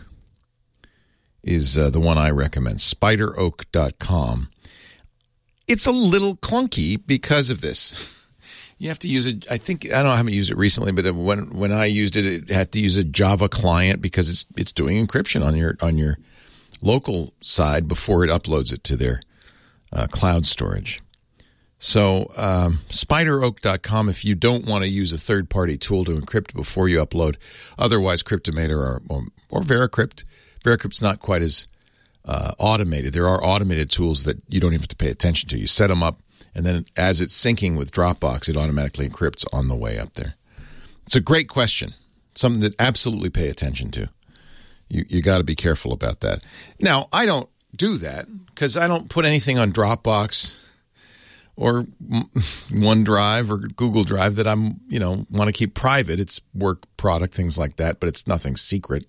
is uh, the one I recommend, spider oak dot com. It's a little clunky because of this. You have to use it. I think, I don't know, I haven't used it recently, but when when I used it, it had to use a Java client because it's it's doing encryption on your on your local side before it uploads it to their uh, cloud storage. So um, spider oak dot com if you don't want to use a third-party tool to encrypt before you upload. Otherwise, Cryptomator or, or, or Veracrypt. Veracrypt's not quite as uh, automated. There are automated tools that you don't even have to pay attention to. You set them up, and then as it's syncing with Dropbox, it automatically encrypts on the way up there. It's a great question, something that absolutely pay attention to. You you got to be careful about that. Now, I don't do that because I don't put anything on Dropbox or OneDrive or Google Drive that I'm, you know, want to keep private. It's work product, things like that, but it's nothing secret.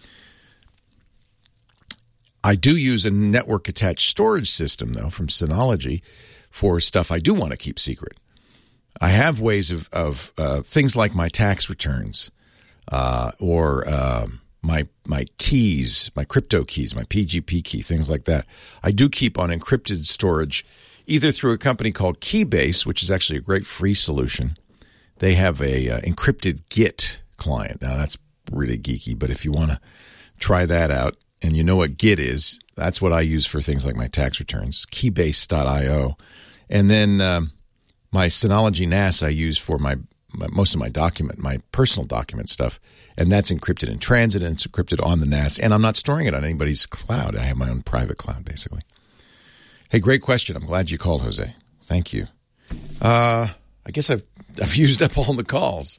I do use a network-attached storage system, though, from Synology for stuff I do want to keep secret. I have ways of, of uh, things like my tax returns uh, or uh, my my keys, my crypto keys, my P G P key, things like that. I do keep on encrypted storage, either through a company called Keybase, which is actually a great free solution. They have a uh, encrypted Git client. Now, that's really geeky, but if you want to try that out, and you know what Git is, that's what I use for things like my tax returns, keybase dot io. And then um, my Synology N A S I use for my, my most of my document, my personal document stuff, and that's encrypted in transit, and it's encrypted on the N A S, and I'm not storing it on anybody's cloud. I have my own private cloud, basically. Hey, great question. I'm glad you called, Jose. Thank you. Uh, I guess I've I've used up all the calls.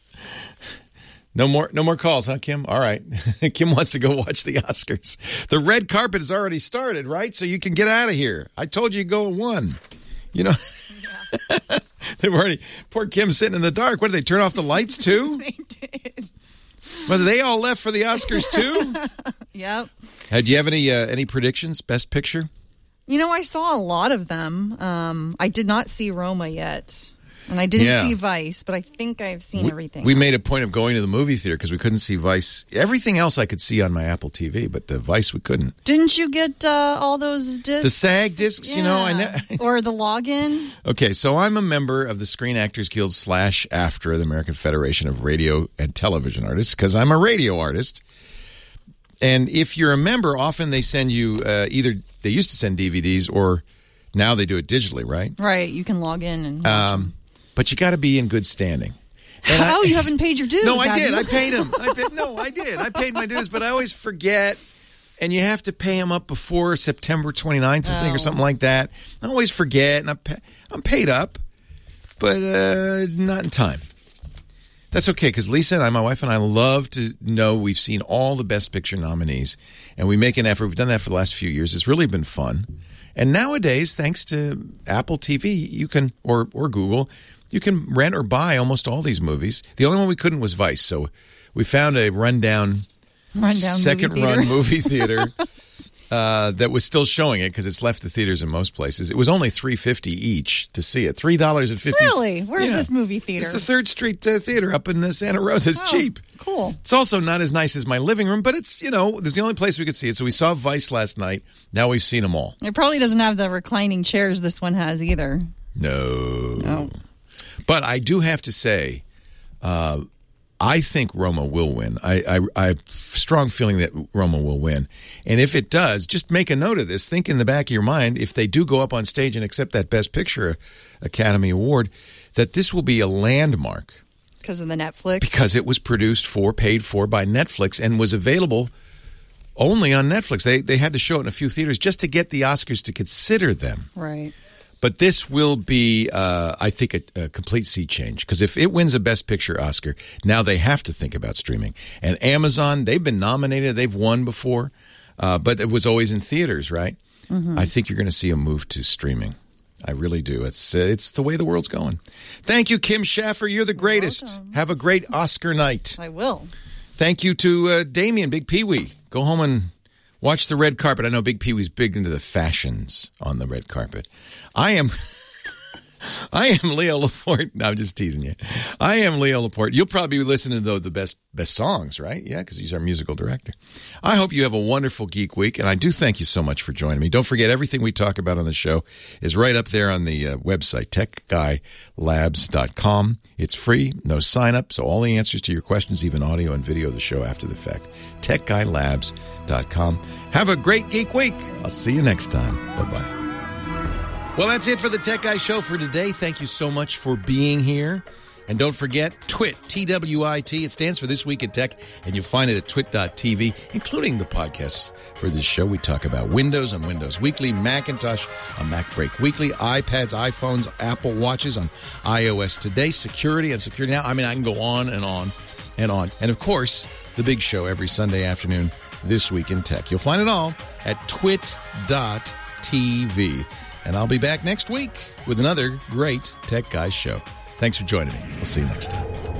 No more no more calls, huh, Kim? All right. Kim wants to go watch the Oscars. The red carpet has already started, right? So you can get out of here. I told you to go at one. You know, yeah. They've already, poor Kim's sitting in the dark. What, did they turn off the lights too? They did. Well, they all left for the Oscars too? Yep. Uh, do you have any uh, any predictions? Best picture? You know, I saw a lot of them. Um, I did not see Roma yet. And I didn't yeah. see Vice, but I think I've seen we, everything We else. made a point of going to the movie theater because we couldn't see Vice. Everything else I could see on my Apple T V, but the Vice we couldn't. Didn't you get uh, all those discs? The SAG discs, yeah. you know. I know. Or the login? Okay, so I'm a member of the Screen Actors Guild slash AFTRA, the American Federation of Radio and Television Artists, because I'm a radio artist. And if you're a member, often they send you uh, either, they used to send D V Ds or now they do it digitally, right? Right, you can log in and watch um, them. But you got to be in good standing. And oh, I, you haven't paid your dues. No, I have did. you? I paid them. I paid, no, I did. I paid my dues, but I always forget. And you have to pay them up before September twenty-ninth, I think, Oh. or something like that. I always forget, and I'm, pa- I'm paid up, but uh, not in time. That's okay, because Lisa and I, my wife and I, love to know we've seen all the Best Picture nominees, and we make an effort. We've done that for the last few years. It's really been fun. And nowadays, thanks to Apple T V, you can, or or Google, you can rent or buy almost all these movies. The only one we couldn't was Vice, so we found a rundown, rundown second-run movie movie theater uh, that was still showing it because it's left the theaters in most places. It was only three dollars and fifty cents each to see it. three dollars and fifty cents. Really? Where's Yeah. this movie theater? It's the Third Street uh, Theater up in uh, Santa Rosa. It's Oh, cheap. Cool. It's also not as nice as my living room, but it's, you know, there's the only place we could see it. So we saw Vice last night. Now we've seen them all. It probably doesn't have the reclining chairs this one has either. No. No. But I do have to say, uh, I think Roma will win. I, I, I have a strong feeling that Roma will win. And if it does, just make a note of this. Think in the back of your mind, if they do go up on stage and accept that Best Picture Academy Award, that this will be a landmark. Because of the Netflix? Because it was produced for, paid for by Netflix and was available only on Netflix. They they had to show it in a few theaters just to get the Oscars to consider them. Right. But this will be, uh, I think, a, a complete sea change. Because if it wins a Best Picture Oscar, now they have to think about streaming. And Amazon, they've been nominated. They've won before. Uh, but it was always in theaters, right? Mm-hmm. I think you're going to see a move to streaming. I really do. It's uh, it's the way the world's going. Thank you, Kim Schaffer. You're the greatest. Have a great Oscar night. I will. Thank you to uh, Damien, Big Pee Wee. Go home and watch the red carpet. I know Big Pee Wee's big into the fashions on the red carpet. I am... I am Leo Laporte. No, I'm just teasing you. I am Leo Laporte. You'll probably be listening to the best best songs, right? Yeah, because he's our musical director. I hope you have a wonderful Geek Week, and I do thank you so much for joining me. Don't forget, everything we talk about on the show is right up there on the uh, website, tech guy labs dot com. It's free, no sign-up, so all the answers to your questions, even audio and video of the show after the fact, tech guy labs dot com. Have a great Geek Week. I'll see you next time. Bye-bye. Well, that's it for the Tech Guy Show for today. Thank you so much for being here. And don't forget, Twit, T W I T. It stands for This Week in Tech, and you'll find it at twit dot t v, including the podcasts for this show. We talk about Windows on Windows Weekly, Macintosh on Mac Break Weekly, iPads, iPhones, Apple Watches on iOS Today, security and security now. I mean, I can go on and on and on. And, of course, the big show every Sunday afternoon, This Week in Tech. You'll find it all at twit dot t v. And I'll be back next week with another great Tech Guys show. Thanks for joining me. We'll see you next time.